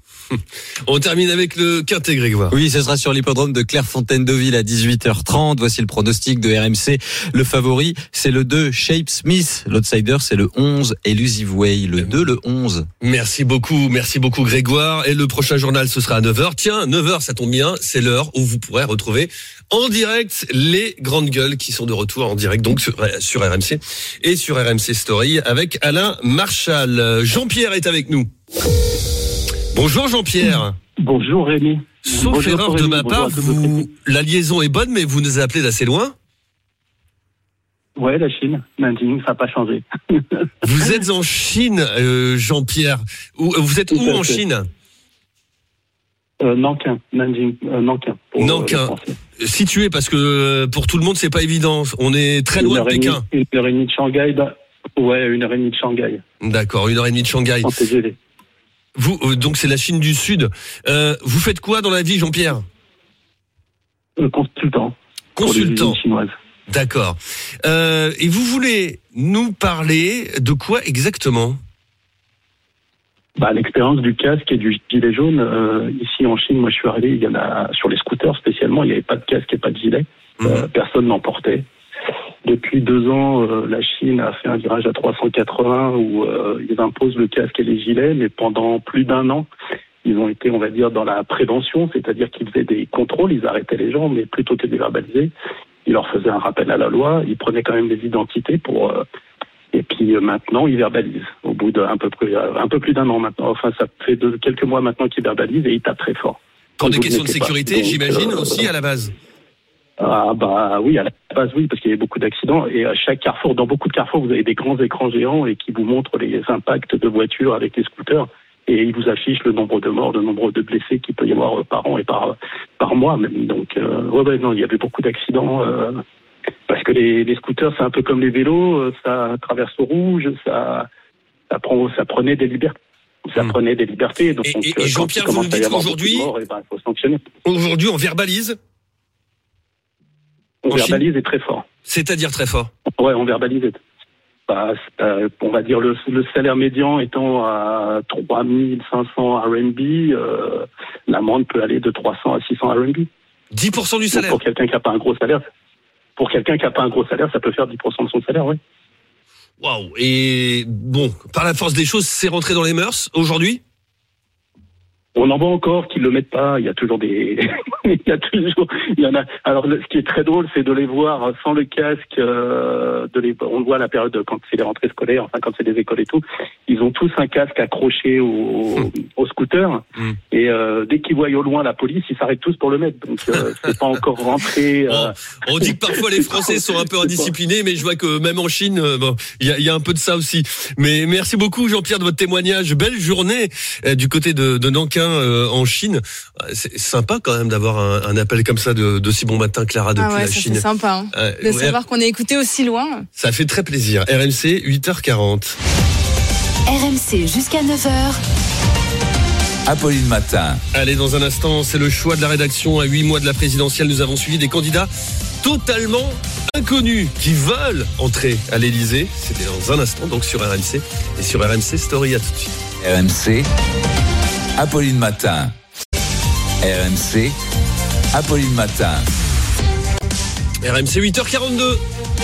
On termine avec le quintet, Grégoire. Oui, ce sera sur l'hippodrome de Clairefontaine-Deauville à dix-huit heures trente. Voici le pronostic de R M C. Le favori, c'est le deux, Shape Smith. L'outsider, c'est le onze, Elusive Way. Le deux, le onze. Merci beaucoup, merci beaucoup Grégoire. Et le prochain journal, ce sera à neuf heures. Tiens, neuf heures, ça tombe bien, c'est l'heure où vous pourrez retrouver en direct les grandes gueules qui sont de retour en direct, donc sur, sur R M C et sur R M C Story avec Alain Marchal. Jean-Pierre est avec nous. Bonjour Jean-Pierre. Bonjour Rémi. Sauf Bonjour, erreur Rémi. de ma part, Bonjour, vous, la liaison est bonne, mais vous nous appelez d'assez loin. Ouais, la Chine, Nanjing, ça n'a pas changé. Vous êtes en Chine, euh, Jean-Pierre. Où, vous êtes Tout où à en fait. Chine? euh, Nankin, Nanjing, euh, Nankin. pour, Nankin. euh, les Français. Situé, parce que euh, pour tout le monde, c'est pas évident. On est très loin de Une heure et demie- Pékin. Une heure et demie de Shanghai. bah, Ouais, une heure et demie de Shanghai. D'accord, une heure et demie de Shanghai. En T G V. Vous, euh, donc c'est la Chine du Sud. Euh, vous faites quoi dans la vie, Jean-Pierre? Euh, consultant. Consultant. Pour les usines chinoises. D'accord. Euh, et vous voulez nous parler de quoi exactement ? Bah, l'expérience du casque et du gilet jaune. Euh, ici en Chine, moi je suis arrivé, il y en a sur les scooters spécialement, il n'y avait pas de casque et pas de gilet. Mmh. Euh, personne n'en portait. Depuis deux ans, euh, la Chine a fait un virage à trois cent quatre-vingts où euh, ils imposent le casque et les gilets, mais pendant plus d'un an, ils ont été, on va dire, dans la prévention, c'est-à-dire qu'ils faisaient des contrôles, ils arrêtaient les gens, mais plutôt que de les verbaliser, ils leur faisaient un rappel à la loi, ils prenaient quand même des identités pour... Euh, Et puis euh, maintenant, ils verbalisent. Au bout d'un peu plus, un peu plus d'un an maintenant. Enfin, ça fait de, quelques mois maintenant qu'ils verbalisent et ils tapent très fort. Pour des questions de sécurité, Donc, j'imagine, euh, aussi à la base. Ah bah oui, à la base oui, parce qu'il y a beaucoup d'accidents. Et à chaque carrefour, dans beaucoup de carrefours, vous avez des grands écrans géants et qui vous montrent les impacts de voitures avec les scooters. Et ils vous affichent le nombre de morts, le nombre de blessés qu'il peut y avoir par an et par, par mois même. Donc, euh, ouais, ouais, non, il y avait beaucoup d'accidents. Euh, Parce que les, les scooters, c'est un peu comme les vélos, ça traverse au rouge, ça, ça, prend, ça prenait des libertés. Ça mmh. prenait des libertés. Donc, et, et, et Jean-Pierre, vous nous dites qu'aujourd'hui, ben, faut sanctionner. Aujourd'hui, on verbalise. On verbalise et très fort. C'est-à-dire très fort. Ouais, on verbalise. Bah, euh, on va dire le, le salaire médian étant à trois mille cinq cents R M B, euh, l'amende peut aller de trois cents à six cents R M B. dix pour cent du salaire. Donc, pour quelqu'un qui n'a pas un gros salaire. Pour quelqu'un qui n'a pas un gros salaire, ça peut faire dix pour cent de son salaire, oui. Waouh. Et bon, par la force des choses, c'est rentré dans les mœurs aujourd'hui ? On en voit encore qui le mettent pas. Il y a toujours des, il y a toujours, il y en a. Alors, ce qui est très drôle, c'est de les voir sans le casque. Euh, de les, on le voit à la période quand c'est les rentrées scolaires, enfin quand c'est des écoles et tout. Ils ont tous un casque accroché au, mmh. au scooter. Mmh. Et euh, dès qu'ils voient au loin la police, ils s'arrêtent tous pour le mettre. Donc, euh, c'est pas encore rentré. Euh... On, on dit que parfois les Français sont un peu indisciplinés, mais je vois que même en Chine, euh, bon, il y a, y a un peu de ça aussi. Mais merci beaucoup, Jean-Pierre, de votre témoignage. Belle journée euh, du côté de, de Nankin. Euh, en Chine, c'est sympa quand même d'avoir un, un appel comme ça de, de si bon matin, Clara, depuis ah ouais, la ça Chine. C'est sympa hein, euh, de ouais, savoir qu'on est écouté aussi loin. Ça fait très plaisir. R M C, huit heures quarante. R M C jusqu'à neuf heures. Apolline Matin. Allez, dans un instant, c'est le choix de la rédaction. À huit mois de la présidentielle, nous avons suivi des candidats totalement inconnus qui veulent entrer à l'Elysée. C'était dans un instant, donc sur R M C et sur R M C Story. À tout de suite. R M C. Apolline Matin. R M C. Apolline Matin. R M C huit heures quarante-deux.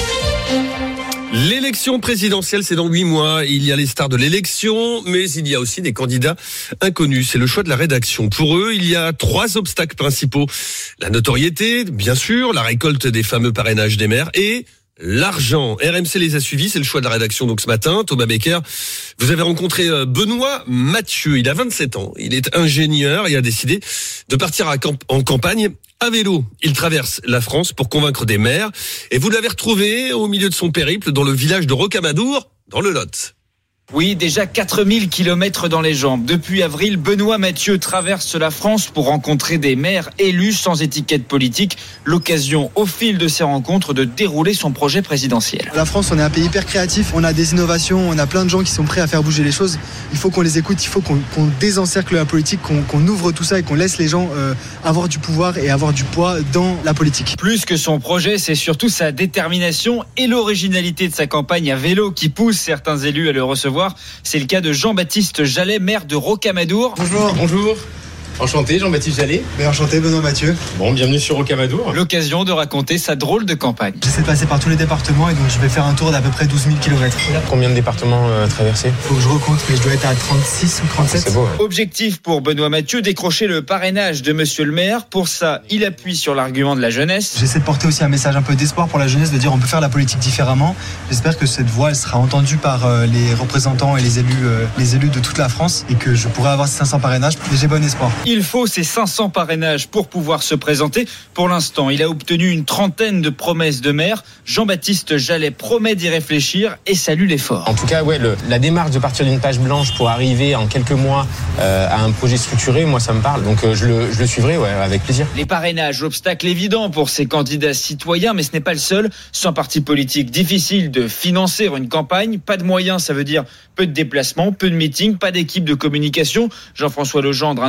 L'élection présidentielle, c'est dans huit mois. Il y a les stars de l'élection, mais il y a aussi des candidats inconnus. C'est le choix de la rédaction. Pour eux, il y a trois obstacles principaux. La notoriété, bien sûr, la récolte des fameux parrainages des maires et l'argent. R M C les a suivis, c'est le choix de la rédaction. Donc ce matin, Thomas Becker, vous avez rencontré Benoît Mathieu. Il a vingt-sept ans, il est ingénieur et a décidé de partir à camp- en campagne à vélo. Il traverse la France pour convaincre des maires. Et vous l'avez retrouvé au milieu de son périple dans le village de Rocamadour, dans le Lot. Oui, déjà quatre mille kilomètres dans les jambes. Depuis avril, Benoît Mathieu traverse la France pour rencontrer des maires élus sans étiquette politique. L'occasion, au fil de ces rencontres, de dérouler son projet présidentiel. La France, on est un pays hyper créatif. On a des innovations, on a plein de gens qui sont prêts à faire bouger les choses. Il faut qu'on les écoute, il faut qu'on, qu'on désencercle la politique, qu'on, qu'on ouvre tout ça et qu'on laisse les gens euh, avoir du pouvoir et avoir du poids dans la politique. Plus que son projet, c'est surtout sa détermination et l'originalité de sa campagne à vélo qui pousse certains élus à le recevoir. C'est le cas de Jean-Baptiste Jallet, maire de Rocamadour. Bonjour. Bonjour. Enchanté, Jean-Baptiste Jallet. Mais enchanté, Benoît Mathieu. Bon, bienvenue sur Rocamadour. L'occasion de raconter sa drôle de campagne. J'essaie de passer par tous les départements et donc je vais faire un tour d'à peu près douze mille kilomètres. Combien de départements euh, traversés ? Faut que je recompte, mais je dois être à trente-six ou trente-sept. C'est beau. Hein. Objectif pour Benoît Mathieu, décrocher le parrainage de monsieur le maire. Pour ça, il appuie sur l'argument de la jeunesse. J'essaie de porter aussi un message un peu d'espoir pour la jeunesse, de dire on peut faire la politique différemment. J'espère que cette voix elle sera entendue par euh, les représentants et les élus, euh, les élus de toute la France et que je pourrai avoir ces cinq cents parrainages. Et j'ai bon espoir. Il faut ces cinq cents parrainages pour pouvoir se présenter. Pour l'instant, il a obtenu une trentaine de promesses de maire. Jean-Baptiste Jallet promet d'y réfléchir et salue l'effort. En tout cas, ouais, le, la démarche de partir d'une page blanche pour arriver en quelques mois euh, à un projet structuré, moi ça me parle. Donc euh, je, le, je le suivrai ouais, avec plaisir. Les parrainages, obstacle évident pour ces candidats citoyens, mais ce n'est pas le seul. Sans parti politique, difficile de financer une campagne. Pas de moyens, ça veut dire peu de déplacements, peu de meetings, pas d'équipe de communication. Jean-François Legendre, un autre candidat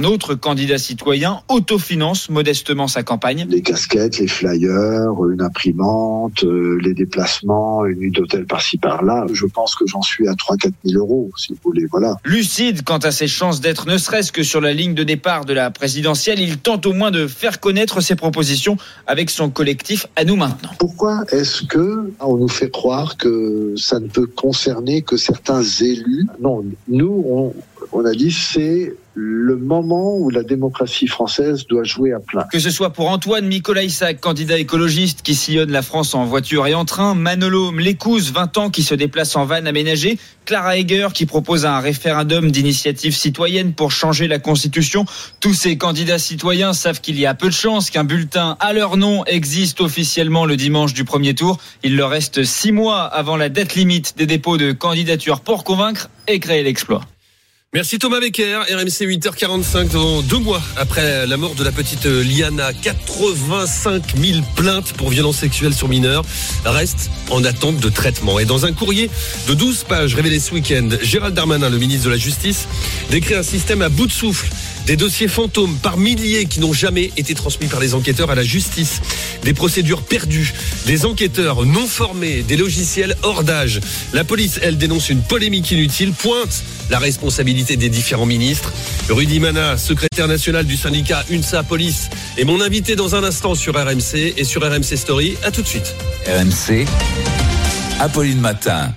candidat citoyen autofinance modestement sa campagne. Les casquettes, les flyers, une imprimante, euh, les déplacements, une nuit d'hôtel par-ci par-là. Je pense que j'en suis à trois à quatre mille euros, si vous voulez, voilà. Lucide quant à ses chances d'être ne serait-ce que sur la ligne de départ de la présidentielle, il tente au moins de faire connaître ses propositions avec son collectif À nous maintenant. Pourquoi est-ce que on nous fait croire que ça ne peut concerner que certains élus? Non, nous, on, on a dit c'est le moment où la démocratie française doit jouer à plein. Que ce soit pour Antoine Micolaïssac, candidat écologiste qui sillonne la France en voiture et en train, Manolo Mlécouz, vingt ans, qui se déplace en van aménagé, Clara Heger qui propose un référendum d'initiative citoyenne pour changer la Constitution. Tous ces candidats citoyens savent qu'il y a peu de chances qu'un bulletin à leur nom existe officiellement le dimanche du premier tour. Il leur reste six mois avant la date limite des dépôts de candidatures pour convaincre et créer l'exploit. Merci Thomas Becker, R M C huit heures quarante-cinq, dans deux mois après la mort de la petite Liana. quatre-vingt-cinq mille plaintes pour violences sexuelles sur mineurs restent en attente de traitement. Et dans un courrier de douze pages révélé ce week-end, Gérald Darmanin, le ministre de la Justice, décrit un système à bout de souffle. Des dossiers fantômes par milliers qui n'ont jamais été transmis par les enquêteurs à la justice. Des procédures perdues, des enquêteurs non formés, des logiciels hors d'âge. La police, elle, dénonce une polémique inutile, pointe la responsabilité des différents ministres. Rudy Mana, secrétaire national du syndicat UNSA Police, est mon invité dans un instant sur R M C et sur R M C Story. À tout de suite. R M C, Apolline Matin.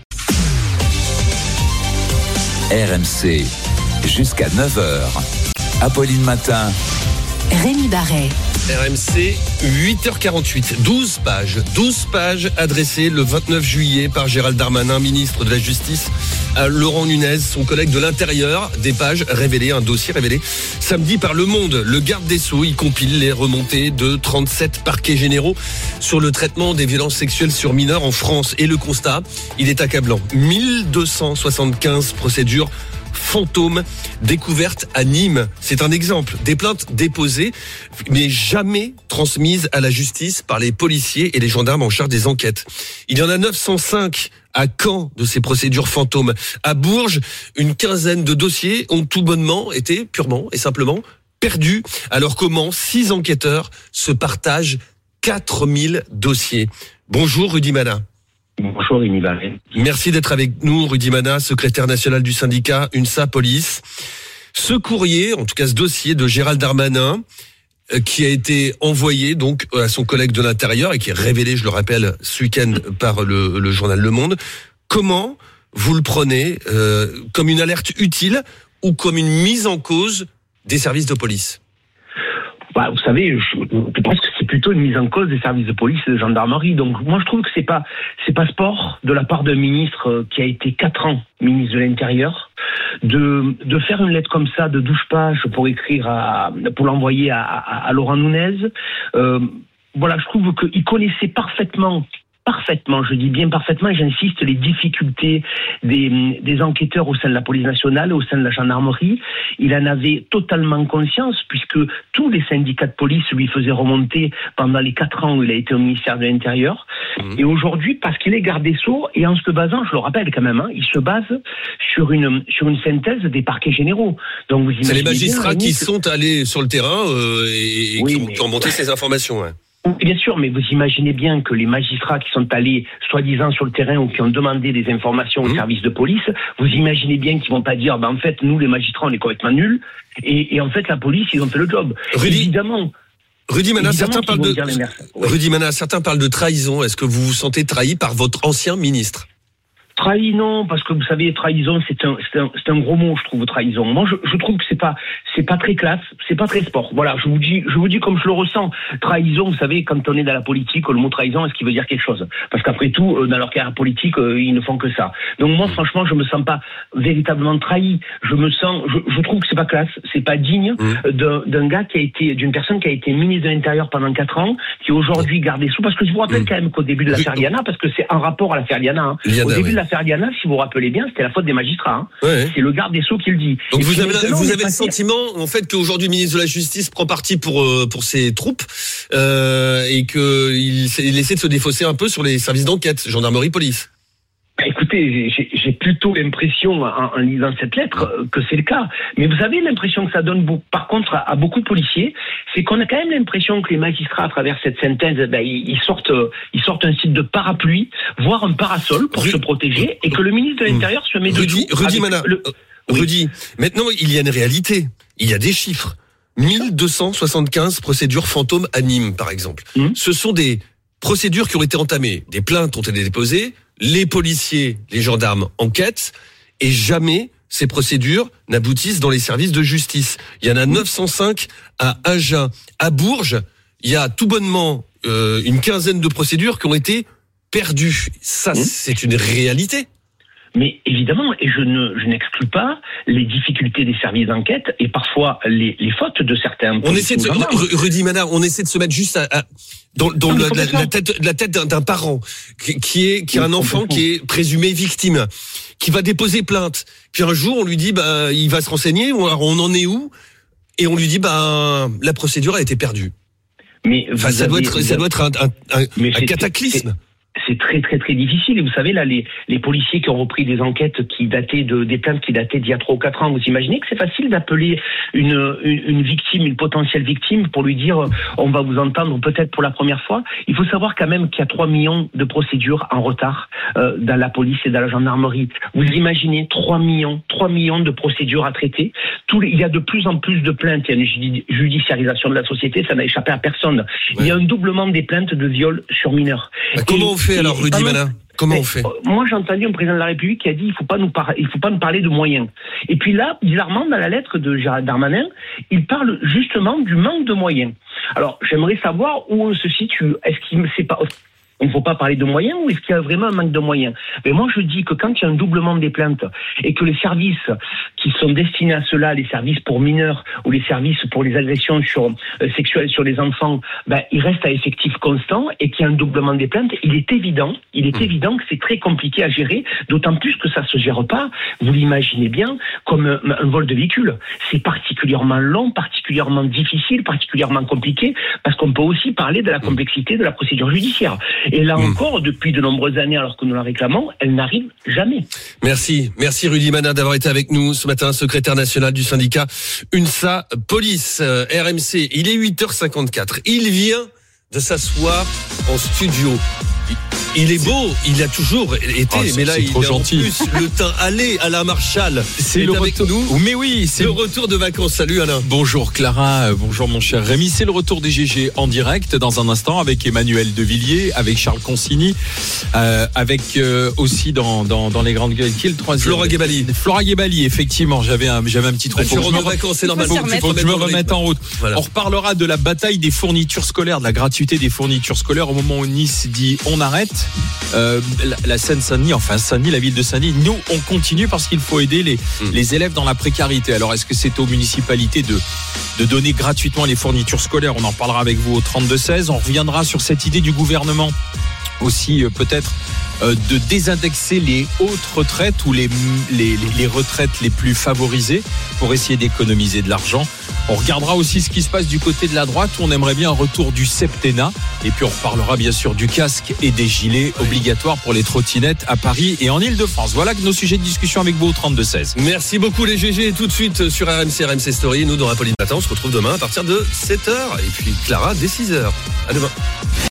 R M C, jusqu'à neuf heures. Apolline Matin. Rémi Barret. R M C, huit heures quarante-huit, douze pages, douze pages adressées le vingt-neuf juillet par Gérald Darmanin, ministre de la Justice, à Laurent Nunez, son collègue de l'Intérieur. Des pages révélées, un dossier révélé samedi par Le Monde. Le garde des Sceaux, il compile les remontées de trente-sept parquets généraux sur le traitement des violences sexuelles sur mineurs en France. Et le constat, il est accablant. mille deux cent soixante-quinze procédures fantômes découvertes à Nîmes. C'est un exemple. Des plaintes déposées, mais jamais transmises à la justice par les policiers et les gendarmes en charge des enquêtes. Il y en a neuf cent cinq à Caen de ces procédures fantômes. À Bourges, une quinzaine de dossiers ont tout bonnement été purement et simplement perdus. Alors comment six enquêteurs se partagent quatre mille dossiers? Bonjour Rudy Mana. Bonjour Rémi Barret. Merci d'être avec nous, Rudy Mana, secrétaire national du syndicat UNSA Police. Ce courrier, en tout cas ce dossier de Gérald Darmanin, euh, qui a été envoyé donc à son collègue de l'Intérieur et qui est révélé, je le rappelle, ce week-end par le, le journal Le Monde. Comment vous le prenez, euh, comme une alerte utile ou comme une mise en cause des services de police? Bah, vous savez, je, je pense que c'est plutôt une mise en cause des services de police et de gendarmerie. Donc, moi, je trouve que c'est pas, c'est pas sport de la part d'un ministre qui a été quatre ans ministre de l'Intérieur, de, de faire une lettre comme ça de douze pages pour écrire à, pour l'envoyer à, à, à Laurent Nunez. Euh, voilà, je trouve qu'il connaissait parfaitement Parfaitement, je dis bien parfaitement, et j'insiste, les difficultés des, des enquêteurs au sein de la police nationale, au sein de la gendarmerie. Il en avait totalement conscience, puisque tous les syndicats de police lui faisaient remonter pendant les quatre ans où il a été au ministère de l'Intérieur. Mmh. Et aujourd'hui, parce qu'il est garde des Sceaux, et en se basant, je le rappelle quand même, hein, il se base sur une, sur une synthèse des parquets généraux. Donc vous imaginez. C'est les magistrats bien, qui que... sont allés sur le terrain euh, et, et oui, qui, ont, mais... qui ont monté ces informations. Ouais. Bien sûr, mais vous imaginez bien que les magistrats qui sont allés soi-disant sur le terrain ou qui ont demandé des informations aux mmh. services de police, vous imaginez bien qu'ils vont pas dire, ben en fait, nous les magistrats, on est complètement nuls, et, et en fait, la police, ils ont fait le job. Rudy, évidemment. Rudy Mana, certains parlent de, oui. Rudy Mana, certains parlent de trahison. Est-ce que vous vous sentez trahi par votre ancien ministre? Trahi, non, parce que vous savez, trahison, c'est un, c'est un, c'est un gros mot, je trouve, trahison. Moi, je, je trouve que c'est pas, c'est pas très classe, c'est pas très sport. Voilà, je vous dis, je vous dis comme je le ressens. Trahison, vous savez, quand on est dans la politique, le mot trahison, est-ce qu'il veut dire quelque chose? Parce qu'après tout, dans leur carrière politique, ils ne font que ça. Donc moi, franchement, je me sens pas véritablement trahi. Je me sens, je, je trouve que c'est pas classe, c'est pas digne mmh. d'un, d'un gars qui a été, d'une personne qui a été ministre de l'Intérieur pendant quatre ans, qui aujourd'hui garde des sous. Parce que je vous rappelle mmh. quand même qu'au début de l'affaire Liana, parce que c'est un rapport à l'affaire Liana, hein, Liana, au début oui. de l'affaire Liana, si vous vous rappelez bien, c'était la faute des magistrats. Hein. Ouais. C'est le garde des Sceaux qui le dit. Donc et vous avez, vous avez le sentiment, en fait, qu'aujourd'hui le ministre de la Justice prend parti pour euh, pour ses troupes euh, et qu'il il essaie de se défausser un peu sur les services d'enquête, gendarmerie, police. Écoutez, j'ai, j'ai, plutôt l'impression, en, en lisant cette lettre, que c'est le cas. Mais vous avez l'impression que ça donne, par contre, à, à beaucoup de policiers, c'est qu'on a quand même l'impression que les magistrats, à travers cette synthèse, ben, ils, ils sortent, ils sortent un style de parapluie, voire un parasol pour Ru- se protéger, et que le ministre de l'Intérieur se met Rudy, dessous. Rudy Mana, le... oui. Rudy, maintenant, il y a une réalité. Il y a des chiffres. mille deux cent soixante-quinze procédures fantômes à Nîmes, par exemple. Mmh. Ce sont des procédures qui ont été entamées. Des plaintes ont été déposées. Les policiers, les gendarmes enquêtent. Et jamais ces procédures n'aboutissent dans les services de justice. Il y en a neuf cent cinq à Agen. À Bourges, il y a tout bonnement euh, une quinzaine de procédures qui ont été perdues. Ça, mmh. c'est une réalité. Mais évidemment, et je ne, je n'exclus pas les difficultés des services d'enquête et parfois les, les fautes de certains. On essaie de se, Rudy Mana, on essaie de se mettre juste à, à, dans, dans non, la, la, la tête, la tête d'un, d'un parent qui, qui est, qui a un enfant qui est présumé victime, qui va déposer plainte. Puis un jour, on lui dit, bah, il va se renseigner, ou alors on en est où? Et on lui dit, bah, la procédure a été perdue. Mais enfin, ça, avez, doit être, ça doit être un, un, un, un cataclysme. C'est, c'est très très très difficile. Et vous savez là, les les policiers qui ont repris des enquêtes qui dataient de des plaintes qui dataient d'il y a trois ou quatre ans. Vous imaginez que c'est facile d'appeler une, une une victime, une potentielle victime, pour lui dire on va vous entendre peut-être pour la première fois. Il faut savoir quand même qu'il y a trois millions de procédures en retard euh, dans la police et dans la gendarmerie. Vous imaginez trois millions, trois millions de procédures à traiter. Tous les, il y a de plus en plus de plaintes. Il y a une judiciarisation de la société. Ça n'a échappé à personne. Ouais. Il y a un doublement des plaintes de viol sur mineurs. Bah, comment on fait alors, Rudy Mana? Comment mais, on fait? Moi, j'ai entendu un président de la République qui a dit il faut pas nous par... il faut pas nous parler de moyens. Et puis là, bizarrement, dans la lettre de Gérald Darmanin, il parle justement du manque de moyens. Alors, j'aimerais savoir où on se situe. Est-ce qu'il c'est pas il ne faut pas parler de moyens ou est-ce qu'il y a vraiment un manque de moyens? Mais moi, je dis que quand il y a un doublement des plaintes et que les services qui sont destinés à cela, les services pour mineurs ou les services pour les agressions sur, euh, sexuelles sur les enfants, ben, ils restent à effectif constant et qu'il y a un doublement des plaintes, il est évident, il est mmh. évident que c'est très compliqué à gérer, d'autant plus que ça se gère pas, vous l'imaginez bien, comme un, un vol de véhicule. C'est particulièrement long, particulièrement difficile, particulièrement compliqué, parce qu'on peut aussi parler de la complexité de la procédure judiciaire. Et là mmh. encore, depuis de nombreuses années, alors que nous la réclamons, elle n'arrive jamais. Merci. Merci Rudy Mana d'avoir été avec nous ce matin, secrétaire national du syndicat UNSA Police euh, R M C. Il est huit heures cinquante-quatre. Il vient de s'asseoir en studio. Il est beau, il a toujours été, oh, mais là il a en plus le teint allé à la Marshall. C'est le retour. Nous. Mais oui, c'est le retour de vacances. Salut Alain. Bonjour Clara, bonjour mon cher Rémi. C'est le retour des G G en direct dans un instant avec Emmanuel Devilliers, avec Charles Consigny, euh, avec euh, aussi dans, dans dans les grandes gueules qui est le troisième. Flora Guébali. Flora Guébali, effectivement. J'avais un j'avais un petit trou. Bah, je rentre en vacances, c'est normal. Il faut que je me remette en route. Voilà. On reparlera de la bataille des fournitures scolaires, de la gratuité des fournitures scolaires au moment où Nice dit on arrête. Euh, la, la Seine-Saint-Denis, enfin Saint-Denis, la ville de Saint-Denis, nous on continue parce qu'il faut aider les, mmh. les élèves dans la précarité. Alors est-ce que c'est aux municipalités de, de donner gratuitement les fournitures scolaires? On en parlera avec vous au trente-deux seize. On reviendra sur cette idée du gouvernement aussi euh, peut-être euh, de désindexer les hautes retraites ou les, les, les retraites les plus favorisées pour essayer d'économiser de l'argent. On regardera aussi ce qui se passe du côté de la droite où on aimerait bien un retour du septennat. Et puis on reparlera bien sûr du casque et des gilets obligatoires pour les trottinettes à Paris et en Ile-de-France. Voilà nos sujets de discussion avec vous au trente-deux seize. Merci beaucoup les G G. Tout de suite sur R M C, R M C Story. Nous dans Apolline Matin, on se retrouve demain à partir de sept heures. Et puis Clara dès six heures. À demain.